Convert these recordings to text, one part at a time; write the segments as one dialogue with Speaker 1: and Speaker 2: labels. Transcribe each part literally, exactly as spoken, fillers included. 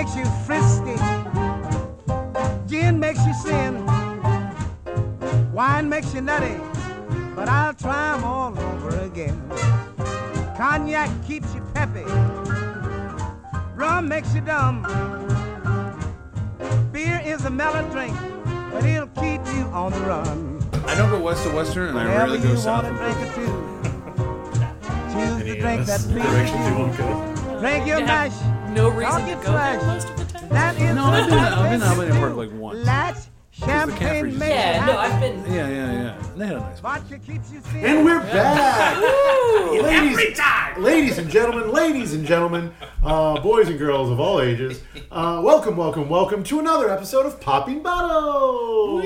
Speaker 1: makes you frisky. Gin makes you sin. Wine makes you nutty. But I'll try 'em all over again. Cognac keeps you peppy. Rum makes you dumb. Beer is a mellow drink, but it'll keep you on the run.
Speaker 2: I don't go west to western, and I rarely go south.
Speaker 1: Whatever you want to drink or two. Choose the drink that pleases
Speaker 3: directions you want to
Speaker 1: you.
Speaker 3: go?
Speaker 1: Drink your
Speaker 4: You
Speaker 1: mash.
Speaker 4: have no reason
Speaker 1: I'll
Speaker 4: to
Speaker 1: get
Speaker 4: go there
Speaker 1: flash.
Speaker 4: most of the time.
Speaker 1: That is
Speaker 2: No, I've been, I've been to
Speaker 1: what
Speaker 2: Albany Park like once.
Speaker 1: Latch,
Speaker 2: cafe
Speaker 1: champagne
Speaker 2: is-
Speaker 1: makes
Speaker 4: Yeah,
Speaker 1: you
Speaker 4: no, I've
Speaker 1: happy.
Speaker 4: been.
Speaker 2: Yeah, yeah, yeah. They had a nice one.
Speaker 1: Vodka keeps you thin.
Speaker 3: And we're back! ladies,
Speaker 5: Every time!
Speaker 3: ladies and gentlemen, ladies and gentlemen, uh, boys and girls of all ages, uh, welcome, welcome, welcome to another episode of Popping Bottles!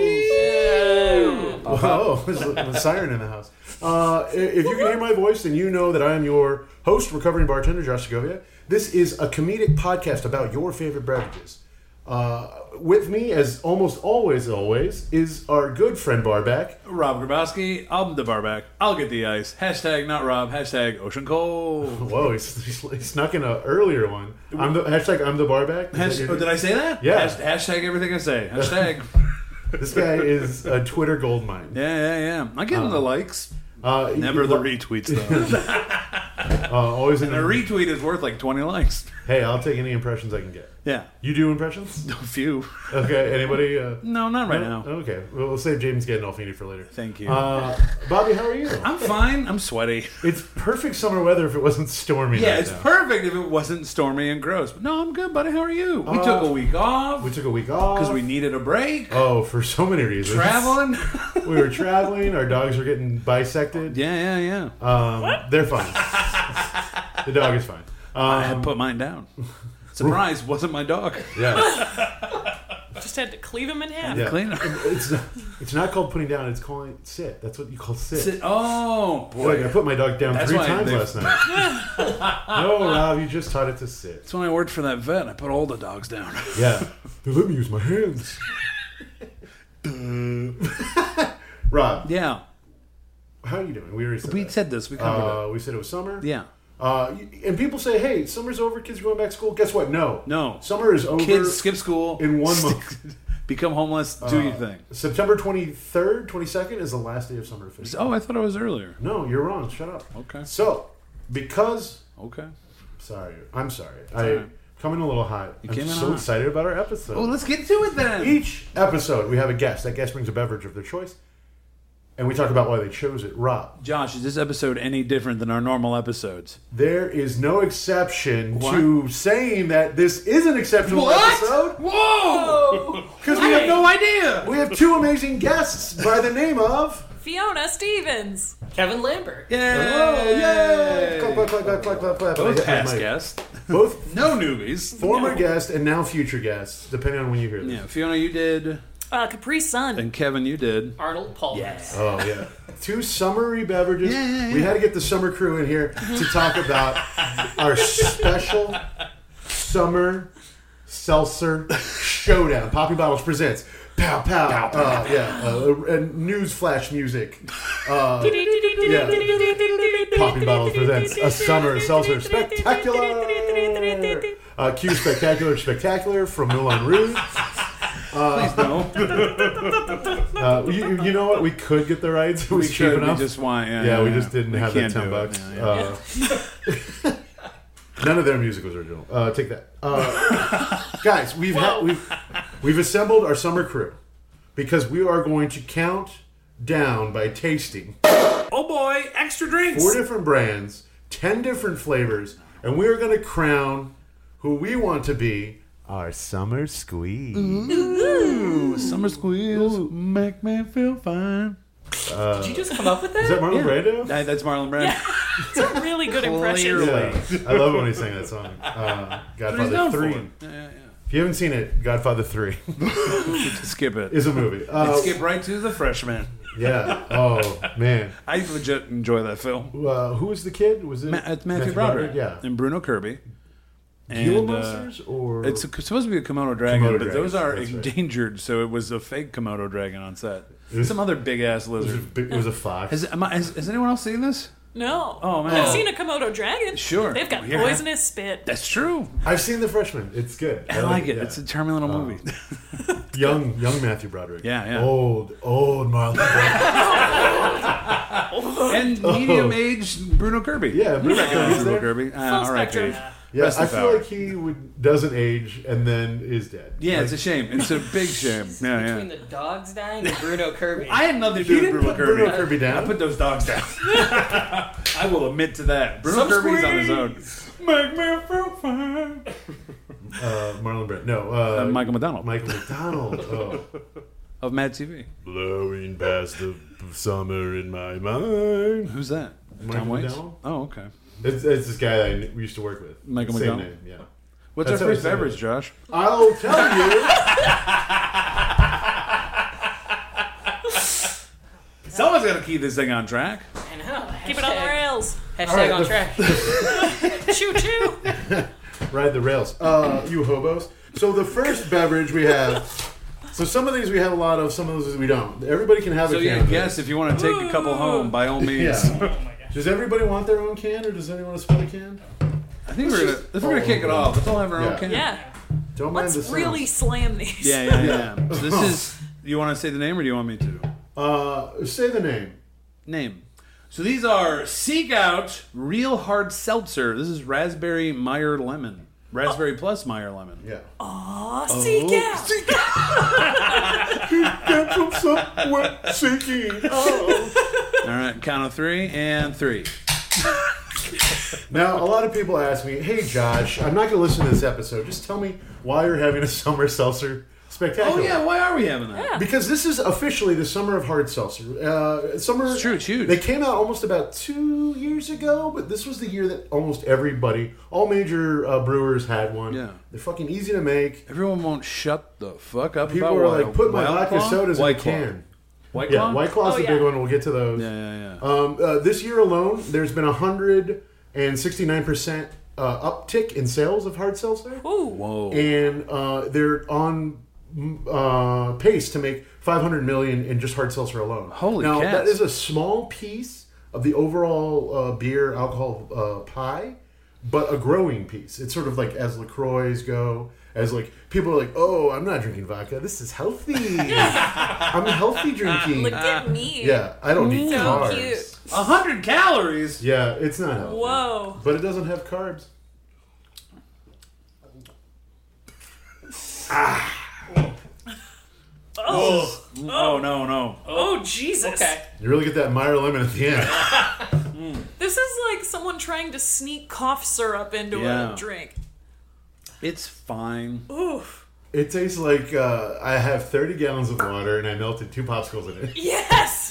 Speaker 3: Whoa, there's a, a siren in the house. Uh, if you can hear my voice, then you know that I am your host, recovering bartender, Josh Segovia. This is a comedic podcast about your favorite beverages. Uh, with me, as almost always, always, is our good friend Barback.
Speaker 2: Rob Grabowski, I'm the barback. I'll get the ice. Hashtag not Rob. Hashtag ocean cold.
Speaker 3: Whoa, he's, he's, he snuck in an earlier one. I'm the hashtag. I'm the barback. Is
Speaker 2: Hash,
Speaker 3: that your-
Speaker 2: oh, did I say that?
Speaker 3: Yeah.
Speaker 2: Hash, hashtag everything I say. Hashtag.
Speaker 3: This guy is a Twitter goldmine.
Speaker 2: yeah, yeah, yeah. I get him the likes.
Speaker 3: Uh,
Speaker 2: Never
Speaker 3: you-
Speaker 2: the retweets, though.
Speaker 3: Uh, always in
Speaker 2: And a
Speaker 3: the
Speaker 2: retweet is worth like twenty likes.
Speaker 3: Hey, I'll take any impressions I can get.
Speaker 2: Yeah.
Speaker 3: You do impressions?
Speaker 2: A few.
Speaker 3: Okay. Anybody? Uh,
Speaker 2: No, not right
Speaker 3: no?
Speaker 2: now.
Speaker 3: Okay. We'll, we'll save James Gandolfini for later.
Speaker 2: Thank you.
Speaker 3: Uh, Bobby, how are you?
Speaker 2: I'm fine. I'm sweaty.
Speaker 3: It's perfect summer weather if it wasn't stormy.
Speaker 2: Yeah,
Speaker 3: right
Speaker 2: it's
Speaker 3: now.
Speaker 2: perfect if it wasn't stormy and gross. But no, I'm good, buddy. How are you? We
Speaker 3: Uh,
Speaker 2: took a week off
Speaker 3: We took a week off
Speaker 2: because we needed a break.
Speaker 3: Oh, for so many reasons.
Speaker 2: Traveling.
Speaker 3: We were traveling. Our dogs were getting bisected.
Speaker 2: yeah, yeah, yeah.
Speaker 3: Um, they're fine. The dog is fine. Um,
Speaker 2: I had put mine down. Surprise, wasn't my dog.
Speaker 3: Yeah.
Speaker 4: Just had to cleave him in half.
Speaker 3: Yeah.
Speaker 2: Clean.
Speaker 3: It's not, it's not called putting down. It's calling sit. That's what you call sit.
Speaker 2: Sit- Oh,
Speaker 3: Boy,
Speaker 2: boy.
Speaker 3: I put my dog down
Speaker 2: That's
Speaker 3: three
Speaker 2: why
Speaker 3: times
Speaker 2: they-
Speaker 3: last night. No, Rob, you just taught it to sit.
Speaker 2: That's when I worked for that vet. I put all the dogs down.
Speaker 3: Yeah. They let me use my hands. Rob,
Speaker 2: Yeah.
Speaker 3: how are you doing? We already said
Speaker 2: We
Speaker 3: that.
Speaker 2: said this. We covered
Speaker 3: Uh, we said it was summer.
Speaker 2: it. Yeah.
Speaker 3: Uh, and people say, hey, summer's over, kids are going back to school. Guess what? No.
Speaker 2: No.
Speaker 3: Summer is over.
Speaker 2: Kids skip school.
Speaker 3: in one
Speaker 2: st-
Speaker 3: month.
Speaker 2: Become homeless. Do
Speaker 3: Uh,
Speaker 2: your thing.
Speaker 3: September twenty-third, twenty-second is the last day of summer officially.
Speaker 2: Oh, I thought it was earlier.
Speaker 3: No, you're wrong. Shut up.
Speaker 2: Okay.
Speaker 3: So, because...
Speaker 2: Okay.
Speaker 3: Sorry. I'm sorry. I
Speaker 2: all right.
Speaker 3: come in a little hot. I'm
Speaker 2: came in
Speaker 3: so
Speaker 2: hot.
Speaker 3: excited about our episode.
Speaker 2: Oh, let's get to it then.
Speaker 3: Each episode, we have a guest. That guest brings a beverage of their choice. And we talk about why they chose it. Rob,
Speaker 2: Josh, is this episode any different than our normal episodes?
Speaker 3: there is no exception
Speaker 2: What?
Speaker 3: to saying that this is an exceptional episode.
Speaker 2: Whoa!
Speaker 3: Because
Speaker 2: I
Speaker 3: we
Speaker 2: have
Speaker 3: have,
Speaker 2: no idea.
Speaker 3: we have two amazing guests by the name of...
Speaker 4: Fiona Stevens.
Speaker 5: Kevin Lambert.
Speaker 3: Oh, yay! Clap, clap, clap, clap, clap, clap, clap. I
Speaker 2: Both
Speaker 3: hit my
Speaker 2: past
Speaker 3: mic.
Speaker 2: guests.
Speaker 3: Both
Speaker 2: No newbies.
Speaker 3: former guests and now future guests, depending on when you hear this.
Speaker 2: Yeah, Fiona, you did.
Speaker 4: Uh, Capri Sun.
Speaker 2: And Kevin, you did.
Speaker 5: Arnold Paul.
Speaker 3: Oh, yeah. Two summery beverages.
Speaker 2: Yeah, yeah, yeah.
Speaker 3: We had to get the summer crew in here to talk about our special summer seltzer showdown. Poppy Bottles presents Pow Pow.
Speaker 2: Pow, pow,
Speaker 3: uh, yeah, uh, and news flash music. Uh, yeah. Poppy Bottles presents a summer seltzer spectacular. Uh, Q Spectacular Spectacular from Moulin Rouge.
Speaker 2: Please no.
Speaker 3: Uh, you, you know what? We could get the rights. It was
Speaker 2: We
Speaker 3: cheap
Speaker 2: could, we
Speaker 3: enough.
Speaker 2: just want. Yeah,
Speaker 3: Yeah,
Speaker 2: yeah,
Speaker 3: we
Speaker 2: yeah.
Speaker 3: just didn't
Speaker 2: We
Speaker 3: have that
Speaker 2: can't
Speaker 3: ten
Speaker 2: do it.
Speaker 3: bucks.
Speaker 2: Yeah, yeah.
Speaker 3: Uh, none of their music was original. Uh, take that, uh, guys. We've ha- we've we've assembled our summer crew because we are going to count down by tasting
Speaker 2: Oh boy, extra drinks.
Speaker 3: four different brands, ten different flavors, and we are going to crown who we want to be our summer squeeze.
Speaker 2: Ooh, summer squeeze make me feel fine.
Speaker 5: Did you just come up with that?
Speaker 3: Is that Marlon
Speaker 2: Yeah.
Speaker 3: Brando?
Speaker 2: That- that's Marlon Brando.
Speaker 4: It's a really good impression.
Speaker 2: Clearly.
Speaker 3: Yeah. I love it when he sang that song. Uh,
Speaker 2: What he's
Speaker 3: Godfather
Speaker 2: known
Speaker 3: three.
Speaker 2: for. Yeah, yeah,
Speaker 3: If you haven't seen it, Godfather three
Speaker 2: yeah. Skip it.
Speaker 3: is a movie. Uh,
Speaker 2: And skip right to the freshman.
Speaker 3: Yeah. Oh man.
Speaker 2: I legit enjoy that film.
Speaker 3: Uh, who was the kid? Was it?
Speaker 2: Ma- it's Matthew, Broderick.
Speaker 3: Yeah.
Speaker 2: And Bruno Kirby.
Speaker 3: Gila
Speaker 2: And, uh,
Speaker 3: monsters or
Speaker 2: It's supposed to be a Komodo dragon,
Speaker 3: Komodo
Speaker 2: but those are
Speaker 3: dragons, that's right.
Speaker 2: endangered, so it was a fake Komodo dragon on set.
Speaker 3: It was-
Speaker 2: Some other big ass
Speaker 3: it was, a,
Speaker 2: lizard.
Speaker 3: big- it was a fox.
Speaker 2: Has, am I, has, has anyone else seen this? No. Oh, man.
Speaker 4: I've seen a Komodo dragon.
Speaker 2: Sure.
Speaker 4: They've got
Speaker 2: Yeah.
Speaker 4: poisonous spit.
Speaker 2: That's true.
Speaker 3: I've seen The Freshman. It's good.
Speaker 2: I like it.
Speaker 3: Yeah.
Speaker 2: It's a charming little movie.
Speaker 3: Young, young Matthew Broderick.
Speaker 2: Yeah, yeah.
Speaker 3: Old, old Marlon Brando.
Speaker 2: And medium-aged Bruno Kirby.
Speaker 3: Yeah, Bruno
Speaker 2: Recognize
Speaker 3: Kirby's
Speaker 2: Bruno
Speaker 3: there.
Speaker 2: Kirby. Uh,
Speaker 4: Full
Speaker 2: all right,
Speaker 4: spectrum.
Speaker 2: Kirby.
Speaker 3: Yeah,
Speaker 2: Rest
Speaker 3: I
Speaker 2: in
Speaker 3: feel
Speaker 2: power.
Speaker 3: like he would doesn't age and then is dead.
Speaker 2: Yeah,
Speaker 3: Like,
Speaker 2: it's a shame. It's a big shame. Yeah,
Speaker 5: Between
Speaker 2: yeah.
Speaker 5: the dogs dying and Bruno Kirby.
Speaker 2: I had nothing to
Speaker 3: He
Speaker 2: do with
Speaker 3: didn't
Speaker 2: Bruno
Speaker 3: put
Speaker 2: Kirby.
Speaker 3: Bruno Kirby down.
Speaker 2: I put those dogs down. I will admit to that. Bruno
Speaker 5: Some
Speaker 2: Kirby's on his
Speaker 5: squeeze.
Speaker 2: own. Make me feel fine.
Speaker 3: uh, Marlon Brando. No, uh,
Speaker 2: Uh, Michael McDonald
Speaker 3: Michael McDonald. Oh.
Speaker 2: of Mad T V.
Speaker 3: Blowing past the summer in my mind.
Speaker 2: Who's that?
Speaker 3: Michael
Speaker 2: Tom Waits?
Speaker 3: McDonald?
Speaker 2: Oh, okay.
Speaker 3: It's, it's this guy that I kn- we used to work with.
Speaker 2: Michael
Speaker 3: Same
Speaker 2: McDonald?
Speaker 3: name, yeah.
Speaker 2: What's
Speaker 3: That's
Speaker 2: our
Speaker 3: how I
Speaker 2: first
Speaker 3: said
Speaker 2: beverage,
Speaker 3: it.
Speaker 2: Josh?
Speaker 3: I'll tell you.
Speaker 2: Someone's got to keep this thing on track.
Speaker 5: I know.
Speaker 4: Keep it on the
Speaker 5: Hashtag-
Speaker 4: rails.
Speaker 5: Hashtag
Speaker 3: All right,
Speaker 5: on
Speaker 3: the-
Speaker 5: track.
Speaker 4: Choo choo.
Speaker 3: Ride the rails. Uh, you hobos. So the first beverage we have. So some of these we have a lot of, some of those we don't. Everybody can have
Speaker 2: So
Speaker 3: a
Speaker 2: yeah,
Speaker 3: can. of it.
Speaker 2: guess if you want to take a couple home, by all means.
Speaker 3: Yeah. Does everybody want their own can, or does anyone want to split a can?
Speaker 2: I think we're gonna if we're gonna kick it off. Let's all have our
Speaker 3: Yeah.
Speaker 2: own can.
Speaker 4: Yeah.
Speaker 3: Don't mind
Speaker 4: Let's
Speaker 3: the sounds.
Speaker 4: really slam these.
Speaker 2: Yeah, yeah, yeah. So this is. You want to say the name, or do you want me to?
Speaker 3: Uh, say the name.
Speaker 2: Name. So these are Seek Out Real Hard Seltzer. This is Raspberry Meyer Lemon. Raspberry plus Meyer Lemon.
Speaker 3: Yeah.
Speaker 4: Aw, seek out.
Speaker 3: Get from somewhere seeking. Oh.
Speaker 2: All right, count of three and three.
Speaker 3: Now, a lot of people ask me, "Hey, Josh, I'm not going to listen to this episode. Just tell me why you're having a summer seltzer spectacular."
Speaker 2: Oh yeah, why are we having that?
Speaker 4: Yeah.
Speaker 3: Because this is officially the summer of hard seltzer. Uh, summer.
Speaker 2: It's true, it's huge.
Speaker 3: They came out almost about two years ago, but this was the year that almost everybody, all major uh, brewers had one.
Speaker 2: Yeah.
Speaker 3: They're fucking easy to make.
Speaker 2: Everyone won't shut the fuck up
Speaker 3: People
Speaker 2: about
Speaker 3: are
Speaker 2: Wild-
Speaker 3: like, put my
Speaker 2: Wild
Speaker 3: vodka
Speaker 2: Claw?
Speaker 3: sodas
Speaker 2: White
Speaker 3: in a
Speaker 2: Claw.
Speaker 3: can.
Speaker 2: White
Speaker 3: Yeah,
Speaker 2: Claw?
Speaker 3: White Claw's
Speaker 4: Oh,
Speaker 3: the
Speaker 4: yeah.
Speaker 3: big one. We'll get to those.
Speaker 2: Yeah, yeah, yeah.
Speaker 3: Um, uh, this year alone, there's been a hundred and sixty-nine percent uh, uptick in sales of hard seltzer,
Speaker 4: Ooh.
Speaker 2: Whoa.
Speaker 3: and uh, they're on mm, uh, pace to make five hundred million in just hard seltzer alone.
Speaker 2: Holy
Speaker 3: now
Speaker 2: cats.
Speaker 3: that is a small piece of the overall uh, beer alcohol uh, pie, but a growing piece. It's sort of like as LaCroix go. As like people are like, oh, I'm not drinking vodka. This is healthy. I'm healthy drinking.
Speaker 4: Look at me.
Speaker 3: Yeah, I don't need
Speaker 4: So
Speaker 3: carbs.
Speaker 4: cute.
Speaker 2: A hundred calories.
Speaker 3: Yeah, it's not healthy.
Speaker 4: Whoa.
Speaker 3: But it doesn't have carbs.
Speaker 4: Oh.
Speaker 2: Oh no, no.
Speaker 4: Oh, Jesus.
Speaker 5: Okay.
Speaker 3: You really get that Meyer lemon at the end.
Speaker 4: This is like someone trying to sneak cough syrup into
Speaker 2: Yeah.
Speaker 4: a drink.
Speaker 2: It's fine.
Speaker 4: Oof.
Speaker 3: It tastes like uh, I have thirty gallons of water and I melted two popsicles in it.
Speaker 4: Yes.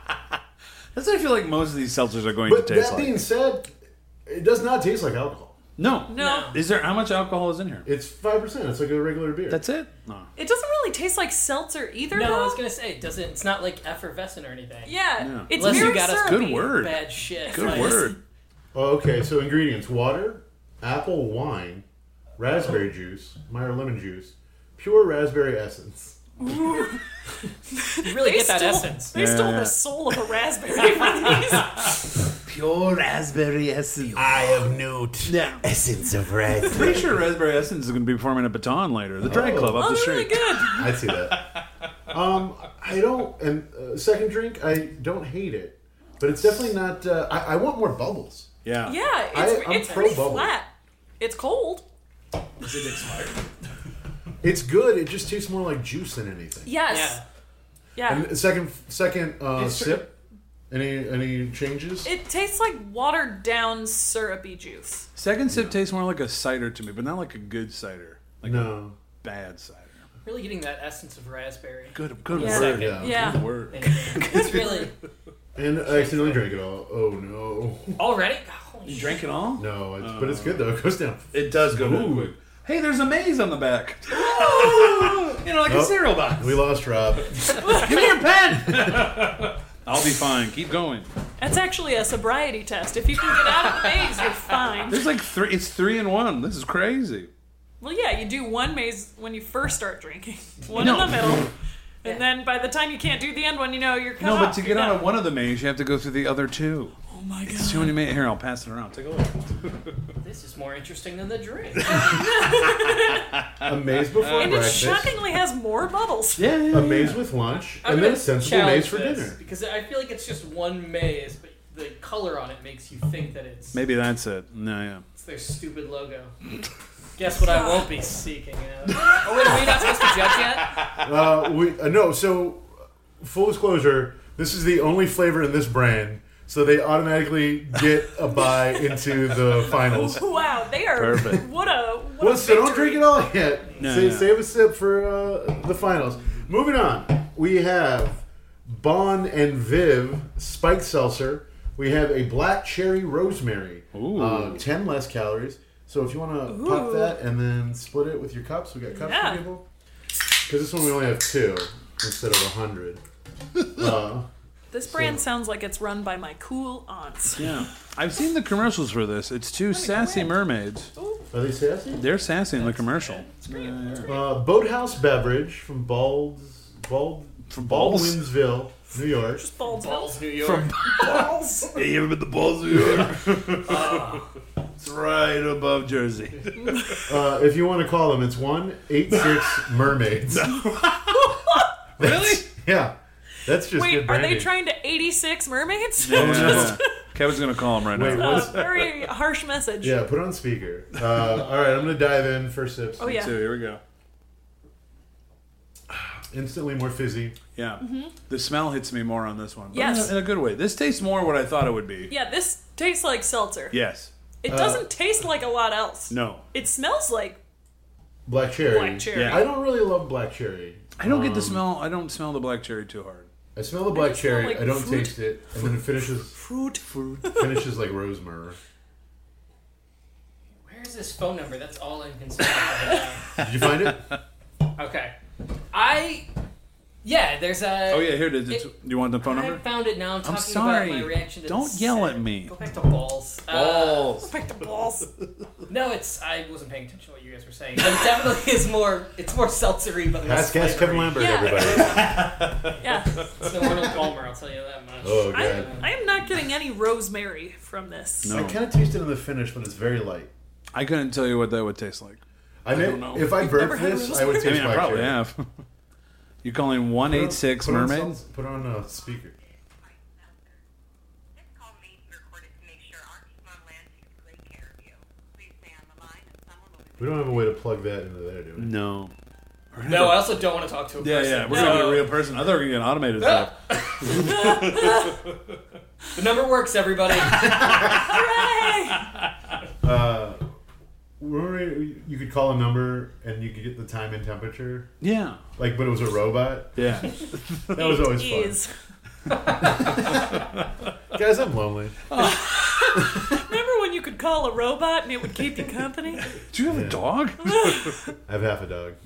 Speaker 2: That's what I feel like most of these seltzers are going
Speaker 3: But
Speaker 2: to taste
Speaker 3: that
Speaker 2: like.
Speaker 3: being said, it does not taste like alcohol.
Speaker 2: No.
Speaker 4: No.
Speaker 2: Is there how much alcohol is in here?
Speaker 3: It's five percent. It's like a regular beer.
Speaker 2: That's it? No.
Speaker 4: It doesn't really taste like seltzer either,
Speaker 5: No,
Speaker 4: though.
Speaker 5: I was gonna say it doesn't. It's not like effervescent or anything.
Speaker 4: Yeah.
Speaker 2: Yeah.
Speaker 4: It's
Speaker 5: Unless you
Speaker 4: very
Speaker 5: got us
Speaker 4: syrupy.
Speaker 2: Good word.
Speaker 5: Bad shit.
Speaker 2: Good
Speaker 5: Like,
Speaker 2: word.
Speaker 3: Oh, okay, so ingredients: water, apple wine, raspberry juice, Meyer lemon juice, pure raspberry essence.
Speaker 5: You really
Speaker 4: They
Speaker 5: get that
Speaker 4: stole,
Speaker 5: essence.
Speaker 4: They
Speaker 2: Yeah.
Speaker 4: stole the soul of a raspberry from these.
Speaker 2: Pure raspberry essence.
Speaker 3: I have note
Speaker 2: Yeah.
Speaker 3: essence of raspberry.
Speaker 2: Pretty sure Raspberry Essence is going to be performing at Baton later. The drag
Speaker 3: Oh.
Speaker 2: club up
Speaker 4: Oh,
Speaker 2: the
Speaker 4: they're
Speaker 2: street.
Speaker 4: really good.
Speaker 3: I see that. Um, I don't. And uh, second drink, I don't hate it, but it's definitely not. Uh, I, I want more bubbles.
Speaker 2: Yeah.
Speaker 4: Yeah, it's,
Speaker 3: I- I'm
Speaker 4: it's
Speaker 3: pro
Speaker 4: pretty
Speaker 3: bubble.
Speaker 4: flat. It's cold.
Speaker 2: Is it expired?
Speaker 3: It's good. It just tastes more like juice than anything.
Speaker 4: Yes.
Speaker 5: Yeah.
Speaker 4: Yeah.
Speaker 3: And second, second uh,
Speaker 2: It's-
Speaker 3: sip. Any any changes?
Speaker 4: It tastes like watered down syrupy juice.
Speaker 2: Second sip tastes more like a cider to me, but not like a good cider. Like a
Speaker 3: no.
Speaker 2: bad cider.
Speaker 5: Really getting that essence of raspberry.
Speaker 2: Good, good
Speaker 4: Yeah.
Speaker 2: word.
Speaker 3: Yeah.
Speaker 4: Yeah.
Speaker 2: Good word.
Speaker 5: It's really
Speaker 3: And I accidentally drank it all. Oh no.
Speaker 5: already. Holy
Speaker 2: You
Speaker 5: shit.
Speaker 2: drank it all?
Speaker 3: No, it's, but it's good though. It goes down.
Speaker 2: It does go
Speaker 3: Ooh.
Speaker 2: down quick. Hey, there's a maze on the back. You know, like
Speaker 3: Oh.
Speaker 2: a cereal box.
Speaker 3: We lost Rob.
Speaker 2: Give me your pen. I'll be fine. Keep going.
Speaker 4: That's actually a sobriety test. If you can get out of the maze, you're fine.
Speaker 2: There's like three. It's three in one. This is crazy.
Speaker 4: Well, yeah, you do one maze when you first start drinking, one
Speaker 2: No.
Speaker 4: in the middle, and then by the time you can't do the end one, you know you're cut
Speaker 2: No, but
Speaker 4: off.
Speaker 2: to
Speaker 4: You're
Speaker 2: get out
Speaker 4: done.
Speaker 2: of one of the maze, you have to go through the other two.
Speaker 4: Oh my god.
Speaker 2: See when you made it here, I'll pass it around. Take a look.
Speaker 5: This is more interesting than the drink.
Speaker 3: A maze before
Speaker 4: And it
Speaker 3: breakfast.
Speaker 4: shockingly has more bubbles.
Speaker 2: Yeah, yeah.
Speaker 3: A maze with lunch,
Speaker 5: I'm
Speaker 3: and
Speaker 5: gonna
Speaker 3: then sensible
Speaker 5: challenge
Speaker 3: maze for
Speaker 5: this,
Speaker 3: dinner.
Speaker 5: because I feel like it's just one maze, but the color on it makes you think that it's
Speaker 2: Maybe that's it. No, yeah.
Speaker 5: it's their stupid logo. Guess what? I won't be seeking out. Oh wait, are we not supposed to judge yet?
Speaker 3: Uh, we uh, no. So, full disclosure, this is the only flavor in this brand, so they automatically get a bye into the finals.
Speaker 4: Wow, they are.
Speaker 2: Perfect.
Speaker 4: What a. What
Speaker 3: Well,
Speaker 4: a
Speaker 3: so don't
Speaker 4: victory.
Speaker 3: drink it all yet.
Speaker 2: No,
Speaker 3: Sa-
Speaker 2: yeah.
Speaker 3: Save a sip for uh, the finals. Moving on, we have Bon and Viv Spiked Seltzer. We have a black cherry rosemary.
Speaker 2: Ooh.
Speaker 3: Uh, ten less calories. So if you want to pop
Speaker 4: Ooh.
Speaker 3: that and then split it with your cups, we got cups
Speaker 4: Yeah.
Speaker 3: for people. Because this one we only have two instead of a hundred. Uh,
Speaker 4: This brand sounds like it's run by my cool aunts.
Speaker 2: Yeah. I've seen the commercials for this. It's two sassy mermaids.
Speaker 3: are they sassy?
Speaker 2: They're sassy in the commercial.
Speaker 3: Uh, Boathouse Beverage from Bald's, Bald,
Speaker 2: From Balls?
Speaker 3: Baldwinsville, New York.
Speaker 4: Just balls.
Speaker 5: Balls, New York.
Speaker 4: balls.
Speaker 2: Hey, you ever been to Balls, New York? It's right above Jersey.
Speaker 3: Uh, if you want to call them, it's one eight six mermaids.
Speaker 2: Really?
Speaker 3: Yeah, that's just
Speaker 4: Wait,
Speaker 3: good
Speaker 4: are
Speaker 3: branding.
Speaker 4: they trying to eighty-six mermaids?
Speaker 2: Yeah. Kevin's going to call him right
Speaker 3: Wait,
Speaker 2: now.
Speaker 3: what's-
Speaker 4: A very harsh message.
Speaker 3: Yeah, put it on speaker. Uh, all right, I'm gonna dive in. First sips.
Speaker 4: Oh, yeah.
Speaker 2: So here we go.
Speaker 3: Instantly more fizzy.
Speaker 2: Yeah. The smell hits me more on this one. but
Speaker 4: Yes.
Speaker 2: In a good way. This tastes more what I thought it would be.
Speaker 4: Yeah, this tastes like seltzer.
Speaker 2: Yes.
Speaker 4: It
Speaker 3: Uh,
Speaker 4: doesn't taste like a lot else.
Speaker 2: No.
Speaker 4: It smells like
Speaker 3: Black cherry.
Speaker 4: black cherry.
Speaker 2: Yeah.
Speaker 3: I don't really love black cherry.
Speaker 2: I don't get the
Speaker 3: Um,
Speaker 2: smell. I don't smell the black cherry too hard.
Speaker 3: I smell the black
Speaker 4: just smell
Speaker 3: cherry.
Speaker 4: like
Speaker 3: I don't
Speaker 4: fruit.
Speaker 3: taste it, and then it finishes
Speaker 4: fruit.
Speaker 3: finishes like rosemary.
Speaker 5: Where is this phone number? That's all I'm concerned about.
Speaker 3: Did you find it?
Speaker 5: Okay. I. Yeah, there's a.
Speaker 2: Oh, yeah, here it is. It's,
Speaker 5: It-
Speaker 2: do you want the phone
Speaker 5: I
Speaker 2: number?
Speaker 5: found it now. I'm talking
Speaker 2: sorry.
Speaker 5: about my reaction to
Speaker 2: Don't
Speaker 5: the
Speaker 2: yell
Speaker 5: set.
Speaker 2: at me.
Speaker 5: Go back to balls. Uh,
Speaker 2: Balls.
Speaker 4: Pick the balls.
Speaker 5: no, it's. I wasn't paying attention to what you guys were saying. But it definitely is more. It's more seltzery, but less
Speaker 3: Ask, ask Kevin
Speaker 5: flavory.
Speaker 3: Lambert,
Speaker 4: Yeah.
Speaker 3: everybody.
Speaker 4: Yeah.
Speaker 5: It's no Arnold Palmer, I'll tell you that much.
Speaker 3: Oh
Speaker 4: I,
Speaker 3: god.
Speaker 4: I am not getting any rosemary from this.
Speaker 2: No.
Speaker 3: I kind of taste it in the finish, but it's very light.
Speaker 2: I couldn't tell you what that would taste like.
Speaker 3: I, mean,
Speaker 2: don't know.
Speaker 3: if I
Speaker 4: You've
Speaker 3: burped
Speaker 4: never had
Speaker 3: this, I would
Speaker 2: I
Speaker 3: taste
Speaker 2: mean, I
Speaker 3: black
Speaker 2: probably
Speaker 3: cherry.
Speaker 2: have. You calling one
Speaker 3: Put on-
Speaker 2: eight six
Speaker 3: put on
Speaker 2: mermaid?
Speaker 3: some- Put on a speaker.
Speaker 6: This call may be recorded to make sure our team on land takes great care of you. Please stay on the line and someone will be
Speaker 3: We don't have a way to plug that into there, do we?
Speaker 2: No.
Speaker 5: No, I also don't want to talk to a
Speaker 2: Yeah,
Speaker 5: person.
Speaker 2: yeah. We're
Speaker 5: So-
Speaker 2: going to get a real person. I thought we were going to get automated
Speaker 5: Ah.
Speaker 2: stuff.
Speaker 5: The number works, everybody.
Speaker 4: Hooray!
Speaker 3: Uh, remember you could call a number and you could get the time and temperature,
Speaker 2: Yeah.
Speaker 3: like, but it was a robot.
Speaker 2: Yeah.
Speaker 3: That was always
Speaker 4: Ease.
Speaker 3: fun. Guys, I'm lonely.
Speaker 4: Remember when you could call a robot and it would keep you company?
Speaker 2: Do you have a dog?
Speaker 3: I have half a dog.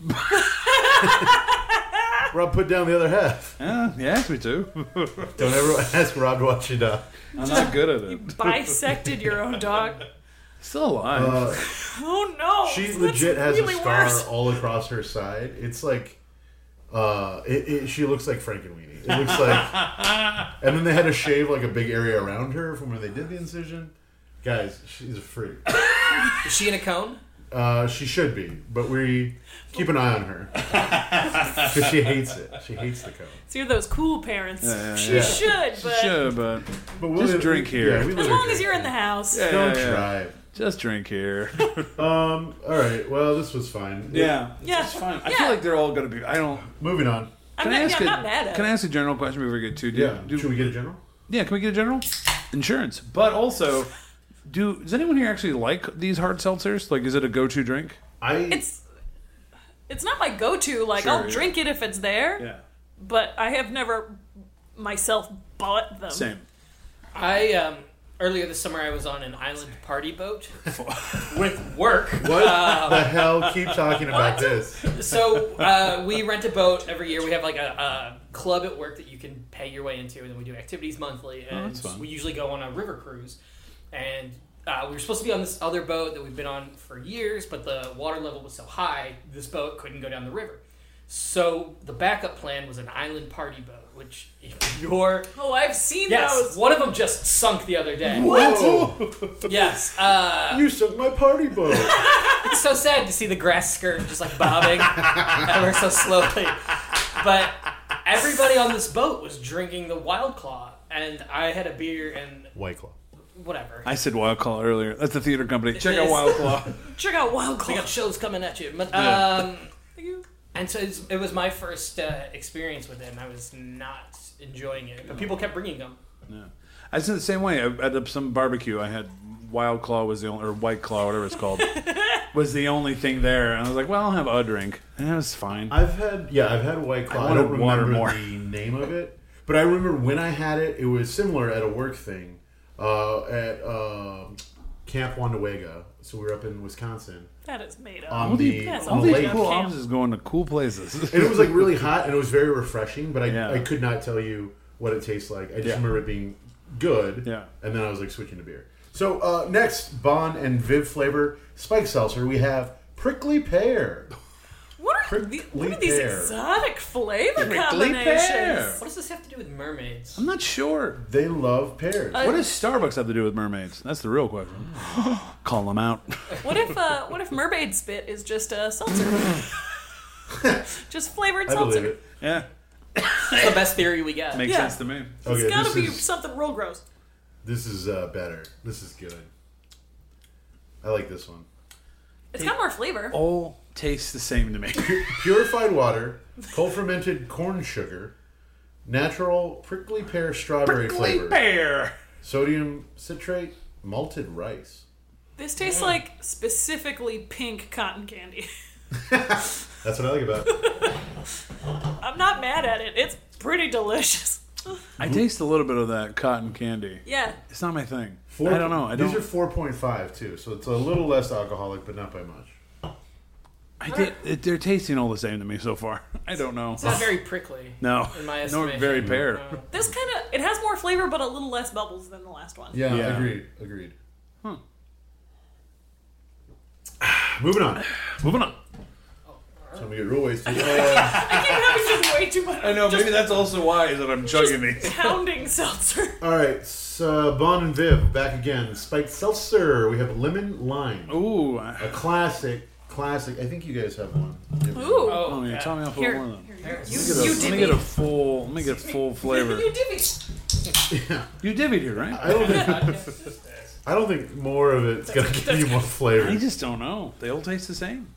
Speaker 3: Rob put down the other half.
Speaker 2: Yeah, you asked me to.
Speaker 3: Don't ever ask Rob to watch your dog.
Speaker 2: I'm not good at it.
Speaker 4: Bisected your own dog.
Speaker 2: Still alive.
Speaker 3: Uh,
Speaker 4: Oh no!
Speaker 3: she
Speaker 4: That's
Speaker 3: legit has
Speaker 4: really
Speaker 3: a scar
Speaker 4: worse.
Speaker 3: all across her side. It's like, uh, it, it, she looks like Frankenweenie. It looks like, and then they had to shave like a big area around her from where they did the incision. Guys, she's a freak.
Speaker 5: Is she in a cone?
Speaker 3: Uh, she should be, but we keep an eye on her because she hates it. She hates the cone.
Speaker 4: So you're those cool parents.
Speaker 2: Yeah, yeah,
Speaker 4: she
Speaker 3: yeah.
Speaker 4: should, but
Speaker 2: Sure, but
Speaker 3: But we'll
Speaker 2: Just drink here.
Speaker 3: Yeah, we let
Speaker 4: as
Speaker 3: her
Speaker 4: long as
Speaker 3: drink.
Speaker 4: you're in the house.
Speaker 2: Yeah.
Speaker 3: Don't drive.
Speaker 2: just drink here.
Speaker 3: Um. All right. Well, this was fine.
Speaker 2: yeah.
Speaker 4: Yeah.
Speaker 2: It's fine. I
Speaker 4: Yeah.
Speaker 2: feel like they're all going to be. I don't.
Speaker 3: Moving on.
Speaker 4: I'm,
Speaker 2: Can
Speaker 4: not,
Speaker 2: I ask
Speaker 4: yeah,
Speaker 2: a,
Speaker 4: I'm not mad at
Speaker 2: Can I
Speaker 4: it.
Speaker 2: ask a general question before we get too deep?
Speaker 3: Yeah.
Speaker 2: Do,
Speaker 3: Should we get a general?
Speaker 2: yeah, can we get a general? Insurance. But also, do does anyone here actually like these hard seltzers? Like, is it a go-to drink?
Speaker 3: I.
Speaker 4: It's it's not my go-to. Like
Speaker 2: Sure,
Speaker 4: I'll
Speaker 2: yeah.
Speaker 4: drink it if it's there,
Speaker 2: Yeah.
Speaker 4: but I have never myself bought them.
Speaker 2: Same.
Speaker 5: I um earlier this summer I was on an island party boat with work.
Speaker 3: What
Speaker 5: Uh,
Speaker 3: the hell? Keep talking about
Speaker 5: What?
Speaker 3: this.
Speaker 5: So uh, we rent a boat every year. We have like a, a club at work that you can pay your way into, and then we do activities monthly. And
Speaker 2: that's fun.
Speaker 5: we usually go on a river cruise. And uh, we were supposed to be on this other boat that we've been on for years, but the water level was so high, this boat couldn't go down the river. So the backup plan was an island party boat, which if you're
Speaker 4: Oh, I've seen
Speaker 5: yes,
Speaker 4: those.
Speaker 5: one of them just sunk the other day.
Speaker 3: Whoa!
Speaker 5: Yes, uh,
Speaker 3: You sunk my party boat.
Speaker 5: it's so sad to see the grass skirt just like bobbing ever so slowly. But everybody on this boat was drinking the Wild Claw, and I had a beer and
Speaker 3: White Claw.
Speaker 5: whatever.
Speaker 2: I said Wild Claw earlier. That's the theater company. Check out
Speaker 5: is.
Speaker 2: Wild Claw.
Speaker 4: Check out Wild
Speaker 5: We
Speaker 4: Claw.
Speaker 5: got shows coming at you. But,
Speaker 2: Yeah.
Speaker 5: um, and so it's, it was my first uh, experience with it, and I was not enjoying it. But people kept bringing them.
Speaker 2: Yeah. I said the same way. I- At some barbecue, I had Wild Claw was the only, or White Claw, whatever it's called, was the only thing there. And I was like, well, I'll have a drink. And it was fine.
Speaker 3: I've had yeah, I've had White Claw.
Speaker 2: I
Speaker 3: I,
Speaker 2: wanted
Speaker 3: don't
Speaker 2: water
Speaker 3: remember
Speaker 2: more.
Speaker 3: the name of it, but I remember when I had it. It was similar at a work thing uh, at um Camp Wandawega. So we were up in Wisconsin
Speaker 4: That is made up.
Speaker 3: on the,
Speaker 4: That's
Speaker 3: on
Speaker 2: All
Speaker 3: the
Speaker 2: these
Speaker 4: made
Speaker 3: lake.
Speaker 4: up.
Speaker 2: cool
Speaker 4: camp.
Speaker 2: offices going to cool places.
Speaker 3: And it was like really hot, and it was very refreshing. But I,
Speaker 2: Yeah.
Speaker 3: I could not tell you what it tastes like. I just
Speaker 2: Yeah.
Speaker 3: remember it being good.
Speaker 2: Yeah.
Speaker 3: And then I was like switching to beer. So uh, next, Bon and Viv flavor spike seltzer. We have prickly pear.
Speaker 4: What are,
Speaker 3: Prickly
Speaker 4: the, what are these
Speaker 3: pear.
Speaker 4: exotic flavor
Speaker 2: Prickly
Speaker 4: combinations?
Speaker 2: pear.
Speaker 5: What does this have to do with mermaids?
Speaker 2: I'm not sure.
Speaker 3: They love pears.
Speaker 4: Uh,
Speaker 2: What does Starbucks have to do with mermaids? That's the real question. Call them out.
Speaker 4: What if uh, what if mermaid spit is just a seltzer? Just flavored
Speaker 3: I believe
Speaker 4: seltzer.
Speaker 3: it.
Speaker 2: Yeah,
Speaker 5: That's the best theory we got.
Speaker 2: makes
Speaker 4: Yeah.
Speaker 2: sense to me.
Speaker 3: Okay,
Speaker 4: It's gotta
Speaker 3: this
Speaker 4: be
Speaker 3: is
Speaker 4: something real gross.
Speaker 3: this is uh, better. This is good. I like this one.
Speaker 4: It's got more flavor.
Speaker 2: All tastes the same to me.
Speaker 3: Pu- Purified water, cold fermented corn sugar, natural prickly pear strawberry
Speaker 2: Prickly
Speaker 3: flavor,
Speaker 2: pear.
Speaker 3: sodium citrate, malted rice.
Speaker 4: This tastes like specifically pink cotton candy.
Speaker 3: That's what I like about it.
Speaker 4: I'm not mad at it. It's pretty delicious.
Speaker 2: I taste a little bit of that cotton candy.
Speaker 4: Yeah.
Speaker 2: It's not my thing.
Speaker 3: Four-
Speaker 2: I don't know. I
Speaker 3: These
Speaker 2: don't.
Speaker 3: are four point five too, so it's a little less alcoholic, but not by much.
Speaker 2: I did, it, they're tasting all the same to me so far. I don't know.
Speaker 5: It's not very prickly.
Speaker 2: No,
Speaker 5: In my
Speaker 2: no,
Speaker 5: estimation.
Speaker 2: very pear.
Speaker 5: No.
Speaker 4: This kind of it has more flavor, but a little less bubbles than the last one.
Speaker 3: Yeah,
Speaker 2: Yeah.
Speaker 3: agreed, agreed.
Speaker 2: Huh.
Speaker 3: Moving on.
Speaker 2: Moving on.
Speaker 3: So I'm gonna get real wasted. Uh,
Speaker 4: I keep having just way too much.
Speaker 2: I know.
Speaker 4: just
Speaker 2: Maybe that's also why that I'm chugging these.
Speaker 4: pounding seltzer.
Speaker 3: all right, so Bon and Viv back again. Spiked seltzer. We have lemon lime,
Speaker 2: Ooh. I-
Speaker 3: a classic, classic. I think you guys have one.
Speaker 4: Ooh.
Speaker 2: Oh, yeah.
Speaker 5: yeah.
Speaker 2: Tell me off a
Speaker 4: Here,
Speaker 2: little more of them.
Speaker 4: here, you,
Speaker 3: Look at
Speaker 4: you
Speaker 3: us.
Speaker 2: Let me
Speaker 4: divvy.
Speaker 2: get a full. Let me get a full flavor.
Speaker 4: You divvy.
Speaker 3: Yeah.
Speaker 2: You divvied here, right?
Speaker 3: I don't think. I don't think more of it's gonna give you more
Speaker 2: I
Speaker 3: flavor.
Speaker 2: just don't know. They all taste the same.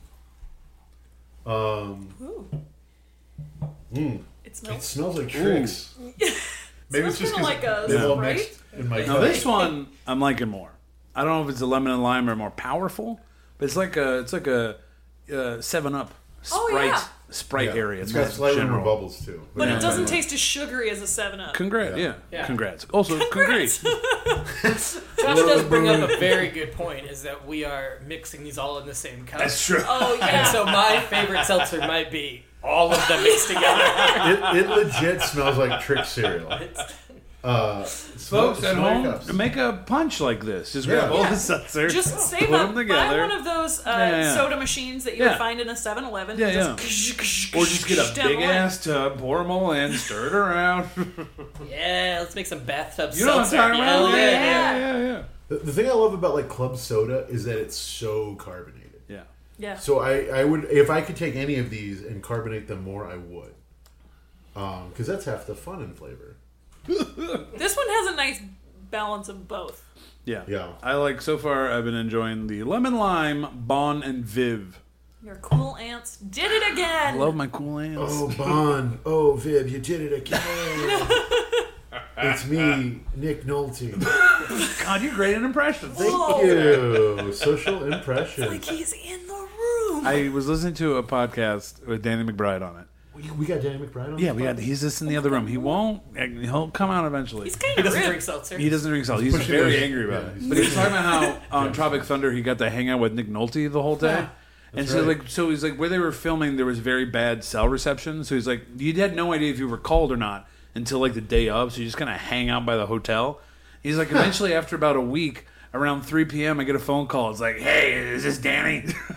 Speaker 3: Um,
Speaker 4: Ooh.
Speaker 3: mm,
Speaker 4: It
Speaker 3: it
Speaker 4: smells.
Speaker 3: smells like tricks. Maybe it's just
Speaker 4: kinda
Speaker 3: because
Speaker 4: like a
Speaker 3: they've all
Speaker 4: Sprite.
Speaker 3: mixed in my
Speaker 2: Now
Speaker 3: cup.
Speaker 2: this one I'm liking more. I don't know if it's a lemon and lime or more powerful, but it's like a it's like a uh, Seven Up Sprite
Speaker 4: Oh, yeah.
Speaker 2: Sprite
Speaker 3: Yeah,
Speaker 2: area.
Speaker 3: It's got slightly
Speaker 2: general.
Speaker 3: more bubbles too.
Speaker 4: But
Speaker 2: Yeah.
Speaker 4: it doesn't taste as sugary as a seven up.
Speaker 2: Congrats, yeah.
Speaker 3: Yeah.
Speaker 5: Yeah.
Speaker 2: Congrats. Also, congrats.
Speaker 5: Josh does bring up a very good point, is that we are mixing these all in the same cup.
Speaker 2: That's true.
Speaker 4: Oh
Speaker 5: And
Speaker 4: yeah.
Speaker 5: so my favorite seltzer might be all of them mixed together.
Speaker 3: It, it legit smells like trick cereal. Uh,
Speaker 2: Folks
Speaker 3: smell-
Speaker 2: at
Speaker 3: smell
Speaker 2: home,
Speaker 3: cups.
Speaker 2: make a punch like this. Just
Speaker 3: Yeah.
Speaker 2: grab all
Speaker 4: Yeah.
Speaker 2: the seltzer,
Speaker 4: Just save
Speaker 2: put
Speaker 4: up.
Speaker 2: them
Speaker 4: Buy
Speaker 2: together,
Speaker 4: one of those uh,
Speaker 2: Yeah, yeah.
Speaker 4: soda machines that you
Speaker 2: Yeah.
Speaker 4: would find in a seven eleven.
Speaker 2: Yeah,
Speaker 4: just
Speaker 2: or just get a
Speaker 4: down the
Speaker 2: big
Speaker 4: line.
Speaker 2: ass tub, pour them all in, stir it around.
Speaker 5: Yeah, let's make some bathtub
Speaker 2: You know what I'm
Speaker 5: seltzer.
Speaker 2: talking about?
Speaker 5: Hell
Speaker 2: Yeah,
Speaker 5: yeah.
Speaker 2: yeah, yeah, yeah.
Speaker 3: The, the thing I love about like club soda is that it's so carbonated.
Speaker 2: Yeah.
Speaker 4: Yeah.
Speaker 3: So I, I would if I could take any of these and carbonate them more, I would. Um, because that's half the fun and flavor.
Speaker 4: This one has a nice balance of both.
Speaker 2: Yeah.
Speaker 3: Yeah.
Speaker 2: I like, so far, I've been enjoying the Lemon Lime, Bon, and Viv.
Speaker 4: Your cool ants did it
Speaker 2: I
Speaker 4: again.
Speaker 2: love my cool ants.
Speaker 3: Oh, Bon. Oh, Viv, you did it again. It's me, Nick Nolte.
Speaker 2: God, you're great at impressions.
Speaker 3: Thank
Speaker 4: Whoa.
Speaker 3: you. Social impression.
Speaker 4: Like he's in the room.
Speaker 2: I was listening to a podcast with Danny McBride on it.
Speaker 3: We, we got Danny McBride on.
Speaker 2: Yeah,
Speaker 3: the
Speaker 2: we got.
Speaker 3: podcast?
Speaker 2: He's just in the other room. He won't. He'll come out eventually.
Speaker 4: He's kind
Speaker 5: He
Speaker 4: of
Speaker 5: doesn't
Speaker 4: ripped.
Speaker 5: drink seltzer.
Speaker 2: He doesn't drink salt. He's
Speaker 3: pushing
Speaker 2: very
Speaker 3: it.
Speaker 2: angry about
Speaker 3: Yeah,
Speaker 2: it.
Speaker 3: he's
Speaker 2: But he was talking about how on Tropic Thunder he got to hang out with Nick Nolte the whole day.
Speaker 3: Yeah,
Speaker 2: and
Speaker 3: that's
Speaker 2: so
Speaker 3: right.
Speaker 2: like so he's like where they were filming there was very bad cell reception. So he's like you had no idea if you were called or not until like the day of. So you just kind of hang out by the hotel. He's like eventually after about a week around three p.m. I get a phone call. It's like, hey, is this Danny?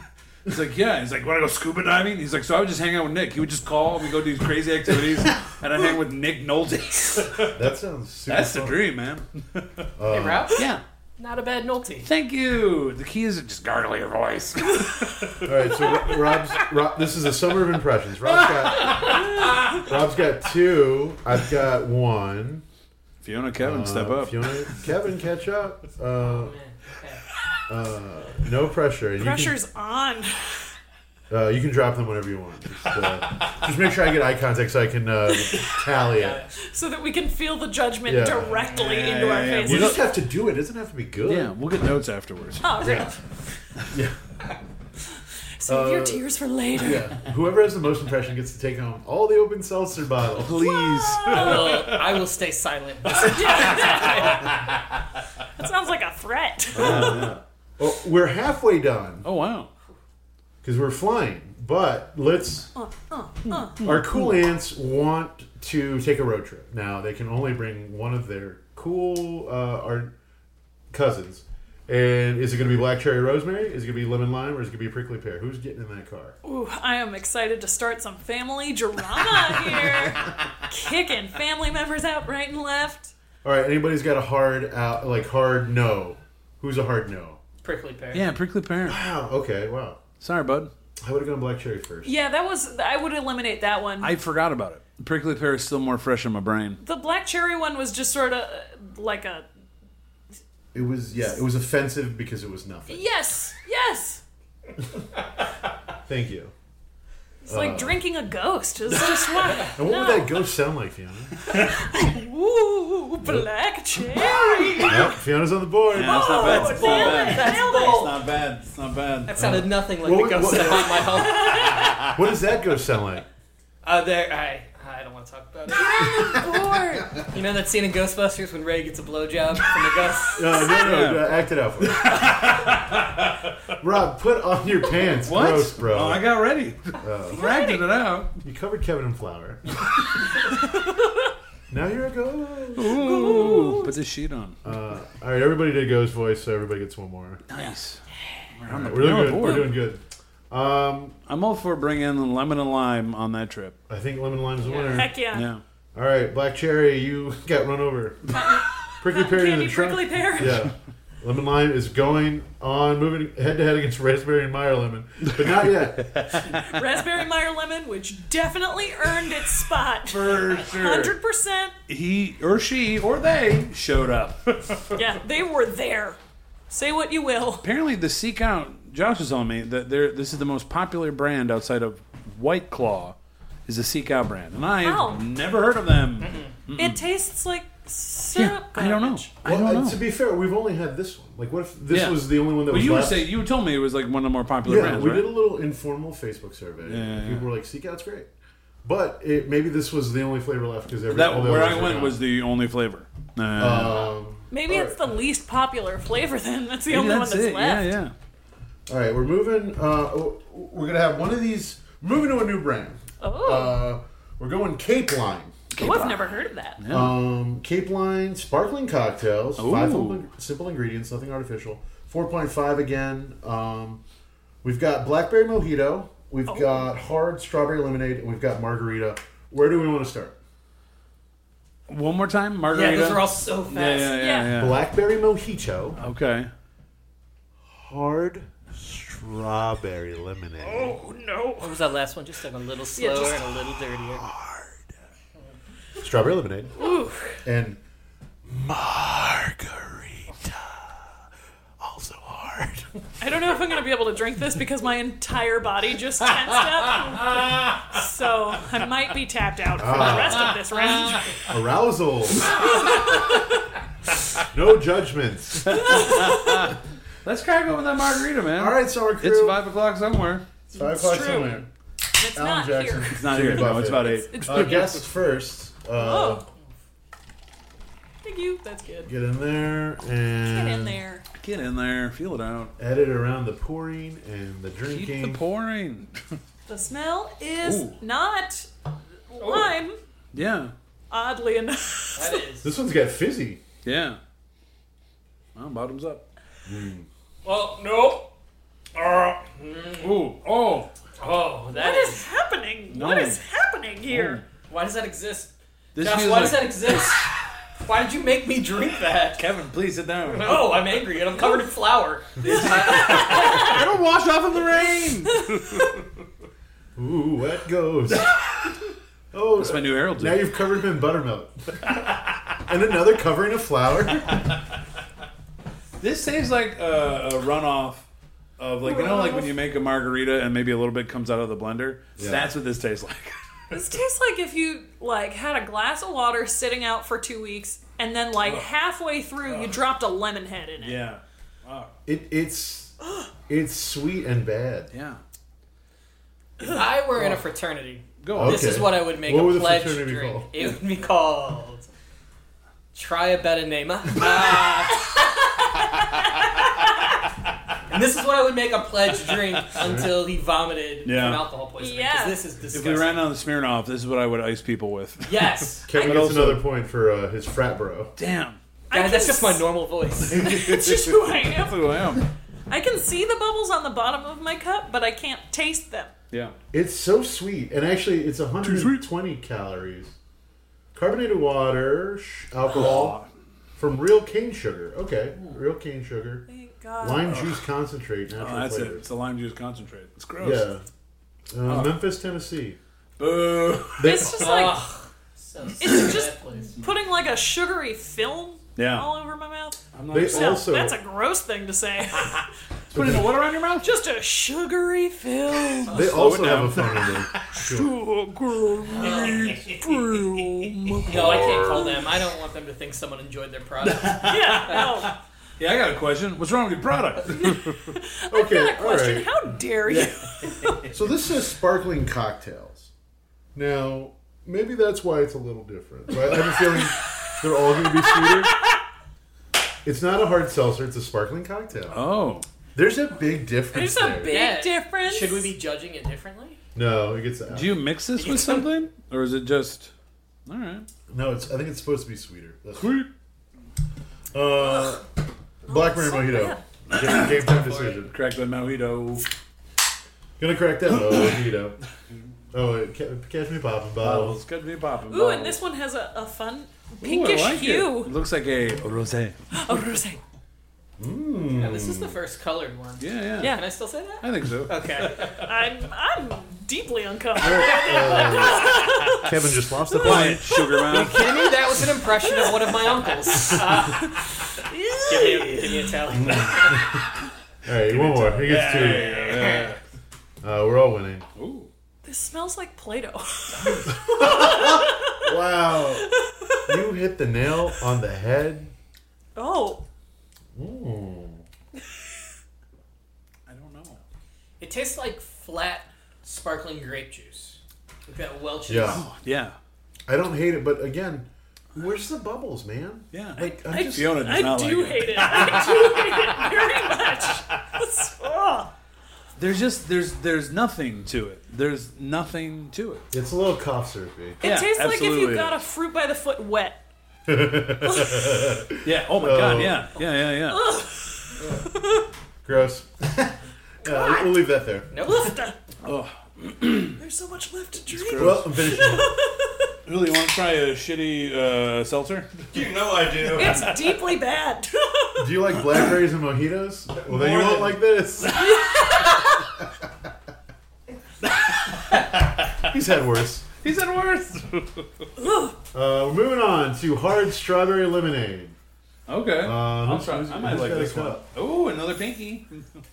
Speaker 2: He's like, yeah. He's like, want to go scuba diving? He's like, so I would just hang out with Nick. He would just call. We go do these crazy activities, and I'd hang with Nick Nolte.
Speaker 3: That sounds super
Speaker 2: That's the
Speaker 3: fun.
Speaker 2: dream, man.
Speaker 5: Hey, Rob?
Speaker 2: Yeah.
Speaker 5: Not a bad Nolte.
Speaker 2: Thank you. The key is just gargle your voice.
Speaker 3: All right, so Ro- Rob's Rob, this is a summer of impressions. Rob's got Rob's got two. I've got one.
Speaker 2: Fiona, Kevin,
Speaker 3: Uh,
Speaker 2: step up.
Speaker 3: Fiona, Kevin, catch up. Uh,
Speaker 5: Man, okay.
Speaker 3: uh, no pressure. And
Speaker 4: Pressure's on.
Speaker 3: You can, uh, you can drop them whenever you want. Just, uh, just make sure I get eye contact so I can uh, tally
Speaker 5: Got
Speaker 3: it.
Speaker 5: it.
Speaker 4: So that we can feel the judgment
Speaker 3: Yeah.
Speaker 4: directly
Speaker 2: Yeah,
Speaker 4: into our
Speaker 2: yeah, yeah.
Speaker 4: faces.
Speaker 3: You just have to do it. It doesn't have to be good.
Speaker 2: Yeah, we'll get notes afterwards.
Speaker 4: Oh, great.
Speaker 3: Yeah.
Speaker 4: Save your
Speaker 3: Uh,
Speaker 4: tears for later.
Speaker 3: Yeah. Whoever has the most impression gets to take home all the open seltzer bottles.
Speaker 2: Please.
Speaker 5: I will, I will stay silent.
Speaker 4: That sounds like a threat.
Speaker 3: Well, we're halfway done
Speaker 2: Oh, wow.
Speaker 3: because we're flying. But let's.
Speaker 4: Uh, uh, uh.
Speaker 3: Our cool ants want to take a road trip. Now they can only bring one of their cool uh, our cousins. And is it going to be black cherry rosemary? Is it going to be lemon lime? Or is it going to be prickly pear? Who's getting in that car?
Speaker 4: Ooh, I am excited to start some family drama here. Kicking family members out right and left.
Speaker 3: All right. Anybody's got a hard out, like hard no? Who's a hard no?
Speaker 5: Prickly pear.
Speaker 2: Yeah, prickly pear.
Speaker 3: Wow. Okay. Wow.
Speaker 2: Sorry, bud.
Speaker 3: I would have gone black cherry first.
Speaker 4: Yeah, that was. I would eliminate that one.
Speaker 2: I forgot about it. Prickly pear is still more fresh in my brain.
Speaker 4: the black cherry one was just sort of like a
Speaker 3: It was yeah. It was offensive because it was nothing.
Speaker 4: yes, yes.
Speaker 3: Thank you.
Speaker 4: It's like drinking a ghost. It's just what.
Speaker 3: And what would that ghost sound like, Fiona?
Speaker 4: Ooh, black cherry.
Speaker 3: Yep, Fiona's on the board.
Speaker 2: Yeah, it's not bad.
Speaker 4: Oh,
Speaker 2: It's not
Speaker 4: nailed
Speaker 2: bad.
Speaker 4: it,
Speaker 5: That's
Speaker 4: nailed it.
Speaker 2: It's
Speaker 5: bold.
Speaker 2: not bad. It's not bad.
Speaker 5: That sounded nothing like
Speaker 3: what
Speaker 5: the
Speaker 3: would-
Speaker 5: ghost
Speaker 3: what-
Speaker 5: that haunt my home.
Speaker 3: What does that ghost sound like?
Speaker 5: Uh, there, I, I don't want to talk about it.
Speaker 4: Bored.
Speaker 5: You know that scene in Ghostbusters when Ray gets a blowjob from the ghost?
Speaker 3: Uh, no, no,
Speaker 2: Yeah.
Speaker 3: uh, act it out for me. Rob, put on your pants.
Speaker 2: What?
Speaker 3: Gross, bro.
Speaker 2: Oh, I got ready.
Speaker 3: Uh,
Speaker 2: Acted it out.
Speaker 3: you covered Kevin in flour. Now you're a ghost.
Speaker 2: Ooh, put this sheet on.
Speaker 3: Uh, all right, everybody did ghost voice, so everybody gets one more.
Speaker 2: Nice. We're
Speaker 3: All
Speaker 2: on the
Speaker 3: right, we're doing
Speaker 2: we're on
Speaker 3: good.
Speaker 2: the
Speaker 3: We're
Speaker 2: board.
Speaker 3: doing good. Um,
Speaker 2: I'm all for bringing lemon and lime on that trip.
Speaker 3: I think lemon lime's the winner.
Speaker 4: Heck yeah.
Speaker 2: Yeah.
Speaker 3: All right, black cherry, you got run over. Prickly pear in
Speaker 4: Candy
Speaker 3: the trunk.
Speaker 4: prickly pear.
Speaker 3: Yeah. Lemon lime is going on, moving head to head against raspberry and Meyer lemon, but not yet.
Speaker 4: Raspberry Meyer lemon, which definitely earned its spot.
Speaker 2: For sure.
Speaker 4: Hundred percent.
Speaker 2: He or she or they showed up.
Speaker 4: Yeah, they were there. Say what you will.
Speaker 2: Apparently, the Seek Out. Josh was telling me that they're, this is the most popular brand outside of White Claw, is the Seek Out brand, and I've
Speaker 4: Oh.
Speaker 2: never heard of them.
Speaker 4: It tastes like syrup.
Speaker 2: Yeah, I don't know.
Speaker 4: garbage.
Speaker 2: I
Speaker 3: Well,
Speaker 2: don't
Speaker 3: uh,
Speaker 2: know.
Speaker 3: To be fair, we've only had this one. Like, what if this
Speaker 2: Yeah.
Speaker 3: was the only one that
Speaker 2: But
Speaker 3: was
Speaker 2: you would
Speaker 3: left?
Speaker 2: say you told me it was like one of the more popular
Speaker 3: Yeah,
Speaker 2: brands,
Speaker 3: we
Speaker 2: right?
Speaker 3: did a little informal Facebook survey.
Speaker 2: Yeah,
Speaker 3: People
Speaker 2: yeah.
Speaker 3: were like, "Seek Out's great," but it, maybe this was the only flavor left because every
Speaker 2: That
Speaker 3: all the
Speaker 2: where
Speaker 3: others
Speaker 2: I
Speaker 3: were
Speaker 2: went
Speaker 3: gone.
Speaker 2: was the only flavor. Uh,
Speaker 3: Um,
Speaker 4: Maybe
Speaker 3: all
Speaker 4: it's
Speaker 3: right.
Speaker 4: the least popular flavor. Then that's the
Speaker 2: maybe
Speaker 4: only
Speaker 2: that's
Speaker 4: one that's
Speaker 2: it.
Speaker 4: left.
Speaker 2: Yeah, yeah.
Speaker 3: All right, we're moving. Uh, oh, we're gonna have one of these. Moving to a new brand.
Speaker 4: Oh,
Speaker 3: Uh, we're going Cape Line.
Speaker 4: oh, I've never heard of that.
Speaker 2: Yeah.
Speaker 3: Um, Cape Line sparkling cocktails.
Speaker 2: Ooh.
Speaker 3: Five simple, simple ingredients, nothing artificial. Four point five again. Um, we've got blackberry mojito. We've
Speaker 4: Oh.
Speaker 3: got hard strawberry lemonade, and we've got margarita. Where do we want to start?
Speaker 2: One more time,
Speaker 5: Yeah,
Speaker 2: Margarita.
Speaker 5: those are all so fast.
Speaker 2: Yeah, yeah, yeah.
Speaker 4: Yeah.
Speaker 2: yeah.
Speaker 3: Blackberry mojito.
Speaker 2: Okay.
Speaker 7: Hard strawberry lemonade.
Speaker 4: Oh no.
Speaker 5: What was that last one? Just like a little slower
Speaker 4: just-
Speaker 5: and a little dirtier.
Speaker 3: Strawberry lemonade.
Speaker 4: Ooh.
Speaker 3: And
Speaker 7: Margarita. Also hard.
Speaker 4: I don't know if I'm going to be able to drink this because my entire body just tensed up. So I might be tapped out for the rest of this round.
Speaker 3: arousal. No judgments.
Speaker 2: Let's crack open that margarita, man.
Speaker 3: All right, summer crew.
Speaker 2: It's five o'clock somewhere.
Speaker 3: It's five o'clock
Speaker 4: true.
Speaker 3: somewhere.
Speaker 4: It's
Speaker 3: Alan
Speaker 4: not
Speaker 3: Jackson.
Speaker 4: here.
Speaker 2: It's not
Speaker 3: Jimmy
Speaker 2: here. No, it's
Speaker 3: Buffett.
Speaker 2: about eight.
Speaker 4: It's
Speaker 3: Uh, guests first. Uh,
Speaker 4: Oh. Thank you. That's good.
Speaker 3: Get in there and
Speaker 4: Get in there.
Speaker 2: Get in there, feel it out.
Speaker 3: edit around the pouring and the
Speaker 2: Keep
Speaker 3: drinking.
Speaker 2: the pouring.
Speaker 4: The smell is
Speaker 2: Ooh.
Speaker 4: not lime,
Speaker 2: Yeah,
Speaker 4: oddly enough.
Speaker 5: That is.
Speaker 3: This one's got fizzy.
Speaker 2: yeah. Well, bottoms up.
Speaker 5: Well, no.
Speaker 2: Ooh, oh.
Speaker 5: Oh, that
Speaker 4: What
Speaker 5: is.
Speaker 4: is happening?
Speaker 2: No.
Speaker 4: What is happening here?
Speaker 5: Why does that exist?
Speaker 2: This
Speaker 5: Josh,
Speaker 2: feels
Speaker 5: why
Speaker 2: like-
Speaker 5: does that exist? Why did you make me drink that?
Speaker 2: Kevin, please sit down.
Speaker 5: No, I'm angry and I'm covered in flour.
Speaker 2: It'll wash off in the rain.
Speaker 3: Ooh, wet goes. Oh,
Speaker 2: That's my new Herald.
Speaker 3: now you've covered him in buttermilk. And another covering of flour.
Speaker 2: This tastes like a, a runoff of, like, you know, like when you make a margarita and maybe a little bit comes out of the blender.
Speaker 3: Yeah.
Speaker 2: That's what this tastes like.
Speaker 4: This tastes like if you like had a glass of water sitting out for two weeks, and then like halfway through you dropped a lemon head in it.
Speaker 2: Yeah. Wow.
Speaker 3: It, it's it's sweet and bad.
Speaker 2: Yeah.
Speaker 5: If I were in a fraternity,
Speaker 2: Go
Speaker 3: Okay.
Speaker 2: on.
Speaker 5: this is what I would make
Speaker 3: What
Speaker 5: a
Speaker 3: would the
Speaker 5: pledge
Speaker 3: fraternity be
Speaker 5: drink.
Speaker 3: called?
Speaker 5: It would be called Triabetanema. Uh, and this is what I would make a pledge drink until he vomited
Speaker 2: Yeah.
Speaker 5: from alcohol poisoning.
Speaker 4: Yeah.
Speaker 5: Because this is
Speaker 2: If
Speaker 5: disgusting.
Speaker 2: we ran out of Smirnoff, this is what I would ice people with.
Speaker 5: Yes.
Speaker 3: Kevin
Speaker 2: But
Speaker 3: gets
Speaker 2: also-
Speaker 3: another point for uh, his frat bro.
Speaker 2: Damn.
Speaker 4: I
Speaker 5: Yeah,
Speaker 4: can
Speaker 5: that's just my
Speaker 4: s-
Speaker 5: normal voice.
Speaker 4: It's just who I
Speaker 2: That's
Speaker 4: am.
Speaker 2: who I am.
Speaker 4: I can see the bubbles on the bottom of my cup, but I can't taste them.
Speaker 2: Yeah.
Speaker 3: It's so sweet, and actually, it's one hundred twenty calories. Carbonated water, sh- alcohol from real cane sugar. Okay, real cane sugar.
Speaker 4: Thank God.
Speaker 3: Lime juice concentrate, natural
Speaker 2: Oh, that's it.
Speaker 3: flavors.
Speaker 2: It's the lime juice concentrate. It's gross.
Speaker 3: Yeah. Uh, Memphis, Tennessee.
Speaker 2: Boo.
Speaker 3: They,
Speaker 4: It's just like
Speaker 5: Ugh. So
Speaker 4: It's just-
Speaker 5: that place.
Speaker 4: putting like a sugary film
Speaker 2: Yeah.
Speaker 4: all over my mouth.
Speaker 2: I'm not
Speaker 3: they
Speaker 2: upset.
Speaker 4: No,
Speaker 3: also
Speaker 4: that's a gross thing to say.
Speaker 2: Put in the water on your mouth?
Speaker 4: Just a sugary film.
Speaker 3: they
Speaker 2: slow
Speaker 3: also
Speaker 2: it
Speaker 3: have
Speaker 2: down.
Speaker 3: a phone number.
Speaker 4: Sugary film.
Speaker 5: No, I can't call them. I don't want them to think someone enjoyed their product.
Speaker 4: Yeah,
Speaker 2: Yeah, I got a question. What's wrong with your product?
Speaker 3: Okay,
Speaker 4: no. Got a
Speaker 3: all
Speaker 4: question.
Speaker 3: right.
Speaker 4: How dare you?
Speaker 3: So this says sparkling cocktails. Now, maybe that's why it's a little different. Right? I have a feeling they're all going to be sweeter. It's not a hard seltzer. It's a sparkling cocktail.
Speaker 2: Oh.
Speaker 3: There's a big difference
Speaker 4: There's a
Speaker 3: there.
Speaker 4: big
Speaker 5: Yeah.
Speaker 4: difference.
Speaker 5: Should we be judging it differently?
Speaker 3: No, it gets out.
Speaker 2: Do you mix this with something? Or is it just... All right.
Speaker 3: No, it's. I think it's supposed to be sweeter.
Speaker 2: Sweet.
Speaker 3: Uh, Blackberry
Speaker 4: so
Speaker 3: mojito. Game, game time decision.
Speaker 2: Crack the mojito.
Speaker 3: Gonna crack that mojito. Oh, wait, ca- catch me popping bottles.
Speaker 2: Bottles. Good to be popping.
Speaker 4: Ooh, and this one has a, a fun
Speaker 2: Ooh, I
Speaker 4: pinkish
Speaker 2: like
Speaker 4: hue.
Speaker 2: It. It looks like a rosé.
Speaker 4: Oh, rosé.
Speaker 3: Mmm.
Speaker 5: Yeah, this is the first colored one.
Speaker 2: Yeah, yeah.
Speaker 4: Yeah.
Speaker 5: Can I still say that?
Speaker 2: I think so.
Speaker 5: Okay.
Speaker 4: I'm I'm deeply uncomfortable.
Speaker 3: Uh, Kevin just lost the
Speaker 2: Quiet,
Speaker 3: point.
Speaker 2: sugar mouth.
Speaker 5: Kidding me? That was an impression of one of my uncles. Uh, give, me a, give me a tally.
Speaker 3: All right, one more. He gets two.
Speaker 2: Yeah.
Speaker 3: Uh, we're all winning.
Speaker 2: Ooh.
Speaker 4: This smells like Play-Doh.
Speaker 3: Wow. You hit the nail on the head.
Speaker 4: Oh,
Speaker 3: Ooh.
Speaker 2: I don't know.
Speaker 5: It tastes like flat, sparkling grape juice. Like that Welch's.
Speaker 3: Yeah.
Speaker 2: Yeah.
Speaker 3: I don't hate it, but again, where's the bubbles, man?
Speaker 2: Yeah.
Speaker 3: Like, I'm
Speaker 4: I,
Speaker 3: just.
Speaker 2: Fiona does
Speaker 4: I
Speaker 2: not
Speaker 4: do
Speaker 2: like
Speaker 4: hate
Speaker 2: it.
Speaker 4: it. I do hate it very much. Oh.
Speaker 2: There's just there's there's nothing to it. There's nothing to it.
Speaker 3: It's a little cough syrupy.
Speaker 4: It
Speaker 2: Yeah,
Speaker 4: tastes like if
Speaker 2: absolutely
Speaker 4: you
Speaker 2: it
Speaker 4: got a
Speaker 2: is.
Speaker 4: fruit by the foot wet.
Speaker 2: Yeah. Oh my
Speaker 3: Oh.
Speaker 2: god. Yeah. Yeah. Yeah. Yeah.
Speaker 3: Gross. uh, we'll leave that there.
Speaker 5: Nope.
Speaker 2: Oh.
Speaker 4: There's so much left to drink.
Speaker 3: Well, I'm finishing.
Speaker 2: Really, you want to try a shitty uh, seltzer?
Speaker 3: You know I do.
Speaker 4: It's deeply bad.
Speaker 3: Do you like blackberries and mojitos? Well, then you
Speaker 7: More
Speaker 3: won't
Speaker 7: than-
Speaker 3: like this. He's had worse.
Speaker 2: He said worse.
Speaker 3: Uh, we're moving on to hard strawberry lemonade.
Speaker 2: Okay.
Speaker 3: Uh,
Speaker 2: I'll
Speaker 3: who's-
Speaker 2: try.
Speaker 3: who's-
Speaker 2: I might
Speaker 3: who's
Speaker 2: like
Speaker 3: got a
Speaker 2: this one.
Speaker 3: cup?
Speaker 2: Oh, another pinky.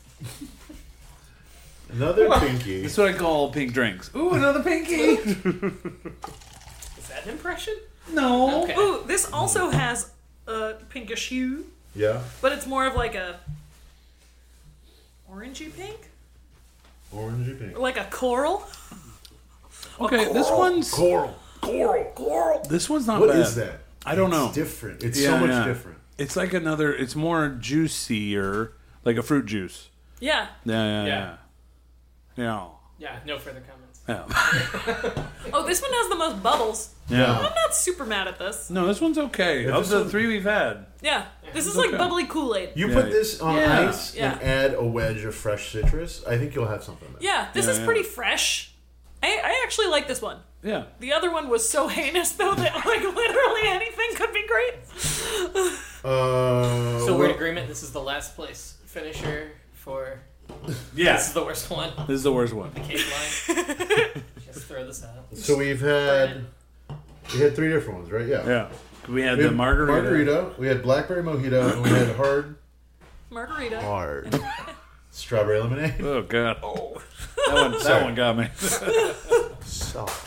Speaker 3: Another pinky.
Speaker 2: That's what I call pink drinks. Ooh, another pinky.
Speaker 5: Is that an impression?
Speaker 2: No.
Speaker 5: Okay.
Speaker 4: Ooh, this also has a pinkish hue,
Speaker 3: Yeah,
Speaker 4: but it's more of like a orangey pink,
Speaker 3: orangey pink.
Speaker 4: like a coral.
Speaker 2: Okay, this one's
Speaker 3: Coral.
Speaker 4: Coral, coral.
Speaker 2: this one's not
Speaker 3: What
Speaker 2: bad.
Speaker 3: is that?
Speaker 2: I don't know.
Speaker 3: It's different. It's
Speaker 2: Yeah,
Speaker 3: so much
Speaker 2: yeah.
Speaker 3: different.
Speaker 2: It's like another. It's more juicier, like a fruit juice.
Speaker 4: Yeah.
Speaker 2: Yeah, yeah,
Speaker 5: Yeah.
Speaker 2: yeah. Yeah.
Speaker 5: Yeah, no further comments.
Speaker 2: Yeah.
Speaker 4: Oh, this one has the most bubbles.
Speaker 2: Yeah.
Speaker 4: I'm not super mad at this.
Speaker 2: No, this one's okay.
Speaker 3: Yeah,
Speaker 2: Of
Speaker 3: this
Speaker 2: the
Speaker 3: one-
Speaker 2: three we've had.
Speaker 4: Yeah, this is
Speaker 2: It's
Speaker 4: like
Speaker 2: okay.
Speaker 4: bubbly Kool-Aid.
Speaker 3: You
Speaker 2: Yeah.
Speaker 3: put this on
Speaker 2: Yeah.
Speaker 3: ice
Speaker 4: Yeah.
Speaker 3: and add a wedge of fresh citrus. I think you'll have something there.
Speaker 4: Yeah, this
Speaker 2: Yeah,
Speaker 4: is
Speaker 2: yeah.
Speaker 4: pretty fresh. I, I actually like this one.
Speaker 2: Yeah.
Speaker 4: The other one was so heinous, though, that like literally anything could be great.
Speaker 3: Uh,
Speaker 5: So we're in
Speaker 3: well,
Speaker 5: agreement. This is the last place finisher for.
Speaker 2: Yeah.
Speaker 5: This is the worst one.
Speaker 2: This is the worst one.
Speaker 5: Cave line. Just throw this out.
Speaker 3: so we've had we had three different ones, right? Yeah.
Speaker 2: Yeah. We had
Speaker 3: We
Speaker 2: the
Speaker 3: had
Speaker 2: margarita.
Speaker 3: margarita. We had blackberry mojito. And we had hard
Speaker 4: Margarita.
Speaker 7: Hard.
Speaker 3: strawberry lemonade.
Speaker 2: Oh, God. Oh. That one, that one got me.
Speaker 7: Soft.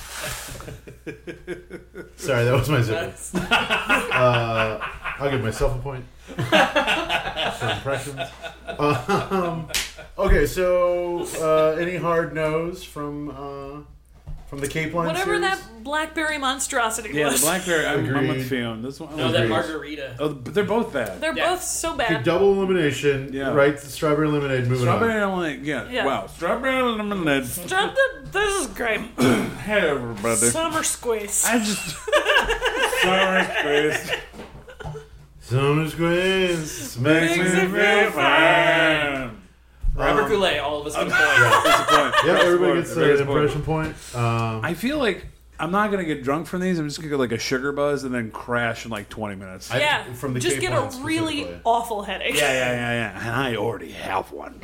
Speaker 3: Sorry, that was my zipper.
Speaker 5: That's-
Speaker 3: Uh, I'll give myself a point for impressions. Um, okay, so uh, any hard nose from uh, from the Cape Line
Speaker 4: Whatever
Speaker 3: series?
Speaker 4: that blackberry monstrosity
Speaker 2: Yeah, the
Speaker 4: was.
Speaker 2: blackberry. I'm, I'm
Speaker 3: Agreed.
Speaker 2: with Fiona. This one.
Speaker 5: no, that
Speaker 3: Agreed.
Speaker 5: margarita.
Speaker 2: Oh, but they're both bad.
Speaker 4: They're
Speaker 5: Yeah.
Speaker 4: both so
Speaker 3: Okay,
Speaker 4: bad.
Speaker 3: double elimination.
Speaker 2: Yeah.
Speaker 3: Right, the strawberry lemonade. Moving
Speaker 2: Strawberry
Speaker 3: on.
Speaker 2: lemonade. Yeah.
Speaker 4: Yeah.
Speaker 2: Wow. Strawberry lemonade.
Speaker 4: Drop the- This is great.
Speaker 2: Hey, everybody.
Speaker 4: Summer squeeze.
Speaker 2: I just. Sorry, Chris.
Speaker 3: Summer squeeze makes me
Speaker 4: Makes it
Speaker 3: feel
Speaker 4: feel
Speaker 3: fine.
Speaker 5: Robert
Speaker 3: Um,
Speaker 5: Goulet, all of us can point.
Speaker 2: That's the point.
Speaker 3: Yeah,
Speaker 2: That's the
Speaker 3: everybody
Speaker 2: point.
Speaker 3: gets
Speaker 2: The
Speaker 3: an
Speaker 2: biggest point.
Speaker 3: impression point. Um,
Speaker 2: I feel like I'm not gonna get drunk from these. I'm just gonna get like a sugar buzz and then crash in like twenty minutes.
Speaker 3: I-
Speaker 4: Yeah,
Speaker 3: from the
Speaker 4: just
Speaker 3: Cape
Speaker 4: get
Speaker 3: Line
Speaker 4: a really
Speaker 3: specifically.
Speaker 4: awful headache.
Speaker 2: yeah, yeah, yeah, yeah. And I already have one.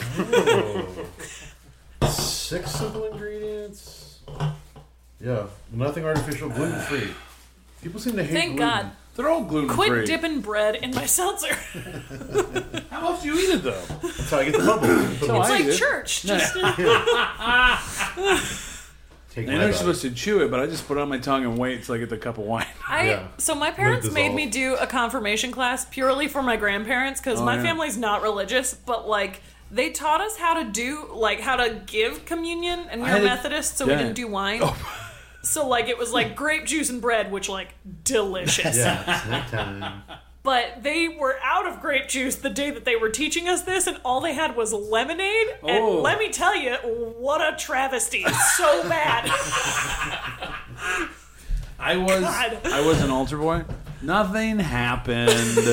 Speaker 3: Six simple ingredients. Yeah, nothing artificial, gluten free. People seem to hate
Speaker 4: Thank
Speaker 3: gluten.
Speaker 4: God.
Speaker 2: They're all gluten
Speaker 4: Quit
Speaker 2: free.
Speaker 4: dipping bread in my seltzer.
Speaker 2: How else do you eat it though?
Speaker 3: That's how I get the bubble. Put
Speaker 2: So
Speaker 3: them-
Speaker 4: It's
Speaker 2: I
Speaker 4: like
Speaker 2: did.
Speaker 4: church. Just
Speaker 3: Take
Speaker 2: I
Speaker 3: my
Speaker 2: know you're
Speaker 3: bite.
Speaker 2: supposed to chew it, but I just put it on my tongue and wait till I get the cup of wine.
Speaker 4: I
Speaker 3: Yeah.
Speaker 4: so my parents
Speaker 3: Let it
Speaker 4: made
Speaker 3: dissolve.
Speaker 4: me do a confirmation class purely for my grandparents because
Speaker 2: Oh,
Speaker 4: my
Speaker 2: yeah.
Speaker 4: family's not religious, but like they taught us how to do like how to give communion, and we
Speaker 2: I
Speaker 4: were
Speaker 2: had a-
Speaker 4: Methodist, so
Speaker 2: yeah.
Speaker 4: we didn't do wine. So like it was like grape juice and bread, which like delicious.
Speaker 3: Yeah, snack time.
Speaker 4: But they were out of grape juice the day that they were teaching us this, and all they had was lemonade. And
Speaker 2: Oh.
Speaker 4: let me tell you, what a travesty! So bad.
Speaker 2: I was
Speaker 4: God.
Speaker 2: I was an altar boy. Nothing happened.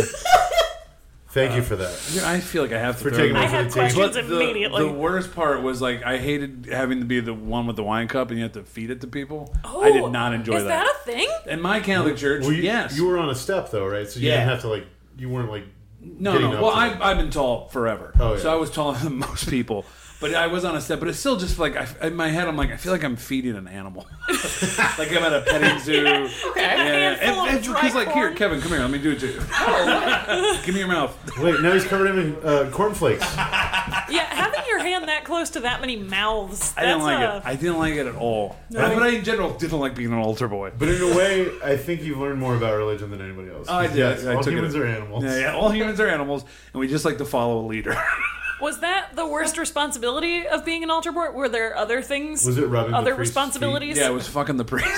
Speaker 3: Thank you for that.
Speaker 2: Dude, I feel like I have to
Speaker 3: For
Speaker 2: throw
Speaker 3: taking
Speaker 2: them
Speaker 4: I
Speaker 3: over
Speaker 2: out.
Speaker 4: had
Speaker 3: the table.
Speaker 4: questions
Speaker 2: But the,
Speaker 4: immediately.
Speaker 2: the worst part was like I hated having to be the one with the wine cup and you have to feed it to people.
Speaker 4: Oh,
Speaker 2: I did not enjoy
Speaker 4: is
Speaker 2: that.
Speaker 4: that a thing?
Speaker 2: In my Catholic church,
Speaker 3: Well, you,
Speaker 2: yes.
Speaker 3: you were on a step though, right? So you
Speaker 2: Yeah.
Speaker 3: didn't have to like. You weren't like.
Speaker 2: no,
Speaker 3: getting
Speaker 2: no.
Speaker 3: up
Speaker 2: Well,
Speaker 3: to
Speaker 2: I've,
Speaker 3: it.
Speaker 2: I've been tall forever,
Speaker 3: Oh, yeah.
Speaker 2: so I was taller than most people. But I was on a step. But it's still just like I, in my head, I'm like I feel like I'm feeding an animal, like I'm at a petting zoo.
Speaker 4: Okay.
Speaker 2: Yeah,
Speaker 4: handful
Speaker 2: and,
Speaker 4: of
Speaker 2: and
Speaker 4: dry
Speaker 2: because like here,
Speaker 4: corn.
Speaker 2: Kevin, come here. Let me do it to you. Give me your mouth.
Speaker 3: Wait, now he's covered him in uh, cornflakes.
Speaker 4: Yeah, having your hand that close to that many mouths.
Speaker 2: I didn't
Speaker 4: that's
Speaker 2: like
Speaker 4: a,
Speaker 2: it. I didn't like it at all. But I in general didn't like being an altar boy.
Speaker 3: But in a way, I think you've learned more about religion than anybody else.
Speaker 2: Oh, I did.
Speaker 3: Yes,
Speaker 2: I
Speaker 3: all
Speaker 2: took it-
Speaker 3: humans are animals.
Speaker 2: Yeah, yeah. All humans are animals, and we just like to follow a leader.
Speaker 4: Was that the worst responsibility of being an altar boy? Were there other things?
Speaker 3: Was it rubbing the
Speaker 4: other
Speaker 3: priest's
Speaker 4: responsibilities?
Speaker 2: yeah, it was fucking the priest.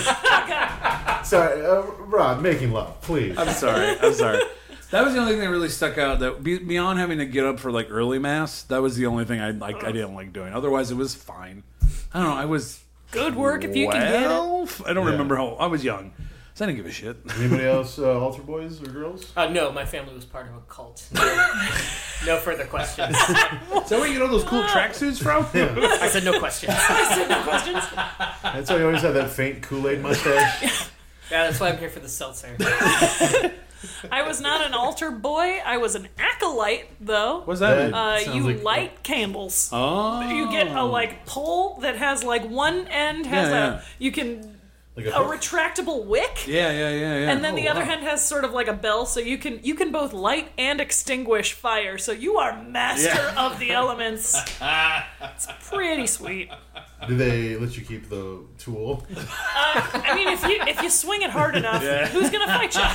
Speaker 3: Sorry, uh, Rob, making love, please.
Speaker 2: I'm sorry. I'm sorry. That was the only thing that really stuck out. That be- beyond having to get up for like early mass, that was the only thing I like. I didn't like doing. Otherwise, it was fine. I don't know. I was
Speaker 4: Good work if you can get it.
Speaker 2: twelve? I don't
Speaker 3: Yeah.
Speaker 2: remember how I was young, so I didn't give a shit.
Speaker 3: Anybody else, uh, altar boys or girls?
Speaker 5: Uh, no, my family was part of a cult. No, no further questions.
Speaker 2: Is that where you get all those cool tracksuits from?
Speaker 5: I said no questions.
Speaker 4: No questions.
Speaker 3: That's why you always have that faint Kool-Aid mustache.
Speaker 5: Yeah, that's why I'm here for the seltzer.
Speaker 4: I was not an altar boy. I was an acolyte, though.
Speaker 2: What's that? mean?
Speaker 4: Uh,
Speaker 3: Sounds
Speaker 4: you
Speaker 3: like-
Speaker 4: light candles.
Speaker 2: Oh,
Speaker 4: You get a like pole that has like one end has
Speaker 2: Yeah,
Speaker 4: a
Speaker 2: yeah.
Speaker 4: you can
Speaker 3: Like
Speaker 4: a retractable wick.
Speaker 2: Yeah, yeah, yeah, yeah.
Speaker 4: And then the
Speaker 2: Oh,
Speaker 4: other
Speaker 2: wow.
Speaker 4: hand has sort of like a bell, so you can you can both light and extinguish fire. So you are master
Speaker 2: Yeah.
Speaker 4: of the elements. It's pretty sweet.
Speaker 3: Do they let you keep the tool?
Speaker 4: I mean, if you if you swing it hard enough, who's gonna fight you?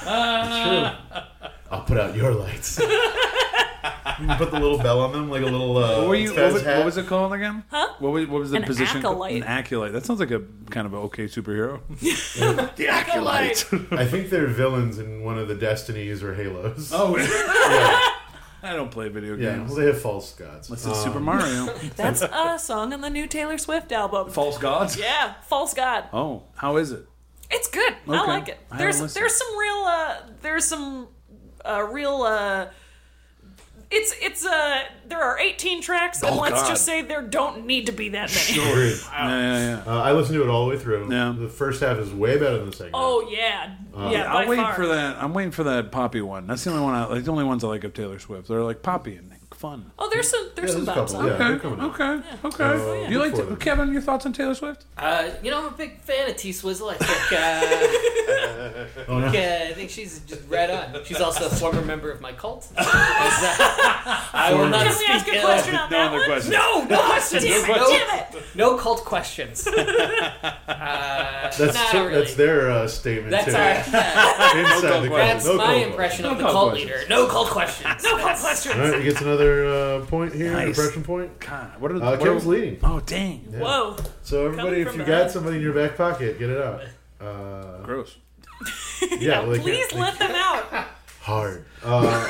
Speaker 3: True. I'll put out your lights. You can put the little bell on them, like a little. Uh,
Speaker 2: What, were you,
Speaker 3: Fez
Speaker 2: what, was,
Speaker 3: hat.
Speaker 2: what was it called again?
Speaker 4: Huh?
Speaker 2: What was, what was the
Speaker 4: An
Speaker 2: position?
Speaker 4: acolyte.
Speaker 2: An acolyte. That sounds like a kind of an okay superhero.
Speaker 4: The acolyte.
Speaker 3: I think they're villains in one of the Destinies or Halos.
Speaker 2: Oh,
Speaker 3: Yeah.
Speaker 2: I don't play video
Speaker 3: Yeah,
Speaker 2: games.
Speaker 3: well, they have false gods.
Speaker 2: Unless it's
Speaker 3: Um,
Speaker 2: Super Mario.
Speaker 4: That's a song on the new Taylor Swift album.
Speaker 2: False gods?
Speaker 4: Yeah, False God.
Speaker 2: Oh, how is it?
Speaker 4: It's good. I
Speaker 2: Okay.
Speaker 4: like it.
Speaker 2: I
Speaker 4: There's
Speaker 2: haven't listened.
Speaker 4: there's some real uh there's some uh real uh it's it's uh there are eighteen tracks and
Speaker 2: Oh,
Speaker 4: let's
Speaker 2: God.
Speaker 4: just say there don't need to be that many.
Speaker 3: Agreed.
Speaker 2: Yeah, yeah, yeah.
Speaker 3: Uh, I listened to it all the way through.
Speaker 2: Yeah.
Speaker 3: The first half is way better than the second.
Speaker 4: Oh yeah. yeah, by
Speaker 2: I'm waiting
Speaker 4: far.
Speaker 2: for that. I'm waiting for that Poppy one. That's the only one. I, like the only ones I like of Taylor Swift. They're like Poppy and fun.
Speaker 4: Oh, there's some there's
Speaker 3: Yeah,
Speaker 4: some
Speaker 3: there's a
Speaker 4: bops
Speaker 3: couple,
Speaker 4: on
Speaker 3: yeah.
Speaker 4: it.
Speaker 3: they're
Speaker 2: Okay,
Speaker 3: coming out.
Speaker 2: okay, okay.
Speaker 3: Oh, yeah.
Speaker 2: You like
Speaker 3: Look
Speaker 2: to,
Speaker 3: for them.
Speaker 2: Kevin? Your thoughts on Taylor Swift?
Speaker 5: Uh, you know, I'm a big fan of T Swizzle. I think, uh,
Speaker 3: Oh, no.
Speaker 5: yeah, I think she's just right on. She's also a former member of my cult. As, uh, I will not
Speaker 4: Can we ask
Speaker 5: speak
Speaker 4: a
Speaker 5: ill-
Speaker 4: question on
Speaker 2: No
Speaker 4: that
Speaker 2: other
Speaker 4: one?
Speaker 2: questions.
Speaker 5: No, no questions.
Speaker 4: Damn it,
Speaker 5: no,
Speaker 4: damn it.
Speaker 5: no cult questions. Uh,
Speaker 3: That's
Speaker 5: nah,
Speaker 3: tr-
Speaker 5: not really.
Speaker 3: that's their uh, statement
Speaker 5: That's
Speaker 3: too.
Speaker 5: our, yeah,
Speaker 3: Inside
Speaker 2: cult
Speaker 3: the cult.
Speaker 5: that's
Speaker 3: No
Speaker 5: my
Speaker 3: cult
Speaker 5: impression
Speaker 2: No
Speaker 5: of the
Speaker 2: cult
Speaker 5: cult
Speaker 2: questions.
Speaker 5: leader. No cult questions.
Speaker 4: No cult questions.
Speaker 3: All right, he gets another uh, point here.
Speaker 2: Nice.
Speaker 3: Impression point.
Speaker 2: God, what are the
Speaker 3: Uh,
Speaker 2: what
Speaker 3: Kevin's
Speaker 2: are,
Speaker 3: leading.
Speaker 2: Oh dang,
Speaker 4: Whoa.
Speaker 3: So everybody,
Speaker 4: Coming
Speaker 3: if
Speaker 4: from
Speaker 3: you
Speaker 4: behind.
Speaker 3: got somebody in your back pocket, get it out. Uh,
Speaker 2: gross.
Speaker 3: yeah, well, they can't-
Speaker 4: Please
Speaker 3: they
Speaker 4: let them out.
Speaker 3: hard. Uh,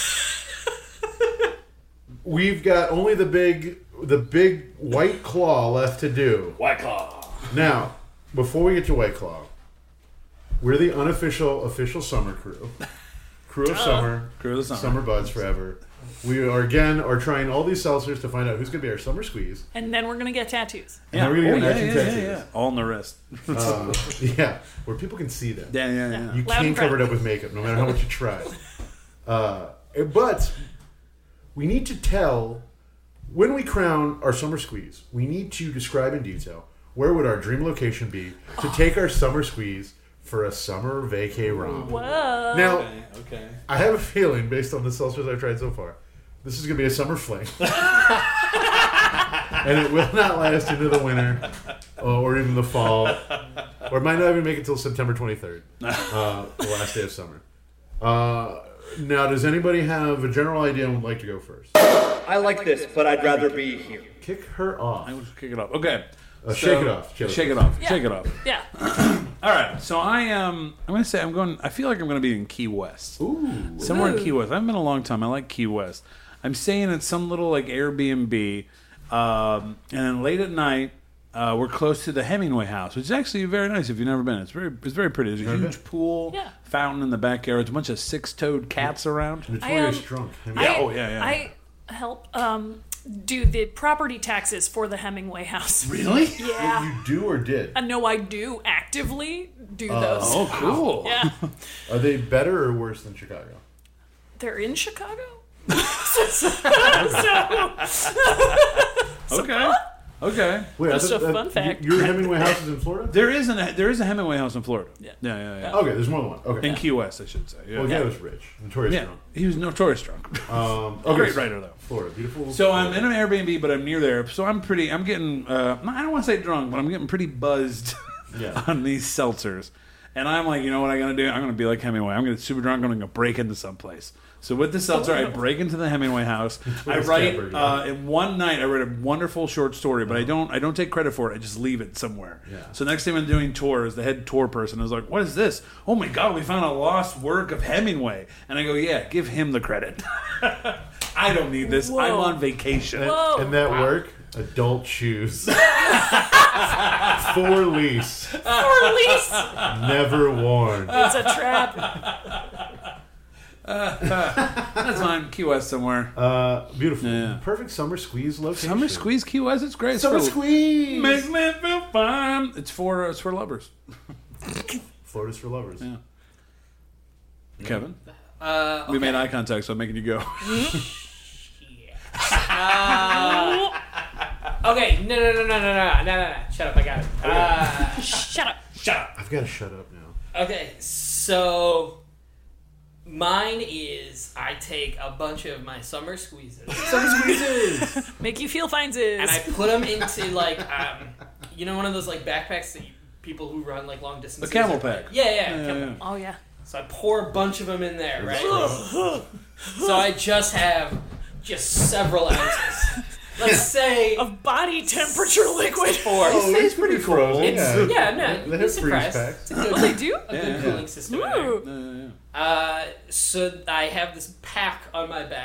Speaker 3: we've got only the big, the big White Claw left to do.
Speaker 2: White Claw.
Speaker 3: Now, before we get to White Claw, we're the unofficial, official summer crew. Crew of summer,
Speaker 2: Crew of the summer.
Speaker 3: summer buds forever. We are again are trying all these seltzers to find out who's going to be our summer squeeze.
Speaker 4: And then we're gonna get tattoos.
Speaker 3: And then we're going to
Speaker 2: Oh,
Speaker 3: get
Speaker 2: yeah,
Speaker 3: matching
Speaker 2: yeah, yeah,
Speaker 3: tattoos.
Speaker 2: yeah. All in the wrist.
Speaker 3: Uh, yeah, where people can see them.
Speaker 2: Yeah, yeah, yeah.
Speaker 3: You
Speaker 4: Loud and
Speaker 3: can't cover it
Speaker 4: proud.
Speaker 3: up with makeup, no matter how much you try. Uh, but we need to tell when we crown our summer squeeze. We need to describe in detail where would our dream location be to take our summer squeeze for a summer vacay romp.
Speaker 4: Whoa.
Speaker 3: Now,
Speaker 2: Okay, okay.
Speaker 3: I have a feeling, based on the seltzers I've tried so far, this is going to be a summer fling. And it will not last into the winter uh, or even the fall. Or it might not even make it until September twenty-third, uh, the last day of summer. Uh, now, does anybody have a general idea and would like to go first?
Speaker 8: I like this, but I'd rather be here.
Speaker 3: Kick her off.
Speaker 2: I will kick it off. Okay.
Speaker 3: Uh, shake it off, Chili.
Speaker 2: Shake it off.
Speaker 4: Yeah.
Speaker 2: Shake it off.
Speaker 4: Yeah.
Speaker 2: All right. So I am. Um, I'm going to say I'm going. I feel like I'm going to be in Key West.
Speaker 3: Ooh.
Speaker 2: Somewhere in
Speaker 4: Ooh.
Speaker 2: Key West. I haven't been a long time. I like Key West. I'm staying at some little like Airbnb, um, and then late at night, uh, we're close to the Hemingway House, which is actually very nice if you've never been. It's very, it's very pretty. There's a huge pool,
Speaker 4: Yeah.
Speaker 2: fountain in the backyard. There's a bunch of six-toed cats around.
Speaker 3: Notorious
Speaker 4: I, um,
Speaker 3: drunk. I mean,
Speaker 2: Yeah, oh, yeah, yeah.
Speaker 4: I help um, do the property taxes for the Hemingway house.
Speaker 3: really?
Speaker 4: Yeah.
Speaker 3: You do or did?
Speaker 4: I know I do actively do those.
Speaker 2: Oh, cool.
Speaker 4: Yeah.
Speaker 3: Are they better or worse than Chicago?
Speaker 4: They're in Chicago?
Speaker 2: Okay. Okay.
Speaker 3: Wait,
Speaker 4: That's
Speaker 3: I
Speaker 4: a
Speaker 3: thought-
Speaker 4: fun
Speaker 3: that-
Speaker 4: fact.
Speaker 3: Your Hemingway house is in Florida?
Speaker 2: There is an there is a Hemingway House in Florida. Yeah. Yeah, yeah, yeah.
Speaker 3: Okay, there's more than one. Okay.
Speaker 2: In Key West, I should say. Yeah.
Speaker 3: Well, yeah, it was rich. Notorious
Speaker 2: Yeah.
Speaker 3: drunk.
Speaker 2: He was notorious drunk.
Speaker 3: Um, okay,
Speaker 2: Great
Speaker 3: so-
Speaker 2: writer though.
Speaker 3: Florida, beautiful.
Speaker 2: So I'm in an Airbnb, but I'm near there. So I'm pretty. I'm getting. Uh, I don't want to say drunk, but I'm getting pretty buzzed
Speaker 3: Yeah.
Speaker 2: on these seltzers. And I'm like, you know what I'm gonna do? I'm gonna be like Hemingway. I'm gonna get super drunk. I'm gonna go break into someplace. So with the seltzer, I break into the Hemingway house. I
Speaker 3: Twist
Speaker 2: write
Speaker 3: Capper, yeah.
Speaker 2: uh, in one night. I write a wonderful short story, but I don't. I don't take credit for it. I just leave it somewhere.
Speaker 3: Yeah.
Speaker 2: So next time I'm doing tours, the head tour person is like, "What is this? Oh my god, we found a lost work of Hemingway." And I go, "Yeah, give him the credit. I don't need this. I'm
Speaker 4: Whoa.
Speaker 2: on vacation."
Speaker 4: Whoa.
Speaker 3: And that work, adult shoes. For lease.
Speaker 4: Or least
Speaker 3: Never worn.
Speaker 4: it's a trap.
Speaker 2: That's fine. Key West somewhere.
Speaker 3: Uh, beautiful.
Speaker 2: Yeah.
Speaker 3: Perfect summer squeeze location.
Speaker 2: Summer squeeze Key West. It's great. It's
Speaker 3: Summer
Speaker 2: for-
Speaker 3: squeeze.
Speaker 2: Makes me feel fine. It's for it's for lovers.
Speaker 3: Florida's for lovers.
Speaker 2: Yeah. Kevin,
Speaker 5: Uh,
Speaker 2: we made eye contact, so I'm making you go.
Speaker 5: okay, no, no, no, no, no, no, no, no, no. Shut up, I got it. Uh,
Speaker 4: Shut up.
Speaker 5: shut up.
Speaker 3: I've got to shut up now.
Speaker 5: Okay, so mine is I take a bunch of my summer squeezes
Speaker 3: Summer squeezes.
Speaker 4: Make you feel fines is.
Speaker 5: and I put them into like um, you know, one of those like backpacks that you, people who run like long
Speaker 2: The
Speaker 5: distances.
Speaker 2: camel
Speaker 5: are-
Speaker 2: pack.
Speaker 5: Yeah, yeah.
Speaker 2: Yeah,
Speaker 5: camel-
Speaker 2: yeah.
Speaker 4: Oh yeah.
Speaker 5: So I pour a bunch of them in there, right? So I just have just several ounces. Let's say
Speaker 4: Of body temperature liquid.
Speaker 5: four.
Speaker 3: Oh, it's pretty cool.
Speaker 5: It's,
Speaker 3: yeah.
Speaker 5: yeah, no,
Speaker 3: They
Speaker 5: be
Speaker 3: have freeze
Speaker 5: surprised.
Speaker 3: packs.
Speaker 5: It's a good,
Speaker 4: Oh, they do?
Speaker 5: a good
Speaker 2: Yeah.
Speaker 5: cooling system in there.
Speaker 4: Ooh.
Speaker 2: Uh,
Speaker 5: Uh, so I have this pack on my back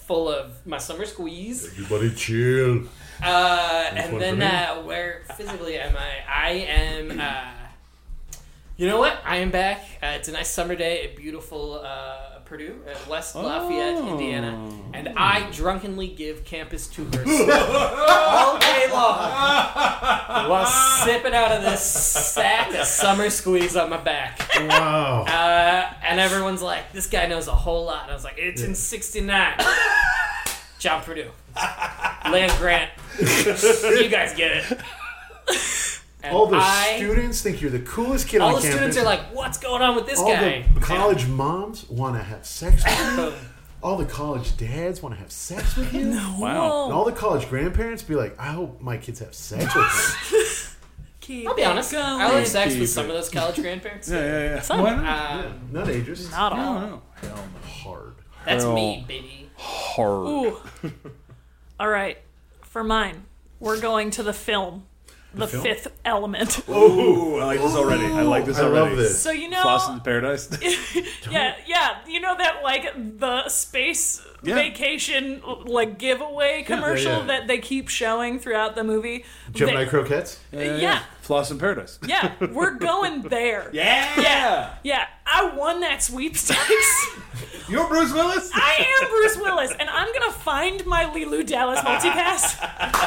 Speaker 5: full of my summer squeeze.
Speaker 3: Everybody chill.
Speaker 5: Uh,
Speaker 3: one
Speaker 5: and
Speaker 3: for
Speaker 5: then
Speaker 3: me.
Speaker 5: uh, where physically am I? I am. Uh, you know what? I am back. Uh, it's a nice summer day at beautiful uh, Purdue, at West Lafayette,
Speaker 2: Oh.
Speaker 5: Indiana, and I drunkenly give campus tours all day long while sipping out of this sack of summer squeeze on my back.
Speaker 3: Wow.
Speaker 5: Uh, and everyone's like, "This guy knows a whole lot." And I was like, "It's in sixty-nine." John Purdue, Land Grant. You guys get it. And
Speaker 3: All the
Speaker 5: I-
Speaker 3: students think you're the coolest kid
Speaker 5: all
Speaker 3: on
Speaker 5: the
Speaker 3: campus.
Speaker 5: students are like, "What's going on with this
Speaker 3: All
Speaker 5: guy?"
Speaker 3: the college moms want to have sex with you. All the college dads want to have sex with you.
Speaker 2: Wow.
Speaker 3: And all the college grandparents be like, I hope my kids have sex with him.
Speaker 4: Keep
Speaker 5: I'll be honest.
Speaker 4: it
Speaker 5: I like sex
Speaker 2: Keep
Speaker 5: with some
Speaker 2: it.
Speaker 5: of those college grandparents.
Speaker 2: Yeah, yeah, yeah.
Speaker 4: Some.
Speaker 2: Why not?
Speaker 5: Um,
Speaker 3: Not ages.
Speaker 4: Not all.
Speaker 2: No, no. Hell no.
Speaker 3: Hard.
Speaker 5: that's
Speaker 2: Hell.
Speaker 5: me, baby.
Speaker 2: Hard.
Speaker 4: Ooh. All right. For mine, we're going to the film, The
Speaker 3: film?
Speaker 4: Fifth Element.
Speaker 2: Ooh, I like this already. I like this
Speaker 3: I
Speaker 2: already.
Speaker 3: love this.
Speaker 4: So you know,
Speaker 2: Floss in Paradise.
Speaker 4: yeah, yeah, you know that like the space
Speaker 2: Yeah.
Speaker 4: vacation like giveaway commercial
Speaker 3: yeah, yeah.
Speaker 4: that they keep showing throughout the movie.
Speaker 3: Gemini
Speaker 4: They-
Speaker 3: croquettes?
Speaker 4: yeah.
Speaker 2: Floss in Paradise.
Speaker 4: Yeah, we're going there.
Speaker 2: Yeah.
Speaker 4: Yeah, yeah. I won that sweepstakes.
Speaker 2: You're Bruce Willis?
Speaker 4: I am Bruce Willis, and I'm gonna find my Leeloo Dallas multipass.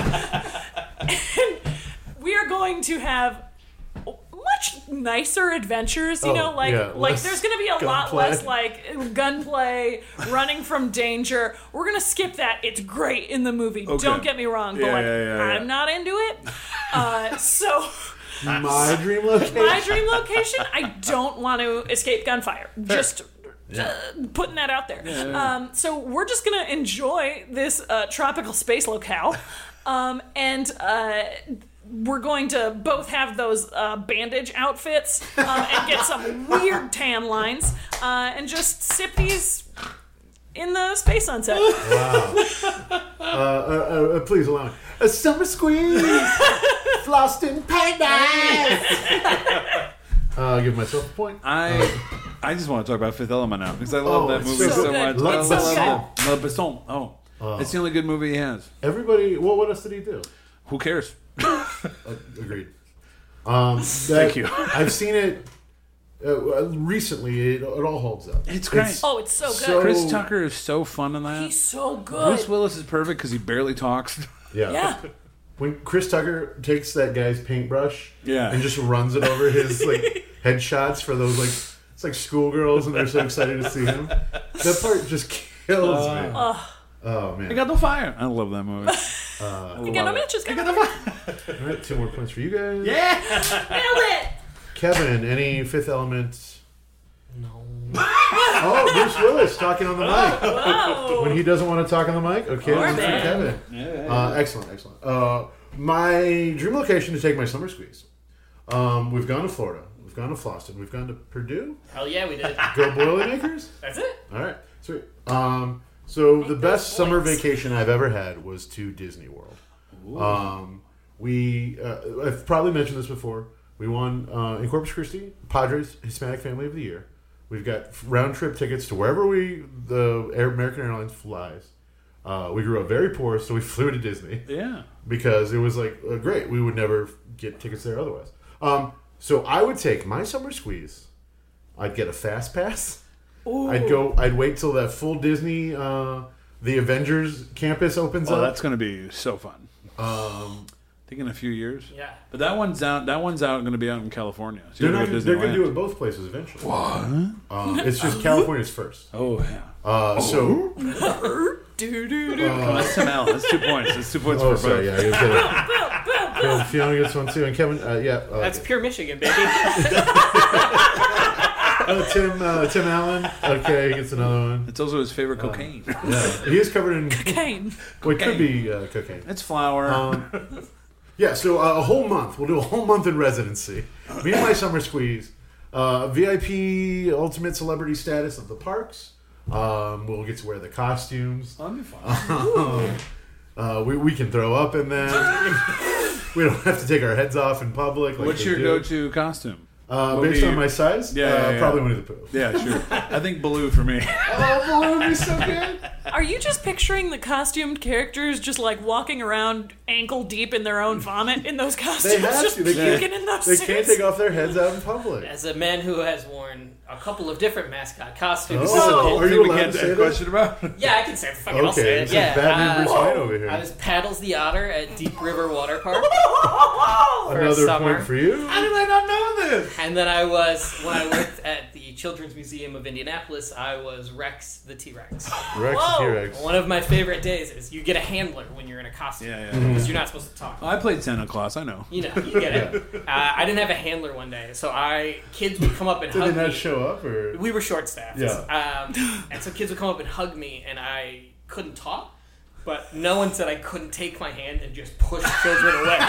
Speaker 4: And we are going to have much nicer adventures, you
Speaker 3: Oh,
Speaker 4: know, like
Speaker 3: yeah,
Speaker 4: like
Speaker 3: less
Speaker 4: there's gonna be a lot
Speaker 3: gunplay.
Speaker 4: less like gunplay, running from danger. We're gonna skip that. It's great in the movie.
Speaker 2: Okay.
Speaker 4: Don't get me wrong, but
Speaker 2: Yeah,
Speaker 4: like
Speaker 2: yeah, yeah, yeah.
Speaker 4: I'm not into it. Uh, so
Speaker 3: My dream location.
Speaker 4: my dream location, I don't want to escape gunfire. Just uh, putting that out there. Um, so we're just gonna enjoy this uh, tropical space locale, um, and uh, we're going to both have those uh, bandage outfits um, and get some weird tan lines, uh, and just sip these in the space sunset.
Speaker 3: Wow. uh, uh, uh, please allow me. A summer squeeze! Flossed in paradise! uh, I'll give myself a point.
Speaker 2: I I just want to talk about Fifth Element now because I love
Speaker 3: Oh,
Speaker 2: that
Speaker 3: it's
Speaker 2: movie
Speaker 3: so
Speaker 2: so,
Speaker 4: good.
Speaker 2: much.
Speaker 3: Le
Speaker 2: I
Speaker 4: It's
Speaker 2: love
Speaker 4: so
Speaker 2: it. Le Besson. Oh. It's the only good movie he has.
Speaker 3: Everybody, well, what else did he do?
Speaker 2: Who cares?
Speaker 3: Uh, agreed. Um, that,
Speaker 2: Thank you.
Speaker 3: I've seen it uh, recently. It, it all holds up.
Speaker 2: It's great.
Speaker 4: Oh, it's so good.
Speaker 3: So-
Speaker 2: Chris Tucker is so fun in that.
Speaker 4: He's so good.
Speaker 2: Bruce Willis is perfect because he barely talks.
Speaker 3: Yeah.
Speaker 4: Yeah.
Speaker 3: When Chris Tucker takes that guy's paintbrush
Speaker 2: Yeah.
Speaker 3: and just runs it over his like headshots for those like it's like schoolgirls and they're so excited to see him. That part just kills me. Oh man!
Speaker 2: I got no fire. I love that movie.
Speaker 4: You got no matches. Got no matches.
Speaker 3: All right, two more points for you guys.
Speaker 2: Yeah.
Speaker 4: Nailed it.
Speaker 3: Kevin, any Fifth Element?
Speaker 5: No.
Speaker 3: Oh, Bruce Willis talking on the mic.
Speaker 4: Whoa.
Speaker 3: When he doesn't want to talk on the mic, okay,
Speaker 4: Poor
Speaker 3: that's for
Speaker 4: man.
Speaker 3: Kevin. Uh, excellent, excellent. Uh, my dream location to take my summer squeeze. Um, we've gone to Florida. We've gone to Floston. We've gone to Purdue.
Speaker 5: Hell yeah, we did.
Speaker 3: Go Boilermakers.
Speaker 5: That's it.
Speaker 3: All right, sweet. Um, so the best summer vacation I've ever had was to Disney World. Um, we, uh, I've probably mentioned this before. We won uh, in Corpus Christi, Padres Hispanic Family of the Year. We've got round trip tickets to wherever we the Air, American Airlines flies. Uh, we grew up very poor, so we flew to Disney
Speaker 2: Yeah.
Speaker 3: because it was like uh, great. We would never get tickets there otherwise. Um, so I would take my summer squeeze. I'd get a fast pass. I'd go. I'd wait till that full Disney, uh, the Avengers campus opens
Speaker 2: Oh,
Speaker 3: up.
Speaker 2: that's going to be so fun.
Speaker 3: Um,
Speaker 2: I think in a few years.
Speaker 5: Yeah.
Speaker 2: But that one's out. That one's out. Going to be out in California. So
Speaker 3: they're
Speaker 2: you're
Speaker 3: not.
Speaker 2: gonna go
Speaker 3: They're going to
Speaker 2: Disneyland.
Speaker 3: do it both places eventually. What? Um, it's just California's first.
Speaker 2: Oh yeah.
Speaker 3: Uh, so.
Speaker 4: Do do do.
Speaker 3: Uh,
Speaker 2: That's Tim Allen. That's two points. That's two points
Speaker 3: oh,
Speaker 2: for
Speaker 3: sorry.
Speaker 2: both.
Speaker 3: Yeah, you get it. Kevin, Fiona gets one too, and Kevin. Uh, yeah. Uh,
Speaker 5: That's pure Michigan, baby.
Speaker 3: uh, Tim. Uh, Tim Allen. Okay, he gets another one.
Speaker 2: It's also his favorite cocaine.
Speaker 3: Yeah, he is covered in.
Speaker 4: Cocaine.
Speaker 3: Well, it could be uh, cocaine.
Speaker 2: It's flour.
Speaker 3: Um, yeah, so uh, a whole month. We'll do a whole month in residency. Me and my summer squeeze. Uh, V I P ultimate celebrity status of the parks. Um, we'll get to wear the costumes.
Speaker 2: That'll be fun.
Speaker 3: Uh, we, we can throw up in them. We don't have to take our heads off in public. Like
Speaker 2: What's
Speaker 3: they
Speaker 2: your
Speaker 3: do.
Speaker 2: go-to costume?
Speaker 3: Uh,
Speaker 2: what
Speaker 3: based
Speaker 2: do
Speaker 3: on
Speaker 2: you-
Speaker 3: my size?
Speaker 2: Yeah,
Speaker 3: uh,
Speaker 2: yeah, yeah.
Speaker 3: Probably Winnie the Pooh.
Speaker 2: Yeah, sure. I think Baloo for me.
Speaker 3: Oh, Baloo would be so good.
Speaker 4: All are you just picturing the costumed characters just like walking around ankle deep in their own vomit in those costumes?
Speaker 3: They have
Speaker 4: just
Speaker 3: to. They can't,
Speaker 4: puking in those
Speaker 3: they
Speaker 4: suits?
Speaker 3: can't take off their heads out in public.
Speaker 5: As a man who has worn a couple of different mascot costumes.
Speaker 3: Oh.
Speaker 2: Is this an
Speaker 3: Whoa.
Speaker 2: old
Speaker 3: Are
Speaker 2: thing
Speaker 3: you
Speaker 2: we
Speaker 3: allowed
Speaker 2: can't
Speaker 3: to
Speaker 2: have
Speaker 3: say
Speaker 2: a
Speaker 3: this?
Speaker 2: question about?
Speaker 5: Yeah, I can say it. Fucking I'll
Speaker 3: Okay,
Speaker 5: say it.
Speaker 3: this is
Speaker 5: Yeah,
Speaker 3: Batman
Speaker 5: uh,
Speaker 3: Bruce Wayne over here.
Speaker 5: I was Paddles the Otter at Deep River Water Park for
Speaker 3: Another
Speaker 5: summer.
Speaker 3: point for you.
Speaker 2: How did I not know this?
Speaker 5: And then I was, when I worked at the Children's Museum of Indianapolis, I was Rex the T-Rex.
Speaker 3: Rex
Speaker 4: Whoa.
Speaker 3: T-Rex.
Speaker 5: One of my favorite days is you get a handler when you're in a costume.
Speaker 2: Yeah, yeah.
Speaker 3: Mm-hmm.
Speaker 5: Because you're not supposed to talk.
Speaker 2: I played Santa Claus. I know.
Speaker 5: You know, you get it. Uh, I didn't have a handler one day, so I kids would come up and
Speaker 3: Did
Speaker 5: hug
Speaker 3: they not
Speaker 5: me.
Speaker 3: show up, or
Speaker 5: We were short staffed.
Speaker 3: Yeah.
Speaker 5: Um, and so kids would come up and hug me, and I couldn't talk, but no one said I couldn't take my hand and just push children away.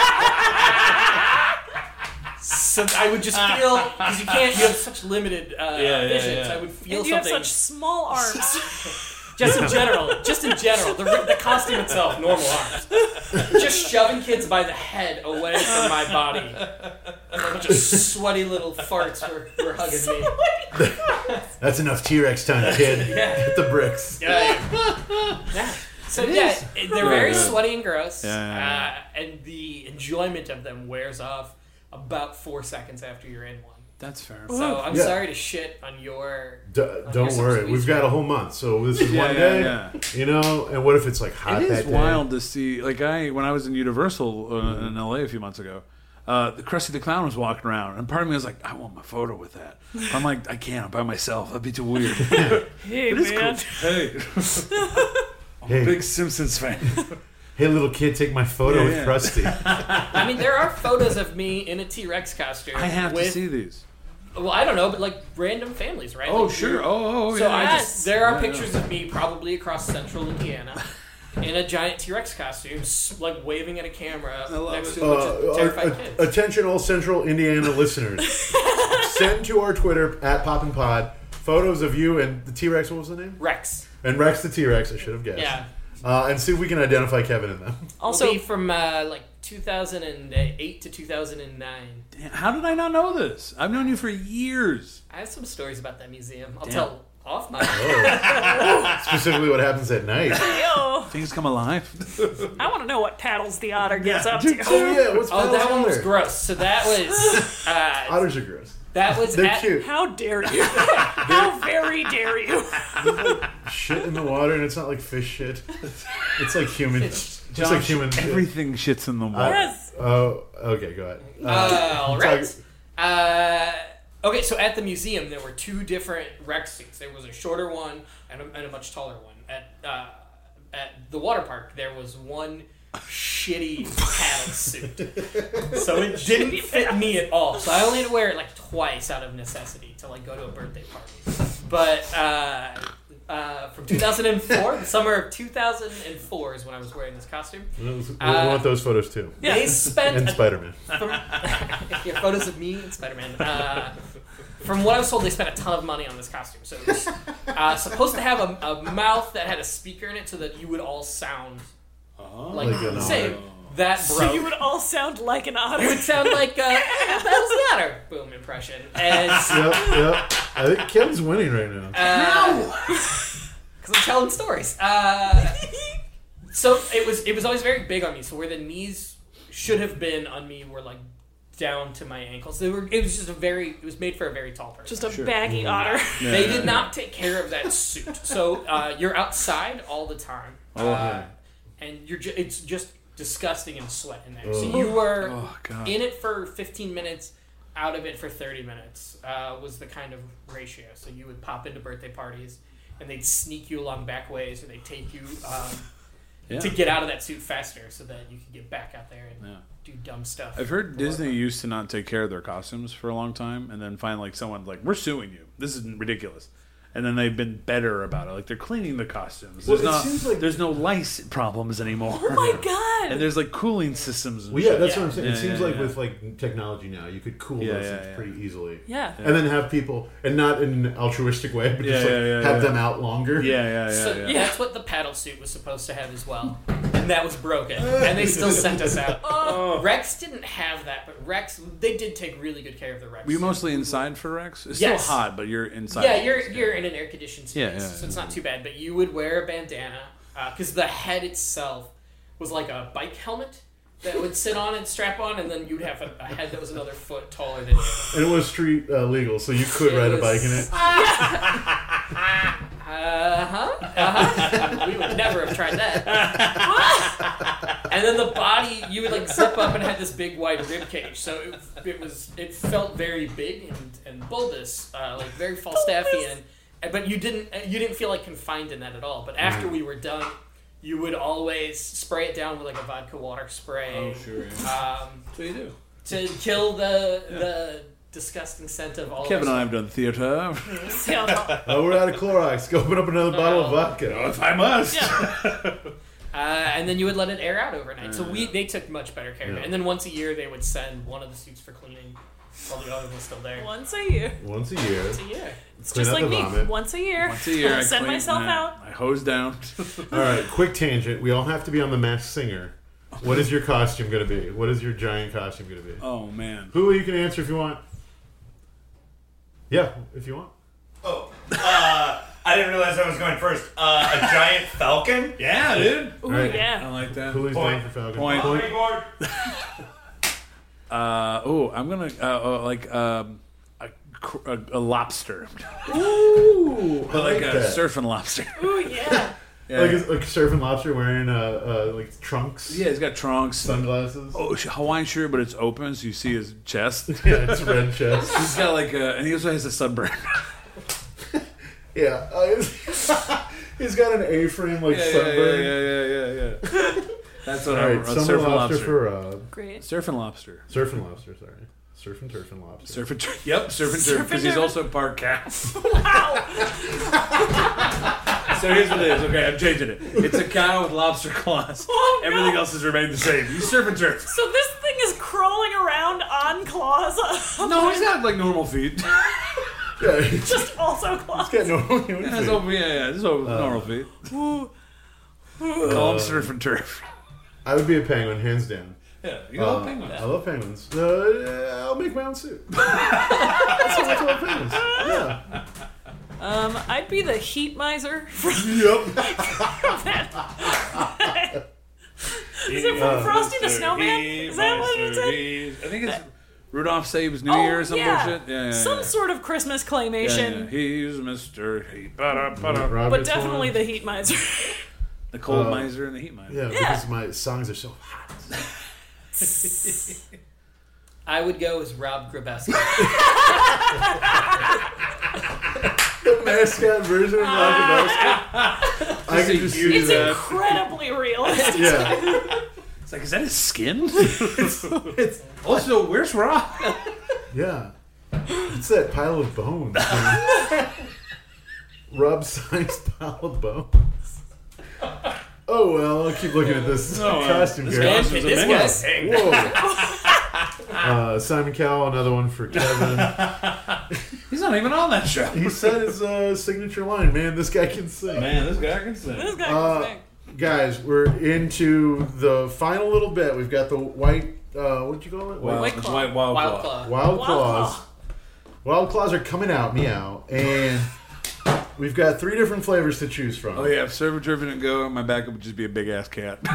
Speaker 5: So I would just feel, because you can't, you have such limited uh,
Speaker 2: yeah,
Speaker 5: vision,
Speaker 2: yeah.
Speaker 5: so I would feel
Speaker 4: And you have
Speaker 5: something.
Speaker 4: such small arms.
Speaker 5: Just in general, just in general, the, the costume itself, normal arms. Just shoving kids by the head away from my body. And a bunch of sweaty little farts were, were hugging me.
Speaker 3: that's enough T-Rex time, kid.
Speaker 5: Yeah.
Speaker 3: Hit the bricks.
Speaker 5: Yeah. yeah. So yeah, they're very
Speaker 2: Yeah.
Speaker 5: sweaty and gross,
Speaker 2: Yeah, yeah, yeah.
Speaker 5: Uh, and the enjoyment of them wears off about four seconds after you're in one.
Speaker 2: That's fair.
Speaker 5: So I'm
Speaker 3: Yeah.
Speaker 5: sorry to shit on your.
Speaker 3: D- don't
Speaker 5: guess
Speaker 3: worry,
Speaker 5: it's
Speaker 3: we've got a whole month, so this is
Speaker 2: Yeah,
Speaker 3: one
Speaker 2: yeah,
Speaker 3: day.
Speaker 2: yeah.
Speaker 3: You know, and what if it's like hot
Speaker 2: It
Speaker 3: that
Speaker 2: is
Speaker 3: day?
Speaker 2: wild to see. Like I, when I was in Universal uh, in L A a few months ago, uh, the Krusty the Clown was walking around, and part of me was like, I want my photo with that. But I'm like, I can't. I'm by myself. That'd be too weird.
Speaker 4: Hey,
Speaker 2: It is
Speaker 4: man.
Speaker 2: cool. Hey, I'm
Speaker 3: Hey.
Speaker 2: a big Simpsons fan.
Speaker 3: Hey, little kid, take my photo
Speaker 2: Yeah,
Speaker 3: with
Speaker 2: yeah.
Speaker 3: Krusty.
Speaker 5: I mean, there are photos of me in a T-Rex costume.
Speaker 2: I have
Speaker 5: with,
Speaker 2: to see these.
Speaker 5: Well, I don't know, but like random families, right?
Speaker 2: Oh
Speaker 5: Like,
Speaker 2: sure.
Speaker 5: you're-
Speaker 2: Oh, oh
Speaker 5: So
Speaker 2: yeah.
Speaker 5: I
Speaker 2: yeah.
Speaker 5: just there are
Speaker 2: Yeah,
Speaker 5: pictures
Speaker 2: yeah.
Speaker 5: of me probably across central Indiana in a giant T-Rex costume, s- like waving at a camera
Speaker 2: love
Speaker 5: next
Speaker 2: it.
Speaker 5: to a bunch
Speaker 3: Uh,
Speaker 5: of terrified
Speaker 3: uh,
Speaker 5: kids.
Speaker 3: attention, all Central Indiana listeners. Send to our Twitter at Poppin' Pod photos of you and the T-Rex. What was the name?
Speaker 5: Rex.
Speaker 3: And Rex the T-Rex. I should have guessed.
Speaker 5: Yeah.
Speaker 3: Uh, and see if we can identify Kevin in them.
Speaker 5: Also,
Speaker 4: Also,
Speaker 5: be from uh, like two thousand eight to two thousand nine.
Speaker 2: Damn, how did I not know this? I've known you for years.
Speaker 5: I have some stories about that museum. I'll
Speaker 2: Damn.
Speaker 5: tell off my.
Speaker 3: Specifically, what happens at night.
Speaker 4: yo,
Speaker 2: Things come alive.
Speaker 4: I want to know what Paddles the Otter gets up
Speaker 3: Dude,
Speaker 4: to.
Speaker 3: oh yeah, what's
Speaker 5: Oh, that one was
Speaker 3: there?
Speaker 5: gross. So that was uh,
Speaker 3: Otters are gross.
Speaker 5: that was
Speaker 3: They're
Speaker 5: at,
Speaker 3: cute.
Speaker 4: How dare you? How very dare you?
Speaker 3: Shit in the water, and it's not like fish shit. It's like human. It's just like human shit.
Speaker 2: Everything shits in the water.
Speaker 4: Yes.
Speaker 3: Oh, okay, go ahead.
Speaker 5: Uh, all right.
Speaker 3: talk-
Speaker 5: Uh, okay, so at the museum there were two different Rex suits. There was a shorter one and a, and a much taller one. At uh, at the water park there was one shitty paddle suit, so it didn't fit me at all. So I only had to wear it like twice out of necessity to like go to a birthday party. But uh, uh, from two thousand four, the summer of two thousand four is when I was wearing this costume.
Speaker 3: We we
Speaker 5: Uh,
Speaker 3: want those photos too.
Speaker 5: They spent
Speaker 3: And
Speaker 5: a
Speaker 3: Spider-Man.
Speaker 5: from, yeah, photos of me and Spider-Man. Uh, from what I was told, they spent a ton of money on this costume. So it was uh, supposed to have a, a mouth that had a speaker in it so that you would all sound like,
Speaker 3: Like an
Speaker 5: the same.
Speaker 3: otter.
Speaker 5: That
Speaker 4: So
Speaker 5: broke.
Speaker 4: you would all sound like an
Speaker 5: You
Speaker 4: otter.
Speaker 5: would sound like uh, that was the otter boom impression. And
Speaker 3: Yep, yep. I think Kevin's winning right now.
Speaker 5: because I'm telling stories. Uh, so it was it was always very big on me. So where the knees should have been on me were like down to my ankles. They were. It was just a very. It was made for a very tall person.
Speaker 4: Just a baggy otter.
Speaker 2: Yeah,
Speaker 5: They
Speaker 2: yeah,
Speaker 5: did
Speaker 2: yeah.
Speaker 5: not take care of that suit. So uh, you're outside all the time,
Speaker 2: Oh,
Speaker 5: uh,
Speaker 2: yeah.
Speaker 5: and you're ju- it's just disgusting and sweat in there. So
Speaker 3: Ugh.
Speaker 5: you were
Speaker 2: Oh, God.
Speaker 5: in it for fifteen minutes, out of it for thirty minutes. Uh, was the kind of ratio. So you would pop into birthday parties, and they'd sneak you along back ways, or they'd take you um,
Speaker 2: Yeah.
Speaker 5: to get out of that suit faster, so that you could get back out there and
Speaker 2: Yeah.
Speaker 5: do dumb stuff.
Speaker 2: I've heard Disney used to not take care of their costumes for a long time, and then finally, like someone like, "We're suing you. This is ridiculous." And then they've been better about it. Like they're cleaning the costumes.
Speaker 3: Well,
Speaker 2: There's
Speaker 3: it
Speaker 2: not.
Speaker 3: seems like-
Speaker 2: there's no lice problems anymore.
Speaker 4: Oh my god!
Speaker 2: And there's like cooling systems. And
Speaker 3: Well, yeah,
Speaker 2: shit.
Speaker 3: that's
Speaker 5: Yeah.
Speaker 3: what I'm saying.
Speaker 2: Yeah,
Speaker 3: it seems
Speaker 2: yeah,
Speaker 3: like
Speaker 2: yeah.
Speaker 3: with like technology now, you could cool
Speaker 2: Yeah,
Speaker 3: those
Speaker 2: yeah,
Speaker 3: things
Speaker 2: yeah.
Speaker 3: pretty easily.
Speaker 4: yeah.
Speaker 3: And then have people, and not in an altruistic way, but
Speaker 2: Yeah,
Speaker 3: just like
Speaker 2: yeah, yeah,
Speaker 3: have
Speaker 2: yeah.
Speaker 3: them out longer.
Speaker 2: Yeah, yeah, yeah.
Speaker 5: So
Speaker 2: yeah.
Speaker 5: that's what the paddle suit was supposed to have as well, and that was broken, and they still sent us out.
Speaker 2: Oh.
Speaker 5: Rex didn't have that, but Rex they did take really good care of the Rex.
Speaker 2: Were you
Speaker 5: suit.
Speaker 2: mostly inside for Rex? It's
Speaker 5: Yes.
Speaker 2: still hot, but you're inside.
Speaker 5: Yeah, you're you're in an air-conditioned space,
Speaker 2: Yeah, yeah,
Speaker 5: so it's
Speaker 2: yeah.
Speaker 5: not too bad. But you would wear a bandana because the head itself was like a bike helmet that would sit on and strap on, and then you'd have a, a head that was another foot taller than you.
Speaker 3: And it was street uh, legal, so you could
Speaker 5: It
Speaker 3: ride a
Speaker 5: was-
Speaker 3: bike in it.
Speaker 5: Uh-huh. Uh-huh. We would never have tried that. And then the body, you would like zip up and it had this big wide rib cage. So it, it was, it felt very big and, and bulbous, uh, like very Falstaffian. But you didn't, you didn't feel like confined in that at all. But after we were done, you would always spray it down with like a vodka water spray.
Speaker 2: Oh, sure. Yeah.
Speaker 5: Um,
Speaker 2: So you do.
Speaker 5: to kill the the disgusting scent of all
Speaker 2: Kevin
Speaker 5: of
Speaker 2: and I have done theater.
Speaker 4: Yeah.
Speaker 3: Oh, we're out of Clorox. Go open up another bottle of vodka.
Speaker 2: If I must.
Speaker 4: Yeah.
Speaker 5: Uh, and then you would let it air out overnight. So we they took much better care of it. And then once a year they would send one of the suits for cleaning while the other was still there.
Speaker 4: Once a year.
Speaker 3: Once a year.
Speaker 5: Once a year.
Speaker 4: It's
Speaker 3: Clean
Speaker 4: just
Speaker 3: up
Speaker 4: like
Speaker 3: the
Speaker 4: me.
Speaker 3: vomit.
Speaker 4: Once a year.
Speaker 2: Once a year, I
Speaker 4: Send
Speaker 2: clean-
Speaker 4: myself
Speaker 2: I-
Speaker 4: out.
Speaker 2: I hose down.
Speaker 3: All right, quick tangent. We all have to be on The Masked Singer. What is your costume going to be? What is your giant costume going to be?
Speaker 2: Oh man.
Speaker 3: Who you can answer if you want. Yeah, if you want.
Speaker 8: Oh, uh, I didn't realize I was going first. Uh, a giant falcon?
Speaker 2: Yeah, dude.
Speaker 4: Ooh,
Speaker 3: Right.
Speaker 2: I
Speaker 4: yeah.
Speaker 2: like that.
Speaker 3: Who's
Speaker 8: Point.
Speaker 3: down for Falcon?
Speaker 2: Point.
Speaker 8: Board.
Speaker 2: Uh, oh, I'm gonna uh, uh, like um, a, cr- a, a lobster,
Speaker 3: Ooh, I
Speaker 2: but like, a
Speaker 3: that.
Speaker 2: surfing lobster.
Speaker 4: Ooh, yeah.
Speaker 2: Yeah.
Speaker 3: Like a, like a surfing lobster wearing uh, uh like trunks,
Speaker 2: yeah, he's got trunks.
Speaker 3: sunglasses.
Speaker 2: Oh, sh- Hawaiian shirt, but it's open, so you see his chest.
Speaker 3: Yeah, it's red chest.
Speaker 2: He's got like a, and he also has a sunburn.
Speaker 3: Yeah, uh, he's got an A-frame like
Speaker 2: yeah, yeah,
Speaker 3: sunburn.
Speaker 2: yeah, yeah, yeah, yeah, yeah. That's what
Speaker 3: All
Speaker 2: I'm.
Speaker 3: right,
Speaker 2: a
Speaker 3: summer
Speaker 2: surfing
Speaker 3: lobster,
Speaker 2: lobster.
Speaker 3: for uh,
Speaker 4: Great.
Speaker 2: Surfing lobster.
Speaker 3: surfing lobster. Sorry, surfing turfing lobster.
Speaker 2: Surfing. Tur- yep, surfing
Speaker 4: Surfing
Speaker 2: turf because he's
Speaker 4: turf.
Speaker 2: also part cat.
Speaker 4: Wow.
Speaker 2: So here's what it is. Okay, I'm changing it. It's a cow with lobster claws.
Speaker 4: Oh, no.
Speaker 2: Everything else has remained the same. He's surfing turf.
Speaker 4: So this thing is crawling around on claws.
Speaker 2: No, he's got like normal feet.
Speaker 3: Yeah, he's
Speaker 4: Just also claws.
Speaker 3: got no human
Speaker 2: That's
Speaker 3: feet.
Speaker 2: over, yeah, yeah, just over normal feet.
Speaker 4: Ooh.
Speaker 2: Call him surf and turf.
Speaker 3: I would be a penguin, hands down.
Speaker 2: Yeah, you
Speaker 3: Uh,
Speaker 2: love penguins.
Speaker 3: I love penguins. Uh, I'll make my own suit. That's what I love penguins. Yeah.
Speaker 4: Um, I'd be the heat miser. From,
Speaker 3: Yep.
Speaker 4: is it from Frosty the Snowman? Is that what it said?
Speaker 2: I think it's Rudolph Saves New
Speaker 4: Oh,
Speaker 2: Year or some
Speaker 4: yeah.
Speaker 2: bullshit. Yeah, yeah,
Speaker 4: Some
Speaker 2: yeah.
Speaker 4: sort of Christmas
Speaker 2: Yeah,
Speaker 4: claymation,
Speaker 2: yeah. He's Mister Heat. Ba-da, ba-da.
Speaker 3: Rob
Speaker 4: but
Speaker 3: gets
Speaker 4: definitely
Speaker 3: one.
Speaker 4: the heat miser.
Speaker 2: The cold
Speaker 3: Uh,
Speaker 2: miser and the heat miser.
Speaker 3: Yeah, because my songs are so hot.
Speaker 5: I would go as Rob Grabowski.
Speaker 3: The mascot version of Rob Grabowski. I can just see
Speaker 4: It's
Speaker 3: that.
Speaker 4: incredibly realistic.
Speaker 3: Yeah.
Speaker 2: It's like, is that his skin? Also, where's Rob?
Speaker 3: Yeah. It's that pile of bones. man. Rob-sized pile of bones. Oh, well, I'll keep looking at this
Speaker 2: Oh, uh,
Speaker 3: costume
Speaker 2: this
Speaker 3: here.
Speaker 5: Man,
Speaker 2: costume's
Speaker 5: this
Speaker 2: amazing.
Speaker 5: guy's
Speaker 3: Whoa. Uh, Simon Cowell, another one for Kevin.
Speaker 2: He's not even on that show.
Speaker 3: He said his uh, signature line, man, this guy can sing.
Speaker 2: Man, this guy can sing.
Speaker 4: This guy
Speaker 3: Uh,
Speaker 4: can sing.
Speaker 3: Guys, we're into the final little bit. We've got the white, uh, what'd you call it?
Speaker 2: Wild,
Speaker 4: White
Speaker 2: it's
Speaker 4: Claw.
Speaker 2: white wild,
Speaker 5: Wild
Speaker 2: claw.
Speaker 5: Claw.
Speaker 3: Wild
Speaker 4: Wild
Speaker 3: Claws.
Speaker 4: Claw.
Speaker 3: Wild Claws are coming out, meow. And we've got three different flavors to choose from.
Speaker 2: Oh yeah, if Surf and Turf didn't go, my backup would just be a big ass cat.
Speaker 3: I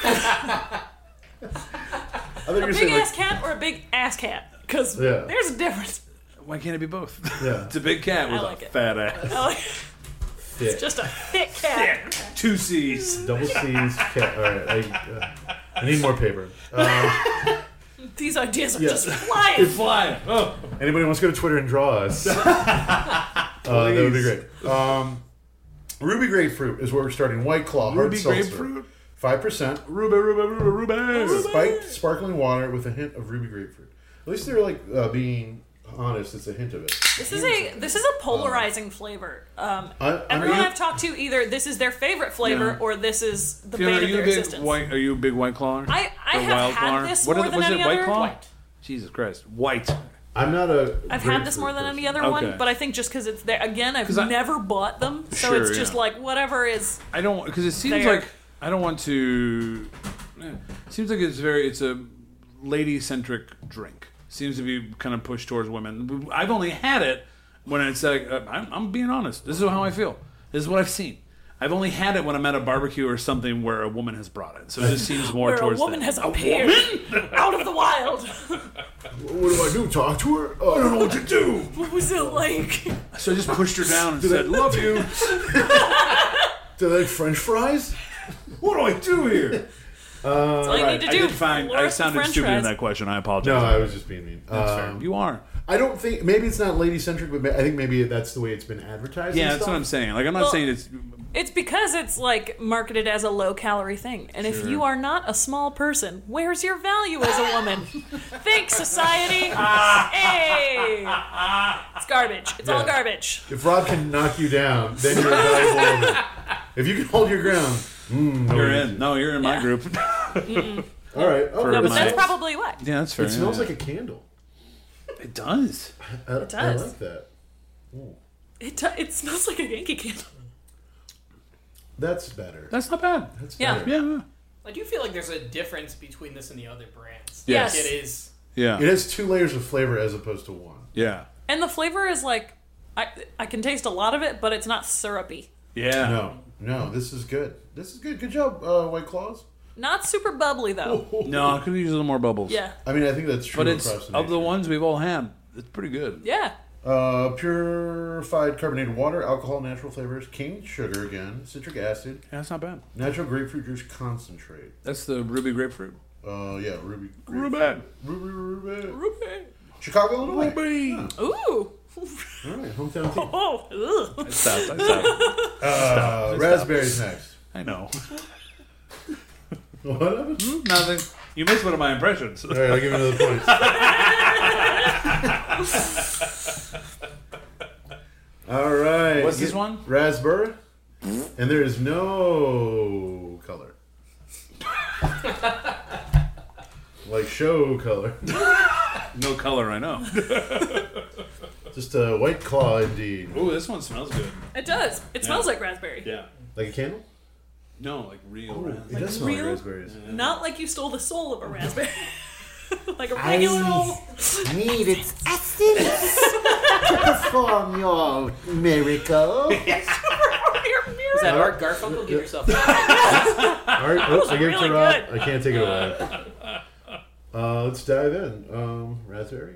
Speaker 3: thought you were
Speaker 4: A big
Speaker 3: saying,
Speaker 4: ass
Speaker 3: like,
Speaker 4: cat or a big ass cat? Because
Speaker 3: Yeah.
Speaker 4: there's a difference.
Speaker 2: Why can't it be both?
Speaker 3: Yeah.
Speaker 2: It's a big cat with
Speaker 4: I like
Speaker 2: a
Speaker 4: it.
Speaker 2: fat ass.
Speaker 4: I like-
Speaker 3: thick.
Speaker 4: It's just a thick cat.
Speaker 2: Two C's.
Speaker 3: Double C's, cat. All right, I, uh, I need more paper. Uh,
Speaker 4: These ideas are
Speaker 3: Yeah.
Speaker 4: just flying.
Speaker 2: Flying. Oh.
Speaker 3: anybody wants to go to Twitter and draw us? uh, that would be great. Um, Ruby Grapefruit is where we're starting. White Claw, hard
Speaker 2: Ruby
Speaker 3: seltzer.
Speaker 2: grapefruit.
Speaker 3: five percent.
Speaker 2: Ruby, Ruby, Ruby, Ruby.
Speaker 3: Spiked sparkling water with a hint of ruby grapefruit. At least they're like uh, being honest. It's a hint of it.
Speaker 4: This is a this is a polarizing flavor. Um,
Speaker 3: I, I
Speaker 4: everyone
Speaker 3: mean,
Speaker 4: I've talked to, either this is their favorite flavor
Speaker 2: Yeah.
Speaker 4: or this is the
Speaker 2: Fiona,
Speaker 4: bane
Speaker 2: are
Speaker 4: of
Speaker 2: you
Speaker 4: their
Speaker 2: a big
Speaker 4: existence.
Speaker 2: white? Are you a big white claw?
Speaker 4: I, I
Speaker 2: Or
Speaker 4: have
Speaker 2: wild
Speaker 4: had
Speaker 2: claw?
Speaker 4: this
Speaker 2: What
Speaker 4: more
Speaker 2: is it-
Speaker 4: than
Speaker 2: was it
Speaker 4: any
Speaker 2: white
Speaker 4: other.
Speaker 2: claw?
Speaker 5: White.
Speaker 2: Jesus Christ, white.
Speaker 3: I'm not a.
Speaker 4: I've had this more than
Speaker 3: grapefruit
Speaker 4: any other
Speaker 2: Okay.
Speaker 4: one, but I think just because it's there. Again, I've
Speaker 2: 'Cause I-
Speaker 4: never bought them, so
Speaker 2: Sure,
Speaker 4: it's just
Speaker 2: yeah.
Speaker 4: like whatever is.
Speaker 2: I don't because it seems
Speaker 4: There.
Speaker 2: like I don't want to. eh, It seems like it's very it's a lady centric drink. Seems to be kind of pushed towards women. I've only had it when it's like, uh, I'm, I'm being honest. This is how I feel. This is what I've seen. I've only had it when I'm at a barbecue or something where a woman has brought it. So it just seems more
Speaker 4: Where a
Speaker 2: towards
Speaker 4: woman
Speaker 2: that.
Speaker 4: has appeared out of the wild.
Speaker 3: What do I do? Talk to her? Oh, I don't know what to do.
Speaker 4: What was it like?
Speaker 2: So I just pushed her down and said, love you.
Speaker 3: Do they like French fries?
Speaker 2: What do I do here?
Speaker 4: That's all you need to
Speaker 2: I
Speaker 4: do.
Speaker 2: did find,
Speaker 4: Lure
Speaker 2: I
Speaker 4: us some
Speaker 2: sounded
Speaker 4: French
Speaker 2: stupid in
Speaker 4: fries.
Speaker 2: that question. I apologize.
Speaker 3: No, I was just being mean.
Speaker 2: That's
Speaker 3: Um,
Speaker 2: fair. You are.
Speaker 3: I don't think maybe it's not lady centric, but ma- I think maybe that's the way it's been advertised.
Speaker 2: Yeah,
Speaker 3: and
Speaker 2: that's
Speaker 3: stuff.
Speaker 2: what I'm saying. Like, I'm not
Speaker 4: Well-
Speaker 2: saying it's...
Speaker 4: It's because it's like marketed as a low calorie thing. And if you are not a small person, where's your value as a woman? Thanks, society. Hey. It's garbage. It's all
Speaker 3: Yeah.
Speaker 4: garbage.
Speaker 3: If Rob can knock you down, then you're a valuable woman. If you can hold your ground, mm, no
Speaker 2: You're
Speaker 3: reason.
Speaker 2: in. No, you're in my
Speaker 4: Yeah.
Speaker 2: group.
Speaker 3: All right. Oh,
Speaker 2: For
Speaker 4: No, but
Speaker 2: my-
Speaker 4: that's probably why.
Speaker 2: Yeah, that's fair.
Speaker 3: it smells
Speaker 2: yeah.
Speaker 3: like a candle.
Speaker 2: It does.
Speaker 3: I,
Speaker 4: It does.
Speaker 3: I like that.
Speaker 4: It, t- it smells like a Yankee candle.
Speaker 3: That's better.
Speaker 2: That's not bad.
Speaker 3: That's
Speaker 4: Yeah.
Speaker 3: better.
Speaker 2: Yeah,
Speaker 5: I do feel like there's a difference between this and the other brands.
Speaker 4: Yes.
Speaker 5: Like, it is.
Speaker 2: yeah,
Speaker 3: It has two layers of flavor as opposed to one.
Speaker 2: yeah,
Speaker 4: And the flavor is like, I, I can taste a lot of it, but it's not syrupy.
Speaker 2: yeah.
Speaker 3: No, no, this is good. This is good. Good job, uh, White Claws.
Speaker 4: Not super bubbly, though.
Speaker 2: No, I could use a little more bubbles.
Speaker 4: Yeah.
Speaker 3: I mean, I think that's true
Speaker 2: but it's
Speaker 3: across the
Speaker 2: of the
Speaker 3: nation.
Speaker 2: ones we've all had. It's pretty good.
Speaker 4: Yeah.
Speaker 3: Uh, purified carbonated water, alcohol, natural flavors, cane sugar again, citric acid,
Speaker 2: Yeah, that's not bad.
Speaker 3: natural grapefruit juice concentrate.
Speaker 2: That's the ruby grapefruit.
Speaker 3: Uh, yeah, ruby.
Speaker 2: Ruby.
Speaker 3: Ruby, ruby.
Speaker 4: Ruby.
Speaker 3: Chicago, Illinois.
Speaker 2: Ruby.
Speaker 4: Ooh.
Speaker 3: All right, hometown team.
Speaker 4: Oh. Ugh.
Speaker 2: I stopped. I stopped.
Speaker 3: Uh, raspberries next.
Speaker 2: I know.
Speaker 3: What happened?
Speaker 2: Nothing. You missed one of my impressions.
Speaker 3: All right, I'll give you another point. All right.
Speaker 2: What's this
Speaker 3: Get
Speaker 2: one?
Speaker 3: Raspberry. And there is no color. Like show color.
Speaker 2: No color, I know.
Speaker 3: Just a white claw indeed.
Speaker 2: Ooh, this one smells good.
Speaker 4: It does. It smells like raspberry.
Speaker 2: Yeah.
Speaker 3: Like a candle?
Speaker 2: No, like real
Speaker 3: It
Speaker 2: raspberry.
Speaker 3: does smell
Speaker 4: real?
Speaker 3: like raspberries.
Speaker 4: Not like you stole the soul of a raspberry. Like a regular old.
Speaker 7: Need its essence to perform your miracle.
Speaker 4: Your
Speaker 5: Is that Art Garfunkel? Give yourself a
Speaker 3: All right, oops, I gave it
Speaker 4: really
Speaker 3: to Rob.
Speaker 4: good.
Speaker 3: I can't take it away. Uh, let's dive in. Um, raspberry.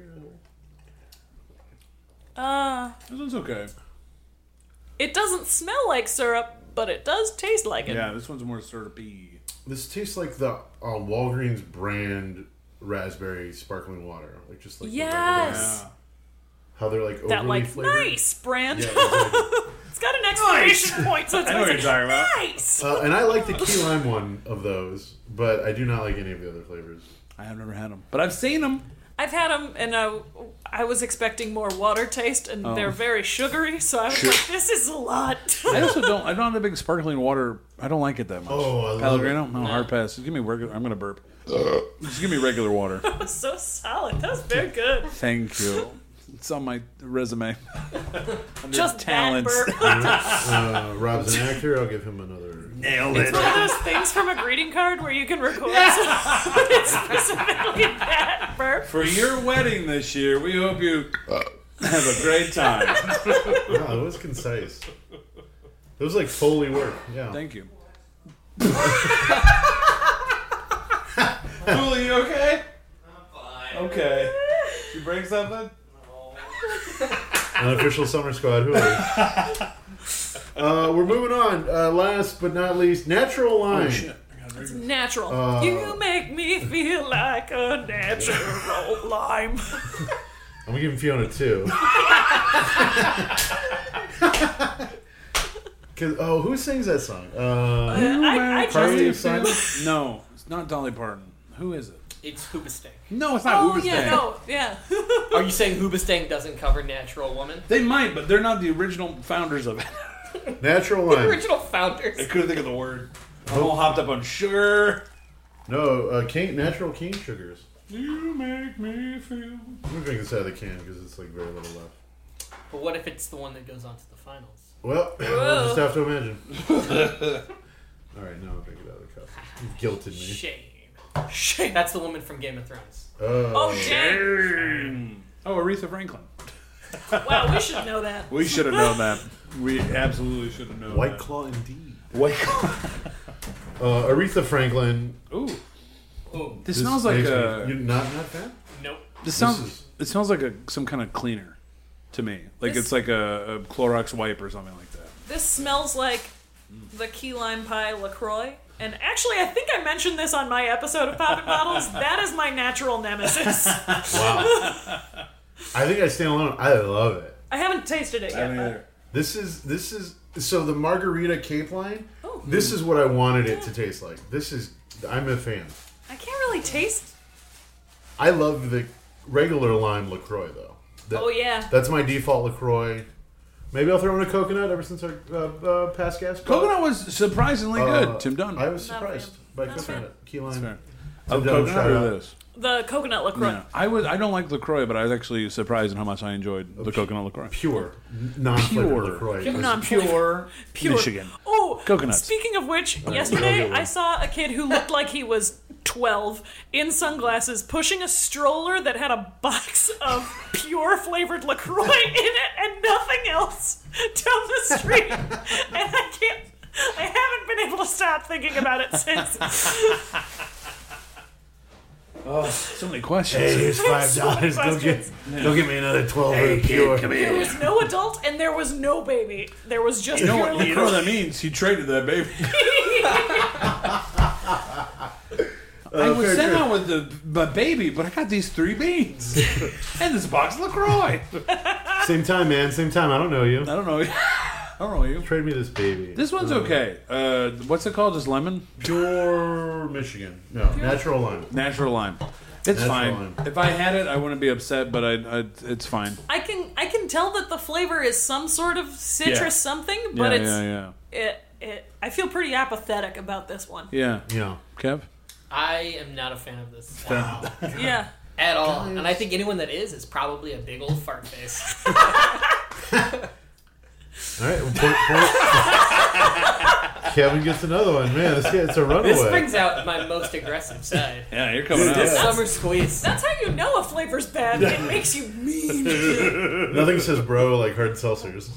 Speaker 4: Uh,
Speaker 2: This one's okay.
Speaker 4: it doesn't smell like syrup, but it does taste like it.
Speaker 2: Yeah, this one's more syrupy.
Speaker 3: This tastes like the uh, Walgreens brand raspberry sparkling water, like just like the regular-
Speaker 4: Yes.
Speaker 2: Yeah.
Speaker 3: how they're like overly
Speaker 4: That like
Speaker 3: flavored.
Speaker 4: nice brand.
Speaker 3: Yeah, exactly.
Speaker 4: It's got an expiration point, so it's
Speaker 2: I know what
Speaker 4: always
Speaker 2: you're
Speaker 4: like,
Speaker 2: talking about.
Speaker 4: nice.
Speaker 3: uh, and I like the key lime one of those, but I do not like any of the other flavors.
Speaker 2: I have never had them, but I've seen them.
Speaker 4: I've had them, and I, I was expecting more water taste, and
Speaker 2: Oh.
Speaker 4: they're very sugary. So I was like, "This is a lot."
Speaker 2: I also don't. I'm not a big sparkling water. I don't like it that much.
Speaker 3: Oh, I love
Speaker 2: Pellegrino? No, hard pass. Just give me regular. I'm gonna burp. Just give me regular water.
Speaker 4: That was so solid. That was very good.
Speaker 2: Thank you. It's on my resume. Under
Speaker 4: Just
Speaker 2: talents.
Speaker 4: that burp.
Speaker 3: Uh, Rob's an actor. I'll give him another.
Speaker 2: Nailed
Speaker 4: It's
Speaker 2: it.
Speaker 4: one of those things from a greeting card where you can record it's specifically that burp.
Speaker 2: For your wedding this year, we hope you have a great time.
Speaker 3: Wow, that was concise. It was like Foley work. Yeah.
Speaker 2: Thank you. Julie, you okay?
Speaker 8: I'm fine.
Speaker 2: Okay. Did you break something?
Speaker 3: Unofficial summer squad. Who are we? Uh, we're moving on. Uh, last but not least, natural lime.
Speaker 2: Oh shit.
Speaker 4: It's natural.
Speaker 3: Uh,
Speaker 4: you make me feel like a natural lime.
Speaker 3: I'm gonna give him Fiona two. Cause oh, who sings that song? Uh,
Speaker 4: I, I
Speaker 3: Carly
Speaker 4: just
Speaker 3: Simon.
Speaker 2: No, it's not Dolly Parton. Who is it?
Speaker 5: It's Hoobastank.
Speaker 2: No, it's not
Speaker 4: Oh
Speaker 2: Hoobastank.
Speaker 4: yeah, no, yeah.
Speaker 5: Are you saying Hoobastank doesn't cover Natural Woman?
Speaker 2: They might, but they're not the original founders of it.
Speaker 3: Natural
Speaker 5: The
Speaker 3: lime.
Speaker 5: original founders.
Speaker 2: I couldn't think of the word. I'm all hopped up on sugar.
Speaker 3: No, uh, cane, natural cane sugars.
Speaker 2: You make me feel.
Speaker 3: I'm gonna drink this out of the can because it's like very little left.
Speaker 5: But what if it's the one that goes on to the finals?
Speaker 3: Well, I'll just have to imagine. All right, now I'll drink it out of the cup. You've guilted me.
Speaker 5: Shame.
Speaker 4: Shame.
Speaker 5: That's the woman from Game of Thrones.
Speaker 3: Oh,
Speaker 4: Oh, shame.
Speaker 2: Oh, Aretha Franklin.
Speaker 4: Wow, we should know that.
Speaker 2: We should have known that. We absolutely should have known
Speaker 3: White
Speaker 2: that.
Speaker 3: Claw indeed.
Speaker 2: White Claw.
Speaker 3: Uh, Aretha Franklin.
Speaker 2: Ooh.
Speaker 5: Ooh.
Speaker 2: This, smells like
Speaker 3: makes me-
Speaker 2: a.
Speaker 3: You're not not fan?
Speaker 5: Nope.
Speaker 2: This sounds.
Speaker 3: is-
Speaker 2: It smells like a some kind of cleaner, to me. Like
Speaker 4: This-
Speaker 2: it's like a, a Clorox wipe or something like that.
Speaker 4: This smells like the key lime pie LaCroix. And actually, I think I mentioned this on my episode of Poppin' Bottles. That is my natural nemesis.
Speaker 3: Wow. I think I stand alone. I love it.
Speaker 4: I haven't tasted it yet. but-
Speaker 3: This is this is so the Margarita Cape line.
Speaker 4: Oh.
Speaker 3: This is what I wanted it to taste like. This is I'm a fan.
Speaker 4: I can't really taste.
Speaker 3: I love the regular lime LaCroix though. That-
Speaker 4: Oh, yeah.
Speaker 3: That's my default LaCroix. Maybe I'll throw in a coconut ever since our uh, uh, past guest. but,
Speaker 2: Coconut was surprisingly good.
Speaker 3: uh,
Speaker 2: Tim Dunn.
Speaker 3: I was
Speaker 4: Not a fan.
Speaker 3: surprised by
Speaker 4: Not a fan.
Speaker 3: coconut. Key
Speaker 2: That's
Speaker 3: lime.
Speaker 2: fair.
Speaker 3: Tim
Speaker 2: Of
Speaker 3: Dunn,
Speaker 2: coconut
Speaker 3: shout
Speaker 2: or
Speaker 3: out.
Speaker 2: this?
Speaker 4: The coconut LaCroix.
Speaker 2: Yeah. I was. I don't like Lacroix, but I was actually surprised in how much I enjoyed the coconut Lacroix.
Speaker 3: Pure, non-flavored
Speaker 2: Pure.
Speaker 3: LaCroix.
Speaker 4: Pure.
Speaker 3: It was
Speaker 4: Non-flavored.
Speaker 2: Pure,
Speaker 4: Pure.
Speaker 2: Michigan.
Speaker 4: Oh,
Speaker 2: Coconuts.
Speaker 4: Speaking of which, yesterday I saw a kid who looked like he was twelve in sunglasses pushing a stroller that had a box of pure flavored LaCroix in it and nothing else down the street. And I can't, I haven't been able to stop thinking about it since.
Speaker 2: Oh, so many questions.
Speaker 3: Hey, here's five
Speaker 4: So many
Speaker 3: dollars. Go get,
Speaker 4: questions.
Speaker 3: go get me another twelve hey, pure.
Speaker 2: come
Speaker 4: There
Speaker 2: here.
Speaker 4: was no adult and there was no baby. There was just
Speaker 2: You know,
Speaker 4: pure
Speaker 2: what, you know
Speaker 4: LaCroix.
Speaker 2: what that means? He traded that baby. I was
Speaker 3: fair
Speaker 2: sent
Speaker 3: trade.
Speaker 2: out with the my baby, but I got these three beans and this box of Lacroix.
Speaker 3: Same time, man. Same time. I don't know you.
Speaker 2: I don't know. I don't know you.
Speaker 3: Trade me this baby.
Speaker 2: This one's okay. Uh, what's it called? Just lemon?
Speaker 3: Pure Michigan. No, natural lime.
Speaker 2: Natural lime. It's
Speaker 3: Natural
Speaker 2: fine.
Speaker 3: lime.
Speaker 2: If I had it, I wouldn't be upset, but I, I it's fine.
Speaker 4: I can I can tell that the flavor is some sort of citrus
Speaker 2: Yeah.
Speaker 4: something, but
Speaker 2: yeah,
Speaker 4: it's
Speaker 2: yeah, yeah,
Speaker 4: it it. I feel pretty apathetic about this one.
Speaker 2: yeah.
Speaker 3: Yeah.
Speaker 2: Kev?
Speaker 5: I am not a fan of this
Speaker 4: Yeah.
Speaker 5: at all, and I think anyone that is is probably a big old fart face.
Speaker 3: All right. Well, point, point. Kevin gets another one. Man, this guy, it's a runaway.
Speaker 5: This brings out my most aggressive side.
Speaker 2: Yeah, you're coming
Speaker 5: This
Speaker 2: out.
Speaker 5: summer squeeze.
Speaker 4: That's how you know a flavor's bad. It makes you mean.
Speaker 3: Nothing says bro like hard seltzers.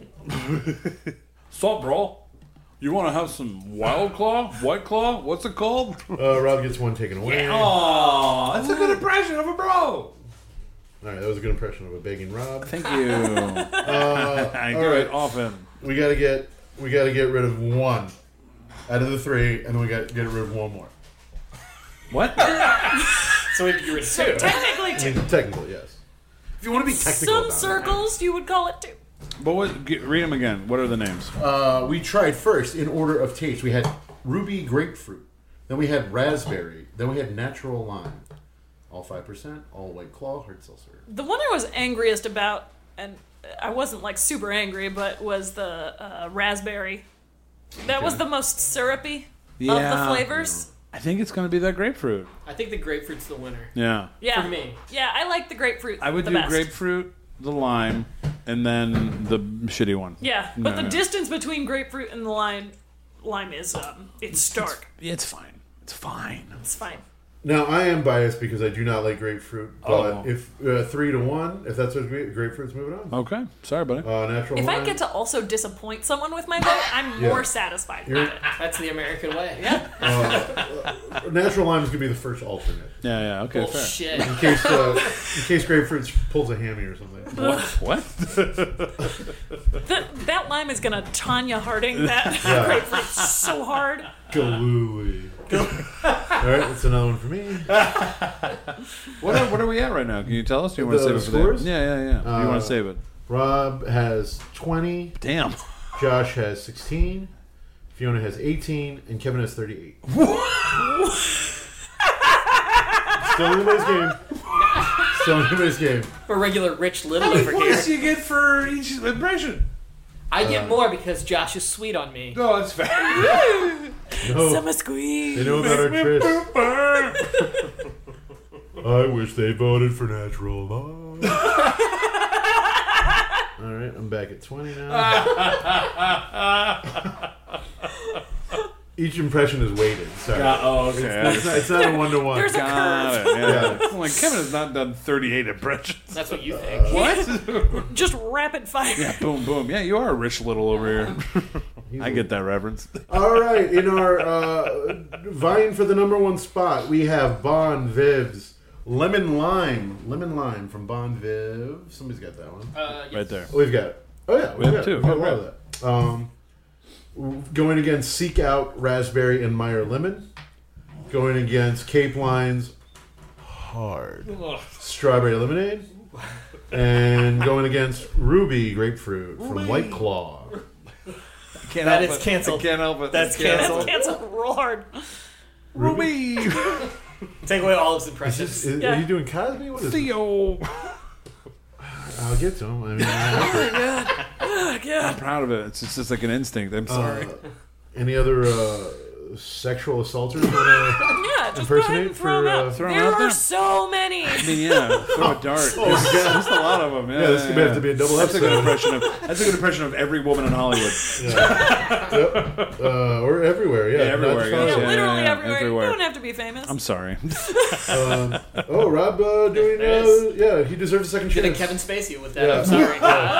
Speaker 2: Sup, bro? You want to have some Wild Claw? White Claw? What's it called?
Speaker 3: Uh, Rob gets one taken away.
Speaker 2: Oh, that's a good impression of a bro.
Speaker 3: All right, that was a good impression of a begging Rob.
Speaker 2: Thank you.
Speaker 3: Uh,
Speaker 2: I
Speaker 3: all
Speaker 2: do
Speaker 3: right,
Speaker 2: it often.
Speaker 3: we gotta get we gotta get rid of one out of the three, and then we got to get rid of one more.
Speaker 2: What?
Speaker 5: So we have to get rid of two.
Speaker 4: Technically,
Speaker 3: I
Speaker 4: two.
Speaker 3: mean, technically, yes. If you want to be technical
Speaker 4: Some
Speaker 3: about
Speaker 4: circles you would call it two.
Speaker 2: But what? Get, read them again. What are the names?
Speaker 3: it, uh, we tried first in order of taste. We had ruby grapefruit, then we had raspberry, then we had natural lime, all five percent, all White Claw, hard seltzer.
Speaker 4: The one I was angriest about, and I wasn't like super angry, but was the uh, raspberry. That was the most syrupy of the flavors.
Speaker 2: I think it's going to be that grapefruit.
Speaker 5: I think the grapefruit's the winner.
Speaker 2: Yeah.
Speaker 4: Yeah.
Speaker 5: For me.
Speaker 4: Yeah, I like the grapefruit.
Speaker 2: I would
Speaker 4: the
Speaker 2: do
Speaker 4: best.
Speaker 2: grapefruit, the lime, and then the shitty one.
Speaker 4: Yeah, but
Speaker 2: No,
Speaker 4: the
Speaker 2: no.
Speaker 4: distance between grapefruit and the lime, lime is um, it's stark.
Speaker 2: It's fine. It's fine.
Speaker 4: It's fine.
Speaker 3: Now I am biased because I do not like grapefruit, but
Speaker 2: Oh.
Speaker 3: if uh, three to one, if that's what gra- grapefruit's moving on.
Speaker 2: Okay. Sorry, buddy.
Speaker 3: Uh, natural
Speaker 4: If
Speaker 3: lime.
Speaker 4: I get to also disappoint someone with my vote, I'm
Speaker 3: Yeah.
Speaker 4: more satisfied
Speaker 3: You're-
Speaker 4: about it.
Speaker 5: That's the American way.
Speaker 4: Yeah.
Speaker 3: uh, natural lime is gonna be the first alternate
Speaker 2: yeah, yeah. Okay, fair.
Speaker 5: Bullshit.
Speaker 3: in case uh, in case grapefruit pulls a hammy or something.
Speaker 2: What? What?
Speaker 4: That, that lime is gonna Tanya Harding that
Speaker 3: Yeah.
Speaker 4: grapefruit so hard.
Speaker 3: Galooey. All right, that's another one for me.
Speaker 2: What are, what are we at right now? Can you tell us? Do you want to
Speaker 3: The
Speaker 2: save it for the
Speaker 3: scores?
Speaker 2: Yeah, yeah, yeah. Do you
Speaker 3: Uh,
Speaker 2: want to save it?
Speaker 3: Rob has twenty,
Speaker 2: Damn.
Speaker 3: Josh has sixteen, Fiona has eighteen, and Kevin has thirty-eight. Still anybody's game. Still anybody's game.
Speaker 5: A regular Rich Little over here.
Speaker 2: What do you get for each impression?
Speaker 5: I
Speaker 3: Uh,
Speaker 5: get more because Josh is sweet on me.
Speaker 2: No, it's fair.
Speaker 3: No,
Speaker 4: Summer squeeze.
Speaker 3: they know about our tryst. I wish they voted for natural law. All right, I'm back at twenty now. each impression is weighted. Sorry.
Speaker 2: Got- oh, okay.
Speaker 3: It's not, it's not a one to one.
Speaker 4: There's a
Speaker 2: Got
Speaker 4: curve.
Speaker 2: it. Yeah. I'm like, Kevin has not done thirty-eight impressions.
Speaker 5: That's what you think.
Speaker 2: What?
Speaker 4: Just rapid fire.
Speaker 2: Yeah, boom, boom. Yeah, you are a rich little over here. I get that reference.
Speaker 3: All right, in our uh, vying for the number one spot, we have Bon Viv's Lemon Lime. Lemon Lime from Bon Viv. Somebody's got that one.
Speaker 5: Uh, yes.
Speaker 2: Right there.
Speaker 3: Oh, we've got it. Oh, yeah.
Speaker 2: We have
Speaker 3: got,
Speaker 2: two.
Speaker 3: We've got a
Speaker 2: Oh,
Speaker 3: lot of that. Um, going against Seek Out Raspberry and Meyer Lemon. Going against Cape Line's Hard Strawberry Lemonade. And going against Ruby Grapefruit from White Claw.
Speaker 2: Can't
Speaker 5: That
Speaker 2: help
Speaker 5: is
Speaker 2: it.
Speaker 5: canceled.
Speaker 2: I can't help it.
Speaker 5: That's
Speaker 2: Can't
Speaker 4: That's
Speaker 5: canceled.
Speaker 4: canceled real hard.
Speaker 2: Ruby.
Speaker 5: Take away all his
Speaker 3: Is
Speaker 5: impressions.
Speaker 3: this, is,
Speaker 4: Yeah.
Speaker 3: Are you doing Cosby? What is
Speaker 2: Theo.
Speaker 3: I'll get to him. I mean, I
Speaker 4: Oh,
Speaker 2: I'm
Speaker 4: God.
Speaker 2: proud of it. It's just, it's like an instinct. I'm sorry.
Speaker 3: uh, any other uh, sexual assaulters want to
Speaker 4: Yeah, just go ahead
Speaker 3: impersonate
Speaker 4: and throw
Speaker 3: for?
Speaker 4: them out.
Speaker 3: Uh,
Speaker 2: Throw 'em
Speaker 4: There
Speaker 2: out
Speaker 4: are
Speaker 2: there.
Speaker 4: so many.
Speaker 2: I mean, yeah, throw a dart.
Speaker 3: Oh,
Speaker 2: There's,
Speaker 3: God.
Speaker 2: there's a lot of them. Yeah,
Speaker 3: Yeah, this could have to be a double
Speaker 2: That's a good
Speaker 3: episode.
Speaker 2: impression of. That's a good impression of every woman in Hollywood.
Speaker 3: Yep. Uh, or everywhere, yeah.
Speaker 2: Yeah,
Speaker 3: not
Speaker 2: everywhere,
Speaker 3: just
Speaker 2: yeah.
Speaker 4: Yeah,
Speaker 3: Hollywood.
Speaker 4: literally
Speaker 2: yeah,
Speaker 4: everywhere.
Speaker 2: everywhere.
Speaker 4: You don't have to be famous.
Speaker 2: I'm sorry.
Speaker 3: Um, oh, Rob uh, doing.
Speaker 5: There it
Speaker 3: Uh, yeah, he deserves a second
Speaker 5: Did a
Speaker 3: chance.
Speaker 5: Kevin Spacey with that.
Speaker 3: Yeah.
Speaker 5: I'm sorry.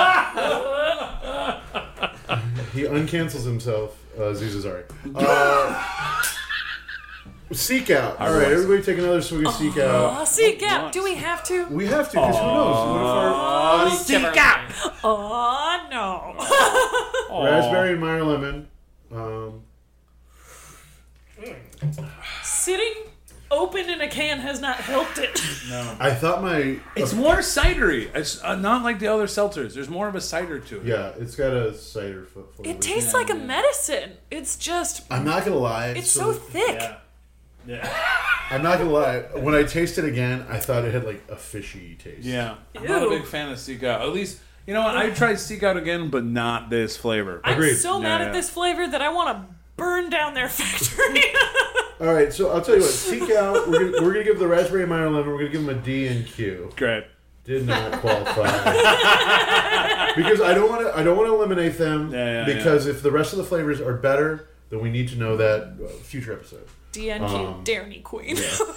Speaker 3: He uncancels himself. Uh, Aziz Ansari. Uh, Seek Out. All right, everybody take another swig of Seek Out.
Speaker 4: Oh, seek out. Do we have to?
Speaker 3: We have to, because who knows? What if our
Speaker 5: Seek out.
Speaker 4: Oh, no.
Speaker 3: raspberry and Meyer Lemon. Um,
Speaker 4: Sitting open in a can has not helped it.
Speaker 3: I thought my.
Speaker 2: It's more cidery. It's uh, not like the other seltzers. There's more of a cider to it.
Speaker 3: Yeah, it's got a cider fl- flavor.
Speaker 4: It tastes like a medicine. It's just,
Speaker 3: I'm not gonna lie.
Speaker 4: it's so thick.
Speaker 3: I'm not gonna lie. When I tasted it again, I thought it had like a fishy taste.
Speaker 2: Yeah. I'm not a
Speaker 4: Ew.
Speaker 2: big fan of Seek Out. At least, you know what? I tried Seek Out again, but not this flavor.
Speaker 4: I'm
Speaker 3: Agreed.
Speaker 4: so mad
Speaker 2: Yeah,
Speaker 4: at
Speaker 2: yeah.
Speaker 4: this flavor that I want to burn down their factory.
Speaker 3: All right, so I'll tell you what. Seek Out. We're gonna, we're gonna give the raspberry and Meyer Lemon. We're gonna give them a D and Q.
Speaker 2: Great.
Speaker 3: Did not qualify because I don't want to. I don't want to eliminate them.
Speaker 2: Yeah, yeah,
Speaker 3: because if the rest of the flavors are better, then we need to know that uh, future episode.
Speaker 4: D N Q,
Speaker 3: Um,
Speaker 4: Dairy Queen.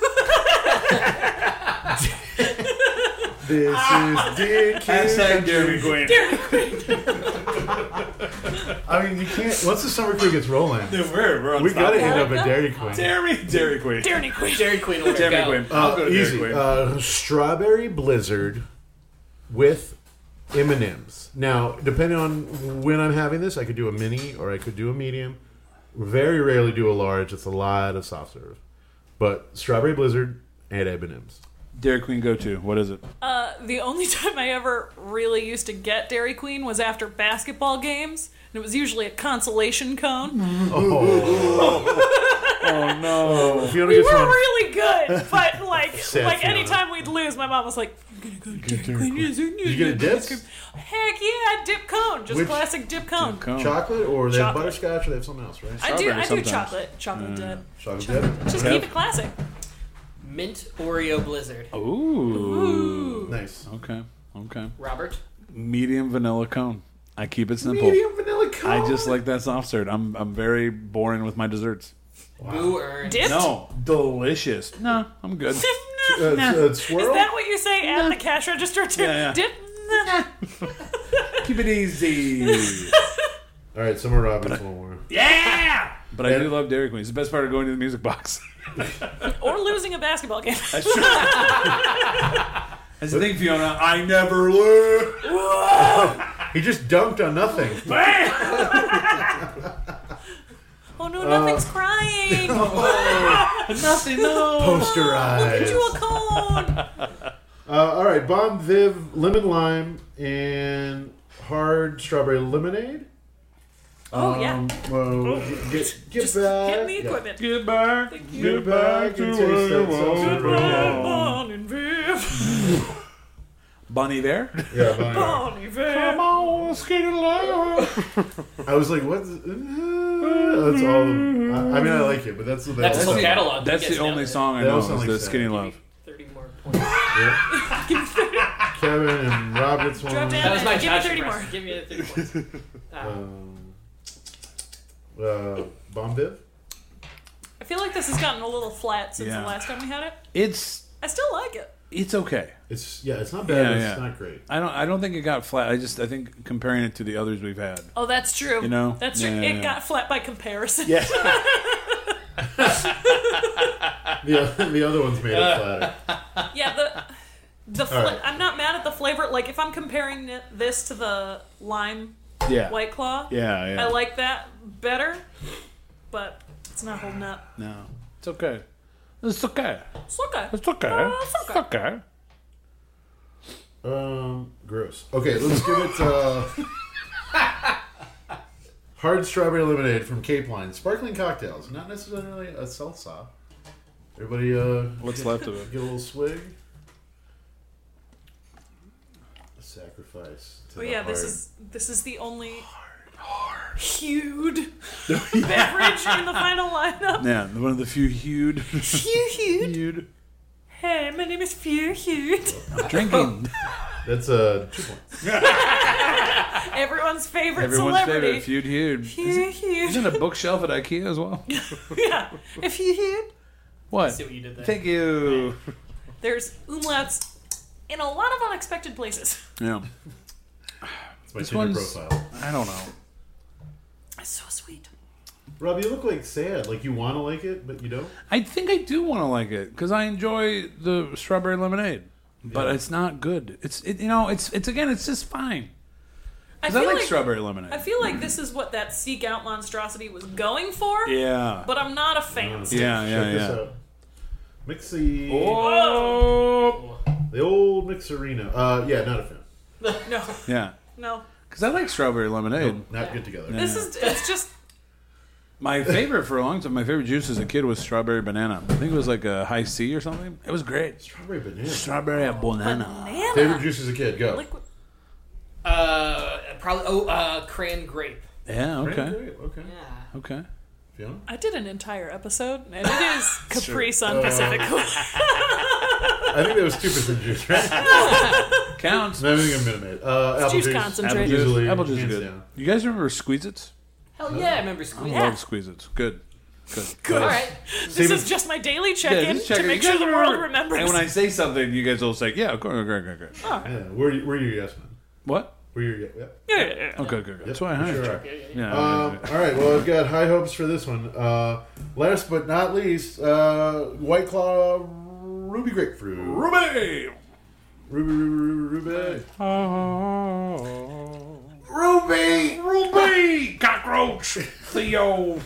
Speaker 3: This is D and Q.
Speaker 2: Hashtag Dairy Queen.
Speaker 3: I mean, you can't. Once the summer crew gets rolling,
Speaker 2: Dude, we're, we're
Speaker 3: we got to
Speaker 2: unstoppable.
Speaker 3: end up at Dairy Queen.
Speaker 2: Dairy, Dairy Queen.
Speaker 4: Dairy Queen.
Speaker 5: Dairy Queen will
Speaker 2: Dairy
Speaker 5: go.
Speaker 2: Queen. I'll
Speaker 3: Uh,
Speaker 2: go to Dairy
Speaker 3: easy.
Speaker 2: Queen.
Speaker 3: Uh, strawberry Blizzard with M and M's. Now, depending on when I'm having this, I could do a mini or I could do a medium. Very rarely do a large. It's a lot of soft serve. But strawberry Blizzard and M and M's.
Speaker 2: Dairy Queen go to. What is it?
Speaker 4: Uh, the only time I ever really used to get Dairy Queen was after basketball games. And it was usually a consolation cone.
Speaker 2: Oh, no.
Speaker 3: If you want
Speaker 4: We
Speaker 3: to
Speaker 4: were
Speaker 3: get some,
Speaker 4: really good, but like,
Speaker 3: Sad
Speaker 4: like
Speaker 3: feeling.
Speaker 4: anytime we'd lose, my mom was like, "I'm gonna go to Dairy Queen."
Speaker 3: Did you get a dips?
Speaker 4: Heck yeah, dip cone, just
Speaker 3: Which-
Speaker 4: classic dip cone.
Speaker 2: Cone.
Speaker 3: chocolate, or they have
Speaker 4: Chocolate.
Speaker 3: butterscotch, or they have something else, right?
Speaker 4: I do,
Speaker 2: Strawberry
Speaker 4: I do
Speaker 2: sometimes.
Speaker 4: chocolate, chocolate dip.
Speaker 3: Chocolate dip.
Speaker 4: Just
Speaker 2: Yeah.
Speaker 4: keep it classic.
Speaker 5: Mint Oreo Blizzard.
Speaker 2: Ooh.
Speaker 3: Nice.
Speaker 2: Okay. Okay.
Speaker 5: Robert?
Speaker 2: Medium vanilla cone. I keep it simple.
Speaker 3: Medium vanilla cone.
Speaker 2: I just like that soft serve. I'm I'm very boring with my desserts.
Speaker 5: Boo earned.
Speaker 4: Dipped?
Speaker 2: No, delicious. No, I'm good.
Speaker 3: Uh,
Speaker 2: Nah.
Speaker 3: uh, swirl.
Speaker 4: Is that what you say at the cash register too?
Speaker 2: Yeah, yeah.
Speaker 4: Dip? Nah.
Speaker 2: Keep it easy.
Speaker 3: All right, Summer Robin's one more.
Speaker 2: Yeah. But I
Speaker 3: And-
Speaker 2: do love Dairy Queen. It's the best part of going to the music box.
Speaker 4: Or losing a basketball game.
Speaker 2: That's true. That's the thing, Fiona. I never lose.
Speaker 3: He just dunked on nothing.
Speaker 4: Oh no, nothing's crying.
Speaker 2: Nothing. No.
Speaker 3: Posterized.
Speaker 4: Get you a cone.
Speaker 3: Uh, all right, Bon Viv lemon lime and hard strawberry lemonade.
Speaker 4: Oh yeah.
Speaker 3: Um, well, get get
Speaker 4: Just
Speaker 3: back.
Speaker 4: hit the
Speaker 3: Yeah.
Speaker 4: equipment.
Speaker 2: Get back.
Speaker 3: Get back and taste that salsa.
Speaker 4: Bon and Viv.
Speaker 2: Bonnie there.
Speaker 3: Yeah, Bon Iver.
Speaker 4: Bon and Viv.
Speaker 2: on, skate along.
Speaker 3: I was like, what? Is, uh, that's all. I, I mean, I like it, but that's the
Speaker 5: That's his whole
Speaker 3: that's
Speaker 5: catalog.
Speaker 2: That's
Speaker 5: He gets
Speaker 2: the
Speaker 5: down
Speaker 2: only
Speaker 5: there.
Speaker 2: song I
Speaker 3: They all
Speaker 2: know.
Speaker 3: sound
Speaker 2: Is
Speaker 3: like
Speaker 2: the
Speaker 3: that.
Speaker 2: Skinny Love.
Speaker 5: thirty more points.
Speaker 3: Kevin and Robert's one.
Speaker 4: Drop down.
Speaker 5: That was my
Speaker 4: Give me
Speaker 5: Josh
Speaker 4: thirty
Speaker 5: impression.
Speaker 4: more.
Speaker 5: Give me a thirty points. Ah.
Speaker 3: Um, uh, Bon Viv.
Speaker 4: feel like this has gotten a little flat since
Speaker 2: Yeah.
Speaker 4: the last time we had it.
Speaker 2: It's
Speaker 4: I still like it.
Speaker 2: it's okay.
Speaker 3: It's yeah, it's not bad.
Speaker 2: Yeah,
Speaker 3: but
Speaker 2: yeah.
Speaker 3: It's not great.
Speaker 2: I don't I don't think it got flat. I just I think comparing it to the others we've had.
Speaker 4: Oh, that's true.
Speaker 2: You know?
Speaker 4: That's true.
Speaker 2: Yeah, yeah,
Speaker 4: it
Speaker 2: yeah.
Speaker 4: got flat by comparison.
Speaker 2: Yeah.
Speaker 3: The the other one's made it flatter.
Speaker 4: Yeah, the the fla-
Speaker 3: All right.
Speaker 4: I'm not mad at the flavor. Like if I'm comparing it- this to the lime
Speaker 2: Yeah.
Speaker 4: White Claw,
Speaker 2: Yeah, yeah.
Speaker 4: I like that better, but it's not holding up.
Speaker 2: No. It's okay. It's okay.
Speaker 4: It's okay.
Speaker 2: It's okay.
Speaker 4: Uh, it's
Speaker 2: It's
Speaker 4: okay.
Speaker 2: okay.
Speaker 3: Um, gross. Okay, let's give it uh, hard strawberry lemonade from Cape Line. Sparkling cocktails, not necessarily a salsa. Everybody, uh,
Speaker 2: What's
Speaker 3: get,
Speaker 2: left of it?
Speaker 3: Get a little swig. A sacrifice. To
Speaker 4: But
Speaker 3: the
Speaker 4: yeah, this
Speaker 3: hard.
Speaker 4: is this is the only hued beverage in the final lineup.
Speaker 2: Yeah, one of the few hued.
Speaker 4: Hued.
Speaker 2: hued.
Speaker 4: Hey, my name is Few Hued.
Speaker 2: Drinking.
Speaker 3: That's uh, two points.
Speaker 4: Everyone's favorite
Speaker 2: Everyone's
Speaker 4: celebrity.
Speaker 2: favorite feud hued.
Speaker 4: Few Hued.
Speaker 2: Isn't it a bookshelf at IKEA as well?
Speaker 4: Yeah. If you hued,
Speaker 2: What?
Speaker 5: See what you did there.
Speaker 2: Thank you.
Speaker 4: there's umlauts in a lot of unexpected places.
Speaker 2: Yeah.
Speaker 3: It's my
Speaker 2: This
Speaker 3: Tinder
Speaker 2: one's-
Speaker 3: profile.
Speaker 2: I don't know.
Speaker 4: It's so sweet.
Speaker 3: Rob, you look like sad. Like you want to like it, but you don't.
Speaker 2: I think I do want to like it because I enjoy the strawberry lemonade, but
Speaker 3: Yeah.
Speaker 2: it's not good. It's it, you know it's it's again it's just fine.
Speaker 4: I
Speaker 2: 'Cause I,
Speaker 4: feel
Speaker 2: like,
Speaker 4: like
Speaker 2: strawberry lemonade.
Speaker 4: I feel like this is what that Seek Out Monstrosity was going for,
Speaker 2: yeah.
Speaker 4: but I'm not a fan.
Speaker 2: yeah, yeah,
Speaker 3: Check this
Speaker 2: yeah.
Speaker 3: out. Mixy.
Speaker 2: Oh.
Speaker 3: The old Mixerino. Uh, yeah, not a fan.
Speaker 4: No,
Speaker 2: Yeah.
Speaker 4: no.
Speaker 2: Because I like strawberry lemonade.
Speaker 3: Not good together.
Speaker 4: This is it's just
Speaker 2: My favorite for a long time, my favorite juice as a kid was strawberry banana. I think it was like a high C or something. It was great.
Speaker 3: Strawberry banana.
Speaker 2: Strawberry banana.
Speaker 4: banana.
Speaker 3: Favorite juice as a kid? Go.
Speaker 4: Liquid.
Speaker 5: Uh, probably. Oh, uh, crayon grape.
Speaker 2: Yeah. Okay.
Speaker 3: Great, okay.
Speaker 5: Yeah.
Speaker 2: Okay.
Speaker 3: Fiona?
Speaker 4: I did an entire episode, and it is Capri Sun Pacific.
Speaker 3: I think that was two percent juice, right?
Speaker 2: Counts.
Speaker 3: No, I think I'm Minute Maid. Uh, apple
Speaker 4: juice
Speaker 3: juice.
Speaker 4: concentrate.
Speaker 2: Apple juice.
Speaker 3: Easily,
Speaker 2: Apple juice is
Speaker 3: hands
Speaker 2: good.
Speaker 3: down.
Speaker 2: You guys remember Squeeze-Its?
Speaker 5: Hell yeah, I remember
Speaker 2: I
Speaker 5: Squeeze.
Speaker 4: Yeah.
Speaker 2: love Squeeze-Its. Good. Good.
Speaker 4: Good.
Speaker 5: All right.
Speaker 4: This
Speaker 3: Steven-
Speaker 4: is just my daily
Speaker 2: Yeah,
Speaker 4: check-in
Speaker 2: just check
Speaker 4: to
Speaker 2: it.
Speaker 4: make
Speaker 2: You
Speaker 4: sure
Speaker 2: guys
Speaker 4: the world
Speaker 2: remember-
Speaker 4: remembers.
Speaker 2: And when I say something, you guys will say, "Yeah, of course, great, great, great."
Speaker 3: Yeah. Where, you- where are your yes men?
Speaker 2: What?
Speaker 3: Where are your yeah.
Speaker 4: yeah, yeah, yeah.
Speaker 2: Okay, good. good. That's why I
Speaker 3: you
Speaker 2: hired
Speaker 3: sure
Speaker 2: you.
Speaker 3: are.
Speaker 2: Yeah.
Speaker 3: Um, all right. Well, I've got high hopes for this one. Uh, last but not least, uh, White Claw Ruby Grapefruit.
Speaker 2: Ruby.
Speaker 3: Ruby, Ruby, Ruby.
Speaker 2: Ruby. Ruby. Cockroach. Theo.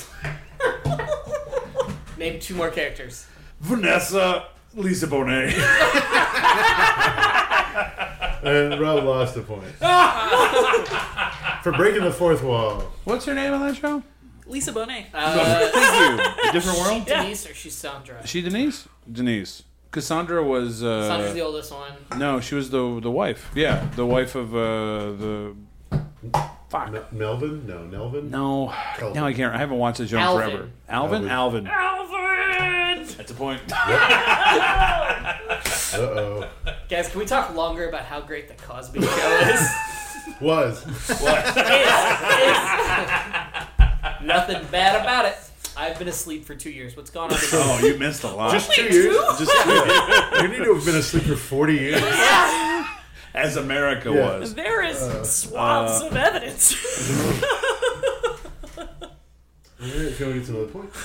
Speaker 5: Name two more characters.
Speaker 2: Vanessa. Lisa Bonet.
Speaker 3: And Rob lost a point for breaking the fourth wall.
Speaker 2: What's her name on that show?
Speaker 4: Lisa Bonet.
Speaker 5: Uh,
Speaker 2: Thank you. A different world.
Speaker 5: Denise or she's Sandra?
Speaker 2: Is she Denise? Denise. Cassandra was. Uh,
Speaker 5: Sandra's the oldest one.
Speaker 2: No, she was the the wife. Yeah, the wife of uh, the. Fuck.
Speaker 3: Me- Melvin? No, Nelvin.
Speaker 2: No,
Speaker 3: Calvin.
Speaker 2: no, I can't. I haven't watched this show in
Speaker 5: Alvin.
Speaker 2: forever. Alvin, Alvin.
Speaker 4: Alvin!
Speaker 2: That's a point.
Speaker 3: Uh oh.
Speaker 5: Guys, can we talk longer about how great the Cosby Show is?
Speaker 3: Was.
Speaker 5: Nothing bad about it. I've been asleep for two years. What's going on? With
Speaker 2: Oh, you missed a lot.
Speaker 3: Just two years. Just two years. You need to have been asleep for forty years.
Speaker 2: As America
Speaker 3: Yeah.
Speaker 2: was.
Speaker 4: There is swaths of evidence.
Speaker 3: All right, Fiona gets another point.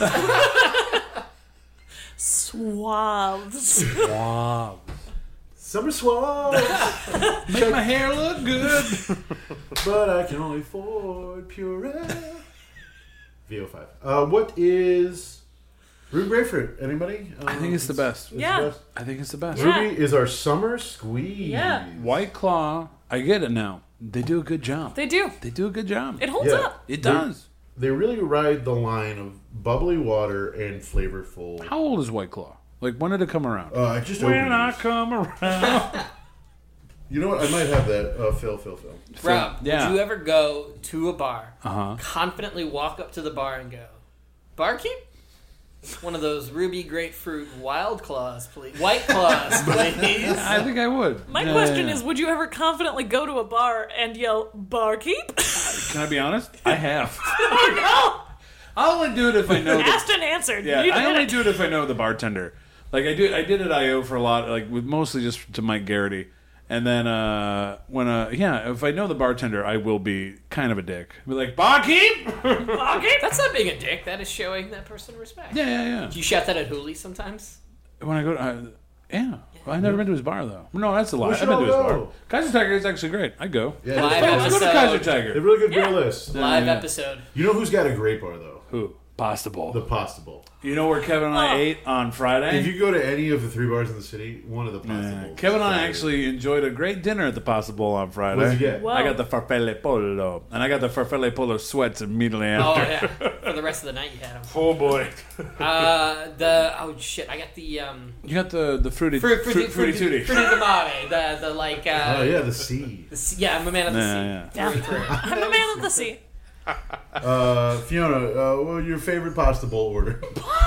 Speaker 4: Swaths.
Speaker 2: Wow.
Speaker 3: Summer swabs,
Speaker 2: Make my hair look good.
Speaker 3: but I can only afford puree. V O five. Uh, what is Ruby Grapefruit? Anybody? Um,
Speaker 2: I think it's the best.
Speaker 3: it's
Speaker 4: Yeah.
Speaker 3: the best.
Speaker 2: I think it's the best.
Speaker 4: Yeah.
Speaker 3: Ruby is our summer squeeze.
Speaker 4: Yeah.
Speaker 2: White Claw, I get it now. They do a good job.
Speaker 4: They do.
Speaker 2: They do a good job.
Speaker 4: It holds
Speaker 3: Yeah.
Speaker 4: up.
Speaker 2: It does.
Speaker 3: They really ride the line of bubbly water and flavorful.
Speaker 2: How old is White Claw? Like, when did it come around?
Speaker 3: Uh, I just
Speaker 2: when
Speaker 3: opened
Speaker 2: I
Speaker 3: these.
Speaker 2: come around.
Speaker 3: You know what? I might have that. Uh, Phil, Phil, Phil.
Speaker 5: Rob,
Speaker 2: Yeah.
Speaker 5: would you ever go to a bar,
Speaker 2: Uh-huh.
Speaker 5: confidently walk up to the bar and go, "Barkeep? One of those Ruby Grapefruit Wild Claws, please. White Claws, please."
Speaker 2: I think I would.
Speaker 4: My
Speaker 2: Yeah,
Speaker 4: question
Speaker 2: yeah,
Speaker 4: is, would you ever confidently go to a bar and yell, "Barkeep"?
Speaker 2: yeah. Can I be honest? I have.
Speaker 4: Oh,
Speaker 2: I'll only do it if I know.
Speaker 4: Asked
Speaker 2: The,
Speaker 4: and answered.
Speaker 2: yeah,
Speaker 4: You
Speaker 2: I
Speaker 4: did
Speaker 2: only
Speaker 4: it.
Speaker 2: do it if I know the bartender. Like I do, I did at I O for a lot, like with mostly just to Mike Garrity. And then uh, when uh, yeah, if I know the bartender, I will be kind of a dick. Be like, barkeep.
Speaker 4: Okay.
Speaker 5: That's not being a dick. That is showing that person respect.
Speaker 2: Yeah, yeah, yeah.
Speaker 5: Do you shout that at Hooli sometimes?
Speaker 2: When I go, to, I, yeah. Well, I've never been to his bar though. No, that's a lie.
Speaker 3: We
Speaker 2: I've
Speaker 3: should
Speaker 2: been to his
Speaker 3: all
Speaker 2: bar.
Speaker 3: go.
Speaker 2: Kaiser Tiger is actually great. I go.
Speaker 3: Yeah,
Speaker 5: Live
Speaker 3: it's
Speaker 2: Let's go to
Speaker 5: episode.
Speaker 2: Kaiser
Speaker 3: a
Speaker 2: Tiger.
Speaker 3: really good beer list.
Speaker 5: Live
Speaker 2: yeah.
Speaker 5: episode.
Speaker 3: You know who's got a great bar though?
Speaker 2: Who? Pasta Bowl.
Speaker 3: The Pasta Bowl.
Speaker 2: You know where Kevin and I
Speaker 4: Oh.
Speaker 2: ate on Friday?
Speaker 3: If you go to any of the three bars in the city, one of the Pasta
Speaker 2: Yeah.
Speaker 3: Bowls.
Speaker 2: Kevin and I
Speaker 3: Friday.
Speaker 2: actually enjoyed a great dinner at the Pasta Bowl on Friday.
Speaker 3: What'd you get?
Speaker 4: Whoa.
Speaker 2: I got the farfalle polo, and I got the farfalle polo sweats immediately
Speaker 5: Oh
Speaker 2: after.
Speaker 5: yeah. For the rest of the night, you had them.
Speaker 2: Oh boy!
Speaker 5: Uh, the oh shit, I got the um.
Speaker 2: You got the the fruity
Speaker 5: Fruit,
Speaker 2: fruity, fruity, tutti.
Speaker 5: Fruity di Mare, the the like. Uh,
Speaker 3: Oh yeah, the sea.
Speaker 5: the sea- yeah, I'm a man of the
Speaker 2: Yeah,
Speaker 5: sea.
Speaker 2: yeah.
Speaker 5: Through and through.
Speaker 4: I'm a man of the sea.
Speaker 3: Uh, Fiona, uh, what was your favorite Pasta Bowl order?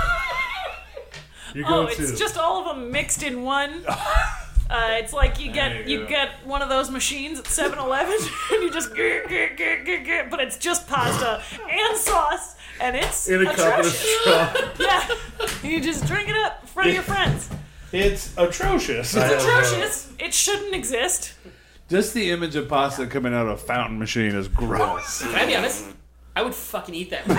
Speaker 3: You go
Speaker 4: Oh,
Speaker 3: to.
Speaker 4: it's just all of them mixed in one. Uh, it's like you
Speaker 2: There
Speaker 4: get
Speaker 2: you
Speaker 4: you
Speaker 2: go.
Speaker 4: get one of those machines at seven eleven and you just grr, grr, grr, grr, grr, but it's just pasta and sauce and it's
Speaker 3: in a cup and a
Speaker 4: atrocious.
Speaker 3: straw.
Speaker 4: Yeah, you just drink it up in front of your friends.
Speaker 2: It's atrocious.
Speaker 3: I-
Speaker 4: It's atrocious. It shouldn't exist.
Speaker 2: Just the image of pasta coming out of a fountain machine is gross.
Speaker 5: Can I be honest? I would fucking eat that.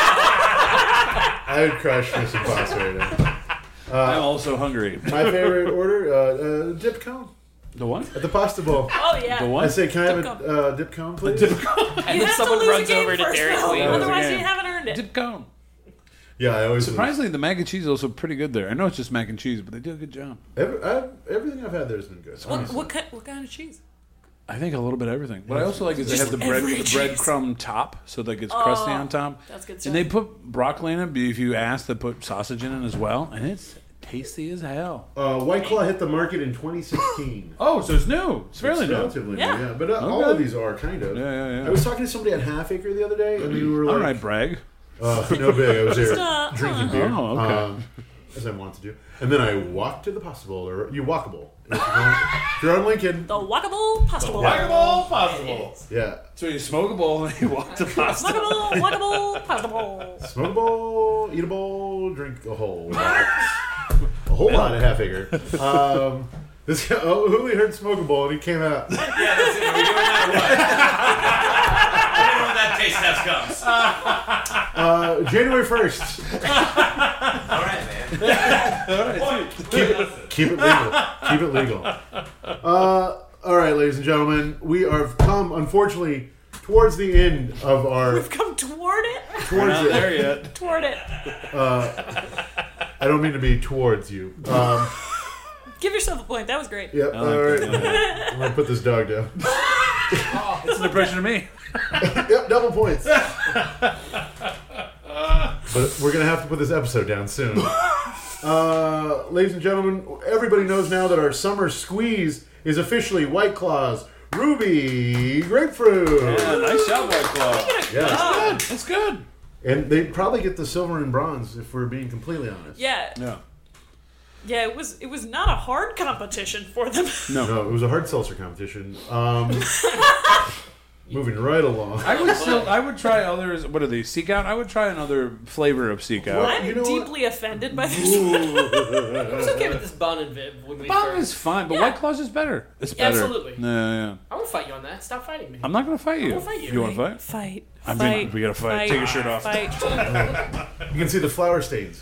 Speaker 5: Right
Speaker 3: I would crush for some pasta right now.
Speaker 2: I'm also hungry.
Speaker 3: My favorite order, uh, uh, dip cone
Speaker 2: The what?
Speaker 3: at the Pasta Bowl.
Speaker 4: Oh yeah.
Speaker 2: The
Speaker 3: I
Speaker 2: what?
Speaker 3: say, can I have
Speaker 4: Dip
Speaker 3: a uh, dip cone, please?
Speaker 5: and
Speaker 4: You
Speaker 5: then
Speaker 4: have
Speaker 5: someone
Speaker 4: to lose
Speaker 5: runs
Speaker 4: a game
Speaker 5: over to
Speaker 4: first,
Speaker 5: Dairy
Speaker 4: though.
Speaker 5: Queen.
Speaker 2: That was a
Speaker 4: Otherwise,
Speaker 2: game.
Speaker 4: you haven't earned it.
Speaker 2: Dip cone.
Speaker 3: Yeah, I always.
Speaker 2: Surprisingly, the mac and cheese is also pretty good there. I know it's just mac and cheese, but they do a good job.
Speaker 3: Every, I, everything I've had there has been good.
Speaker 4: What,
Speaker 3: honestly.
Speaker 4: what, kind, what kind of cheese?
Speaker 2: I think a little bit of everything. What I also like is they
Speaker 4: Just
Speaker 2: have the bread,
Speaker 4: every
Speaker 2: the
Speaker 4: cheese.
Speaker 2: breadcrumb top, so like it's crusty
Speaker 4: Oh,
Speaker 2: on top.
Speaker 4: that's good stuff.
Speaker 2: And they put broccoli in it. But if you ask, they put sausage in it as well, and it's tasty as hell.
Speaker 3: Uh, White Claw hit the market in twenty sixteen.
Speaker 2: Oh, so it's new. It's fairly
Speaker 3: It's
Speaker 2: new.
Speaker 3: relatively
Speaker 4: Yeah.
Speaker 3: new, yeah. But uh, all
Speaker 2: Okay.
Speaker 3: of these are kind of.
Speaker 2: Yeah, yeah, yeah.
Speaker 3: I was talking to somebody at Half Acre the other day, and they were like,
Speaker 2: All right, brag.
Speaker 3: uh, "No big." I was there
Speaker 4: uh,
Speaker 3: drinking
Speaker 4: uh.
Speaker 3: beer,
Speaker 2: Oh, okay.
Speaker 3: um, as I wanted to do, and then I walked to the Pasta Bowl, or you walkable. If you're, going, if you're on Lincoln,
Speaker 4: The walkable pasta bowl.
Speaker 2: Walkable possible.
Speaker 3: yeah,
Speaker 2: So you smoke a bowl and you walk to pasta.
Speaker 4: Walkable, walkable pasta bowl.
Speaker 3: smokable, eatable, drink a whole lot, a whole lot at Half Acre. Um, this guy, oh, Hooli heard smokable, and he came out.
Speaker 8: Yeah, that's it. Are we doing that or what? I don't know when that taste test comes.
Speaker 3: Uh, January first.
Speaker 8: All right, man.
Speaker 3: keep, it, keep it legal. Keep it legal. Uh, all right, ladies and gentlemen, we have come, unfortunately, towards the end of our.
Speaker 4: We've come toward it.
Speaker 3: Towards
Speaker 2: Not
Speaker 3: it.
Speaker 2: there yet.
Speaker 4: Toward it.
Speaker 3: I don't mean to be towards you. Um,
Speaker 4: Give yourself a point. That was great.
Speaker 3: yep.
Speaker 2: I
Speaker 3: All
Speaker 2: like
Speaker 3: right.
Speaker 2: it.
Speaker 3: I'm gonna put this dog down.
Speaker 2: It's an impression of me.
Speaker 3: Yep, double points. But we're gonna have to put this episode down soon. Uh, ladies and gentlemen, everybody knows now that our summer squeeze is officially White Claw's Ruby Grapefruit.
Speaker 2: Yeah, nice job, White Claw.
Speaker 3: Yeah.
Speaker 2: Good. That's good.
Speaker 3: And they probably get the silver and bronze if we're being completely honest.
Speaker 4: Yeah.
Speaker 2: Yeah.
Speaker 4: Yeah, it was it was not a hard competition for them.
Speaker 3: No, it was a hard seltzer competition. Um, moving right along.
Speaker 2: I would still. I would try others. What are these? Seek Out. I would try another flavor of Seek Out.
Speaker 3: What?
Speaker 4: I'm
Speaker 3: You know what?
Speaker 4: deeply offended by this.
Speaker 5: It's okay with this Bon and Viv when we
Speaker 2: Bomb
Speaker 5: first.
Speaker 2: is fine, but
Speaker 4: Yeah.
Speaker 2: White Claw's is better. It's better.
Speaker 5: Absolutely.
Speaker 2: Yeah, yeah.
Speaker 5: I won't fight you on that. Stop fighting me.
Speaker 2: I'm not gonna fight you.
Speaker 5: gonna fight you.
Speaker 2: You want to fight?
Speaker 4: Fight.
Speaker 2: I'm
Speaker 4: fight.
Speaker 2: being- we gotta fight. Take your shirt off.
Speaker 4: Fight.
Speaker 3: You can see the flower stains.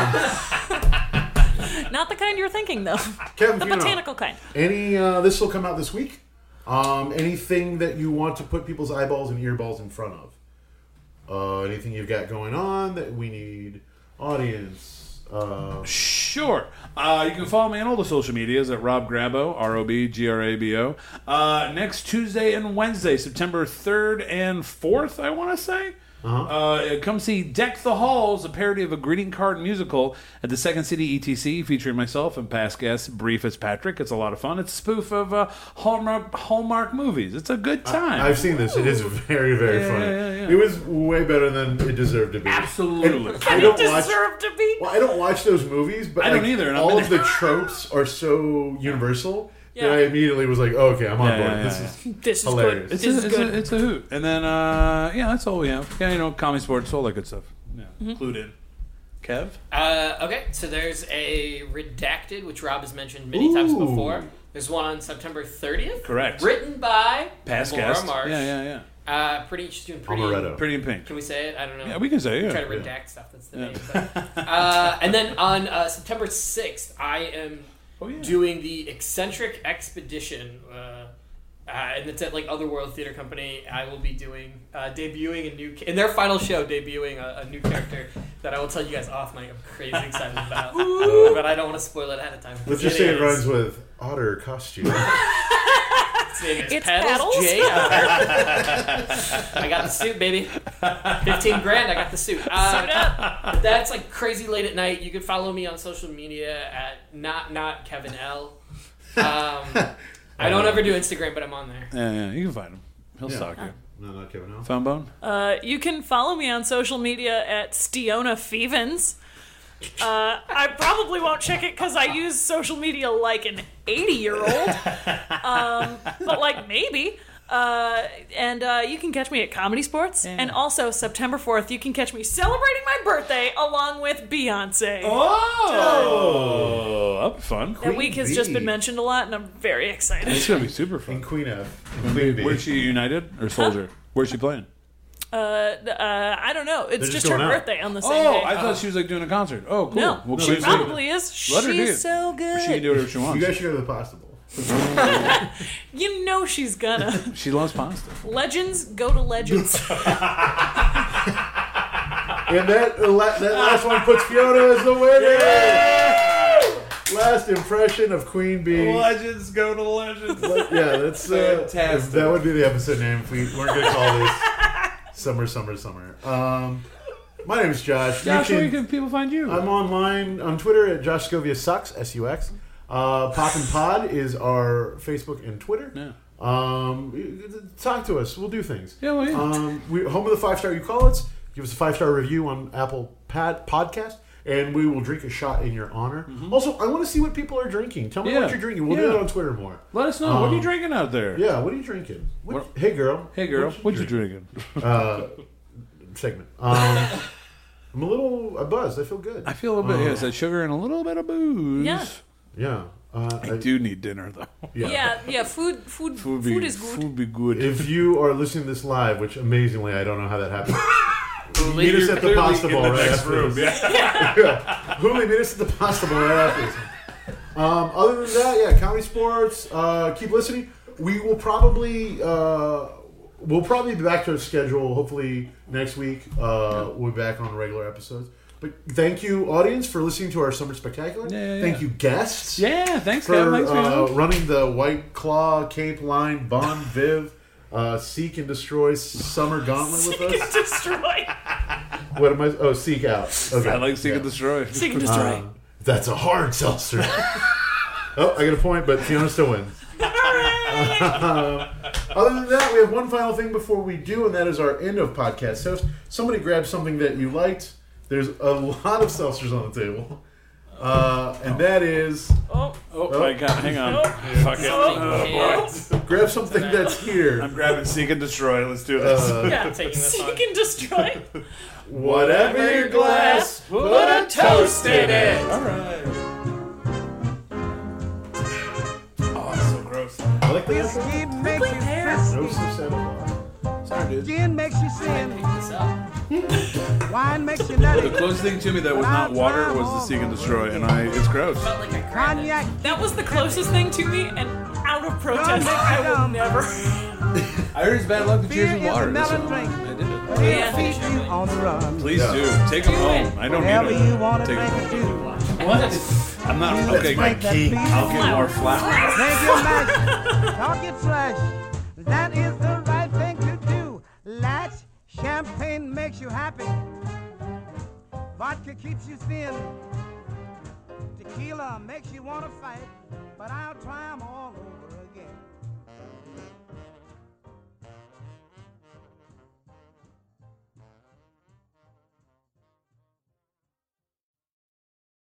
Speaker 4: Not the kind you're thinking, though.
Speaker 3: Kevin
Speaker 4: The
Speaker 3: Fiona,
Speaker 4: botanical kind.
Speaker 3: Any? Uh, this will come out this week. Um, anything that you want to put people's eyeballs and earballs in front of? Uh, anything you've got going on that we need audience? Uh,
Speaker 2: Sure. Uh, you can follow me on all the social medias at Rob Grabo, R O B G R A B O. Uh, next Tuesday and Wednesday, September third and fourth, I want to say.
Speaker 3: Uh-huh.
Speaker 2: Uh, come see Deck the Halls, a parody of a greeting card musical at the Second City E T C, featuring myself and past guest Bree Fitzpatrick. It's a lot of fun. It's a spoof of uh, Hallmark Hallmark movies. It's a good time.
Speaker 3: I've seen this. It is very, very
Speaker 2: Yeah,
Speaker 3: funny.
Speaker 2: yeah, yeah.
Speaker 3: It was way better than it deserved to be.
Speaker 2: Absolutely.
Speaker 3: And I
Speaker 4: And
Speaker 3: don't
Speaker 4: it
Speaker 3: watch.
Speaker 4: deserved to be.
Speaker 3: Well, I don't watch those movies, but
Speaker 2: I don't
Speaker 3: like,
Speaker 2: either, and I've
Speaker 3: all
Speaker 2: been-
Speaker 3: of the tropes are so universal
Speaker 4: Yeah.
Speaker 3: that I immediately was like, oh, "Okay, I'm on
Speaker 2: Yeah,
Speaker 3: board.
Speaker 2: yeah,
Speaker 3: this
Speaker 2: yeah,
Speaker 3: is
Speaker 4: This is
Speaker 3: hilarious."
Speaker 4: good.
Speaker 2: It's
Speaker 4: This
Speaker 2: a,
Speaker 4: is
Speaker 2: it's,
Speaker 4: good.
Speaker 2: a, it's a hoot. And then, uh, yeah, that's all we have. Yeah, you know, comedy sports, all that good stuff. Yeah. Clued in. Kev?
Speaker 5: Uh, okay, so there's a Redacted, which Rob has mentioned many times
Speaker 3: Ooh.
Speaker 5: before. There's one on September thirtieth.
Speaker 2: Correct.
Speaker 5: Written by
Speaker 2: Past
Speaker 5: Laura
Speaker 2: guest.
Speaker 5: Marsh.
Speaker 2: Yeah, yeah, yeah.
Speaker 5: Uh, pretty, she's doing pretty.
Speaker 3: Amaretto.
Speaker 2: Pretty in Pink.
Speaker 5: Can we say it? I don't know.
Speaker 2: Yeah, we can say it. Yeah.
Speaker 5: Try to redact stuff. That's the name. But, uh, and then on uh, September sixth, I am
Speaker 2: Oh, yeah.
Speaker 5: doing the Eccentric Expedition, uh, uh, and it's at like Otherworld Theater Company. I will be doing uh, debuting a new in their final show, debuting a, a new character that I will tell you guys off mic. I'm crazy excited about, but I don't want to spoil it ahead of time.
Speaker 3: Let's just say it rhymes with otter costume.
Speaker 5: Its name is
Speaker 4: It's
Speaker 5: Paddles.
Speaker 4: Paddles?
Speaker 5: J. I got the suit, baby. Fifteen grand. I got the suit. Uh, that's like crazy late at night. You can follow me on social media at not not Kevin L. Um, I don't ever do Instagram, but I'm on there.
Speaker 2: Yeah, yeah, you can find him. He'll
Speaker 3: Yeah.
Speaker 2: stalk you.
Speaker 3: No, not Kevin L.
Speaker 2: Found Bone?
Speaker 4: Uh, you can follow me on social media at Stiona Fevens. Uh, I probably won't check it because I use social media like an eighty-year-old. Um, but, like, maybe. Uh, and uh, you can catch me at Comedy Sports.
Speaker 2: Yeah.
Speaker 4: And also, September fourth, you can catch me celebrating my birthday along with Beyonce.
Speaker 2: Oh! That'll be fun.
Speaker 4: that week has
Speaker 3: Queen
Speaker 4: just
Speaker 3: Bee.
Speaker 4: been mentioned a lot, and I'm very excited.
Speaker 2: It's going to be super
Speaker 3: In
Speaker 2: fun.
Speaker 3: Queen F. In Queen Bee.
Speaker 2: Where's she, United or Soldier? Where's she playing?
Speaker 4: Uh, uh, I don't know. It's
Speaker 3: They're
Speaker 4: just
Speaker 3: just
Speaker 4: her
Speaker 3: going out.
Speaker 4: birthday on the same
Speaker 2: Oh,
Speaker 4: day.
Speaker 2: I thought she was like doing a concert. Oh, cool.
Speaker 4: No,
Speaker 2: Well,
Speaker 4: she
Speaker 2: she's-
Speaker 4: probably is.
Speaker 2: Let her do it.
Speaker 4: She's so good.
Speaker 2: She can do whatever she wants.
Speaker 3: You guys should go to the Pasta Bowl.
Speaker 4: You know she's gonna.
Speaker 2: She loves pasta.
Speaker 4: Legends go to legends.
Speaker 3: And that, uh, la- that last one puts Fiona as the winner. Last impression of Queen Bee.
Speaker 2: Legends go to legends.
Speaker 3: Let- yeah, that's uh,
Speaker 2: Fantastic.
Speaker 3: that would be the episode name if we weren't going to call this Summer, Summer, Summer. Um, my name is Josh.
Speaker 2: Josh,
Speaker 3: You
Speaker 2: where
Speaker 3: can-
Speaker 2: can people find you?
Speaker 3: I'm online on Twitter at Josh Scovia Sucks, S U X. Uh, Pop and Pod is our Facebook and Twitter.
Speaker 2: Yeah.
Speaker 3: Um, talk to us. We'll do things.
Speaker 2: Yeah, well, yeah.
Speaker 3: Um, we home of the five star you call us. Give us a five star review on Apple Pad Podcast, and we will drink a shot in your honor. Also, I want to see what people are drinking. Tell me
Speaker 2: Mm-hmm. Yeah.
Speaker 3: what you're drinking. We'll do
Speaker 2: Yeah.
Speaker 3: that on Twitter more.
Speaker 2: Let us know. what are you
Speaker 3: um,
Speaker 2: drinking out there?
Speaker 3: Yeah, what are you drinking? What,
Speaker 2: What-
Speaker 3: hey, girl.
Speaker 2: Hey, girl, what you drinking?
Speaker 3: Uh, segment. Um, I'm a little uh, buzzed. I feel good.
Speaker 2: I feel a little bit. Yeah, it's that sugar and a little bit of booze.
Speaker 4: Yeah.
Speaker 3: Yeah. Uh,
Speaker 2: I do need dinner though.
Speaker 3: Yeah.
Speaker 4: yeah, yeah. Food, food,
Speaker 2: Food,
Speaker 4: food,
Speaker 2: be,
Speaker 4: is good.
Speaker 2: Food be good.
Speaker 3: If you are listening to this live, which amazingly I don't know how that happened, meet us
Speaker 2: You're
Speaker 3: at the
Speaker 2: clearly
Speaker 3: pasta
Speaker 2: in
Speaker 3: bowl
Speaker 2: the
Speaker 3: right
Speaker 2: next
Speaker 3: after
Speaker 2: room.
Speaker 3: this.
Speaker 2: Yeah.
Speaker 3: Huli, meet us at the pasta bowl right after this. Um, other than that, yeah, Comedy Sports. Uh, keep listening. We will probably uh, we'll probably be back to our schedule. Hopefully next week uh, we'll be back on regular episodes. But thank you, audience, for listening to our Summer Spectacular.
Speaker 2: Yeah, yeah,
Speaker 3: Thank
Speaker 2: yeah.
Speaker 3: you, guests.
Speaker 2: Yeah, thanks,
Speaker 3: For
Speaker 2: Kev. Thanks for
Speaker 3: uh,
Speaker 2: you.
Speaker 3: running the White Claw, Cape Line, Bon Viv, uh, Seek and Destroy Summer Gauntlet with us.
Speaker 4: Destroy.
Speaker 3: What am I? Oh, Seek Out. Okay.
Speaker 2: I like Seek and
Speaker 3: Yeah.
Speaker 2: Destroy.
Speaker 4: Seek and destroy.
Speaker 3: Uh, that's a hard seltzer. Oh, I get a point, but Fiona still wins. Um, other than that, we have one final thing before we do, and that is our end of podcast host. Somebody grab something that you liked. There's a lot of seltzers on the table. Uh, and that is,
Speaker 4: oh,
Speaker 2: Oh,
Speaker 3: Oh.
Speaker 2: my God. Hang on.
Speaker 4: Oh.
Speaker 2: Fuck it.
Speaker 4: Oh.
Speaker 2: Oh, boy.
Speaker 3: grab something that's here.
Speaker 2: I'm grabbing Seek and Destroy. Let's do this.
Speaker 3: Uh,
Speaker 4: yeah.
Speaker 5: taking this
Speaker 4: Seek
Speaker 5: on.
Speaker 4: and destroy.
Speaker 3: whatever your glass,
Speaker 2: Put
Speaker 3: a toast in it.
Speaker 2: All right. Oh, it's so gross.
Speaker 3: I like the
Speaker 1: Whiskey
Speaker 3: intro.
Speaker 1: makes you
Speaker 4: hair.
Speaker 1: frisky.
Speaker 3: No Santa Claus.
Speaker 2: Sorry, dude.
Speaker 1: Gin makes you sin.
Speaker 5: Pick this up.
Speaker 1: Wine makes you nutty.
Speaker 2: The closest thing to me that was not water was the Seek and Destroy, and I it's gross.
Speaker 5: Felt like I grabbed it.
Speaker 1: Cognac.
Speaker 4: That was the closest thing to me, and out of protest,
Speaker 1: Don't make
Speaker 4: I
Speaker 1: me
Speaker 4: will
Speaker 1: dumb.
Speaker 4: never.
Speaker 2: I heard it's bad luck to cheers
Speaker 1: Beer
Speaker 2: with
Speaker 1: is
Speaker 2: water.
Speaker 1: a
Speaker 2: That's
Speaker 1: melon
Speaker 2: why
Speaker 1: drink.
Speaker 2: I did it.
Speaker 1: It'll
Speaker 4: Yeah.
Speaker 1: feed you on the run.
Speaker 2: Please
Speaker 3: Yeah.
Speaker 2: do. Take them
Speaker 4: Do
Speaker 2: home.
Speaker 4: it.
Speaker 2: I don't
Speaker 1: Whatever
Speaker 2: need them.
Speaker 1: you want to
Speaker 2: Take
Speaker 1: drink
Speaker 2: them
Speaker 1: it
Speaker 2: home.
Speaker 1: to.
Speaker 2: What? I'm not.
Speaker 1: You
Speaker 2: Okay,
Speaker 1: make that beat
Speaker 2: I'll get more
Speaker 1: flour.
Speaker 2: flour.
Speaker 1: Make your magic. Talk it trash. That is the right thing to do. Latch. Champagne makes you happy. Vodka keeps you thin. Tequila makes you want to fight. But I'll try 'em all over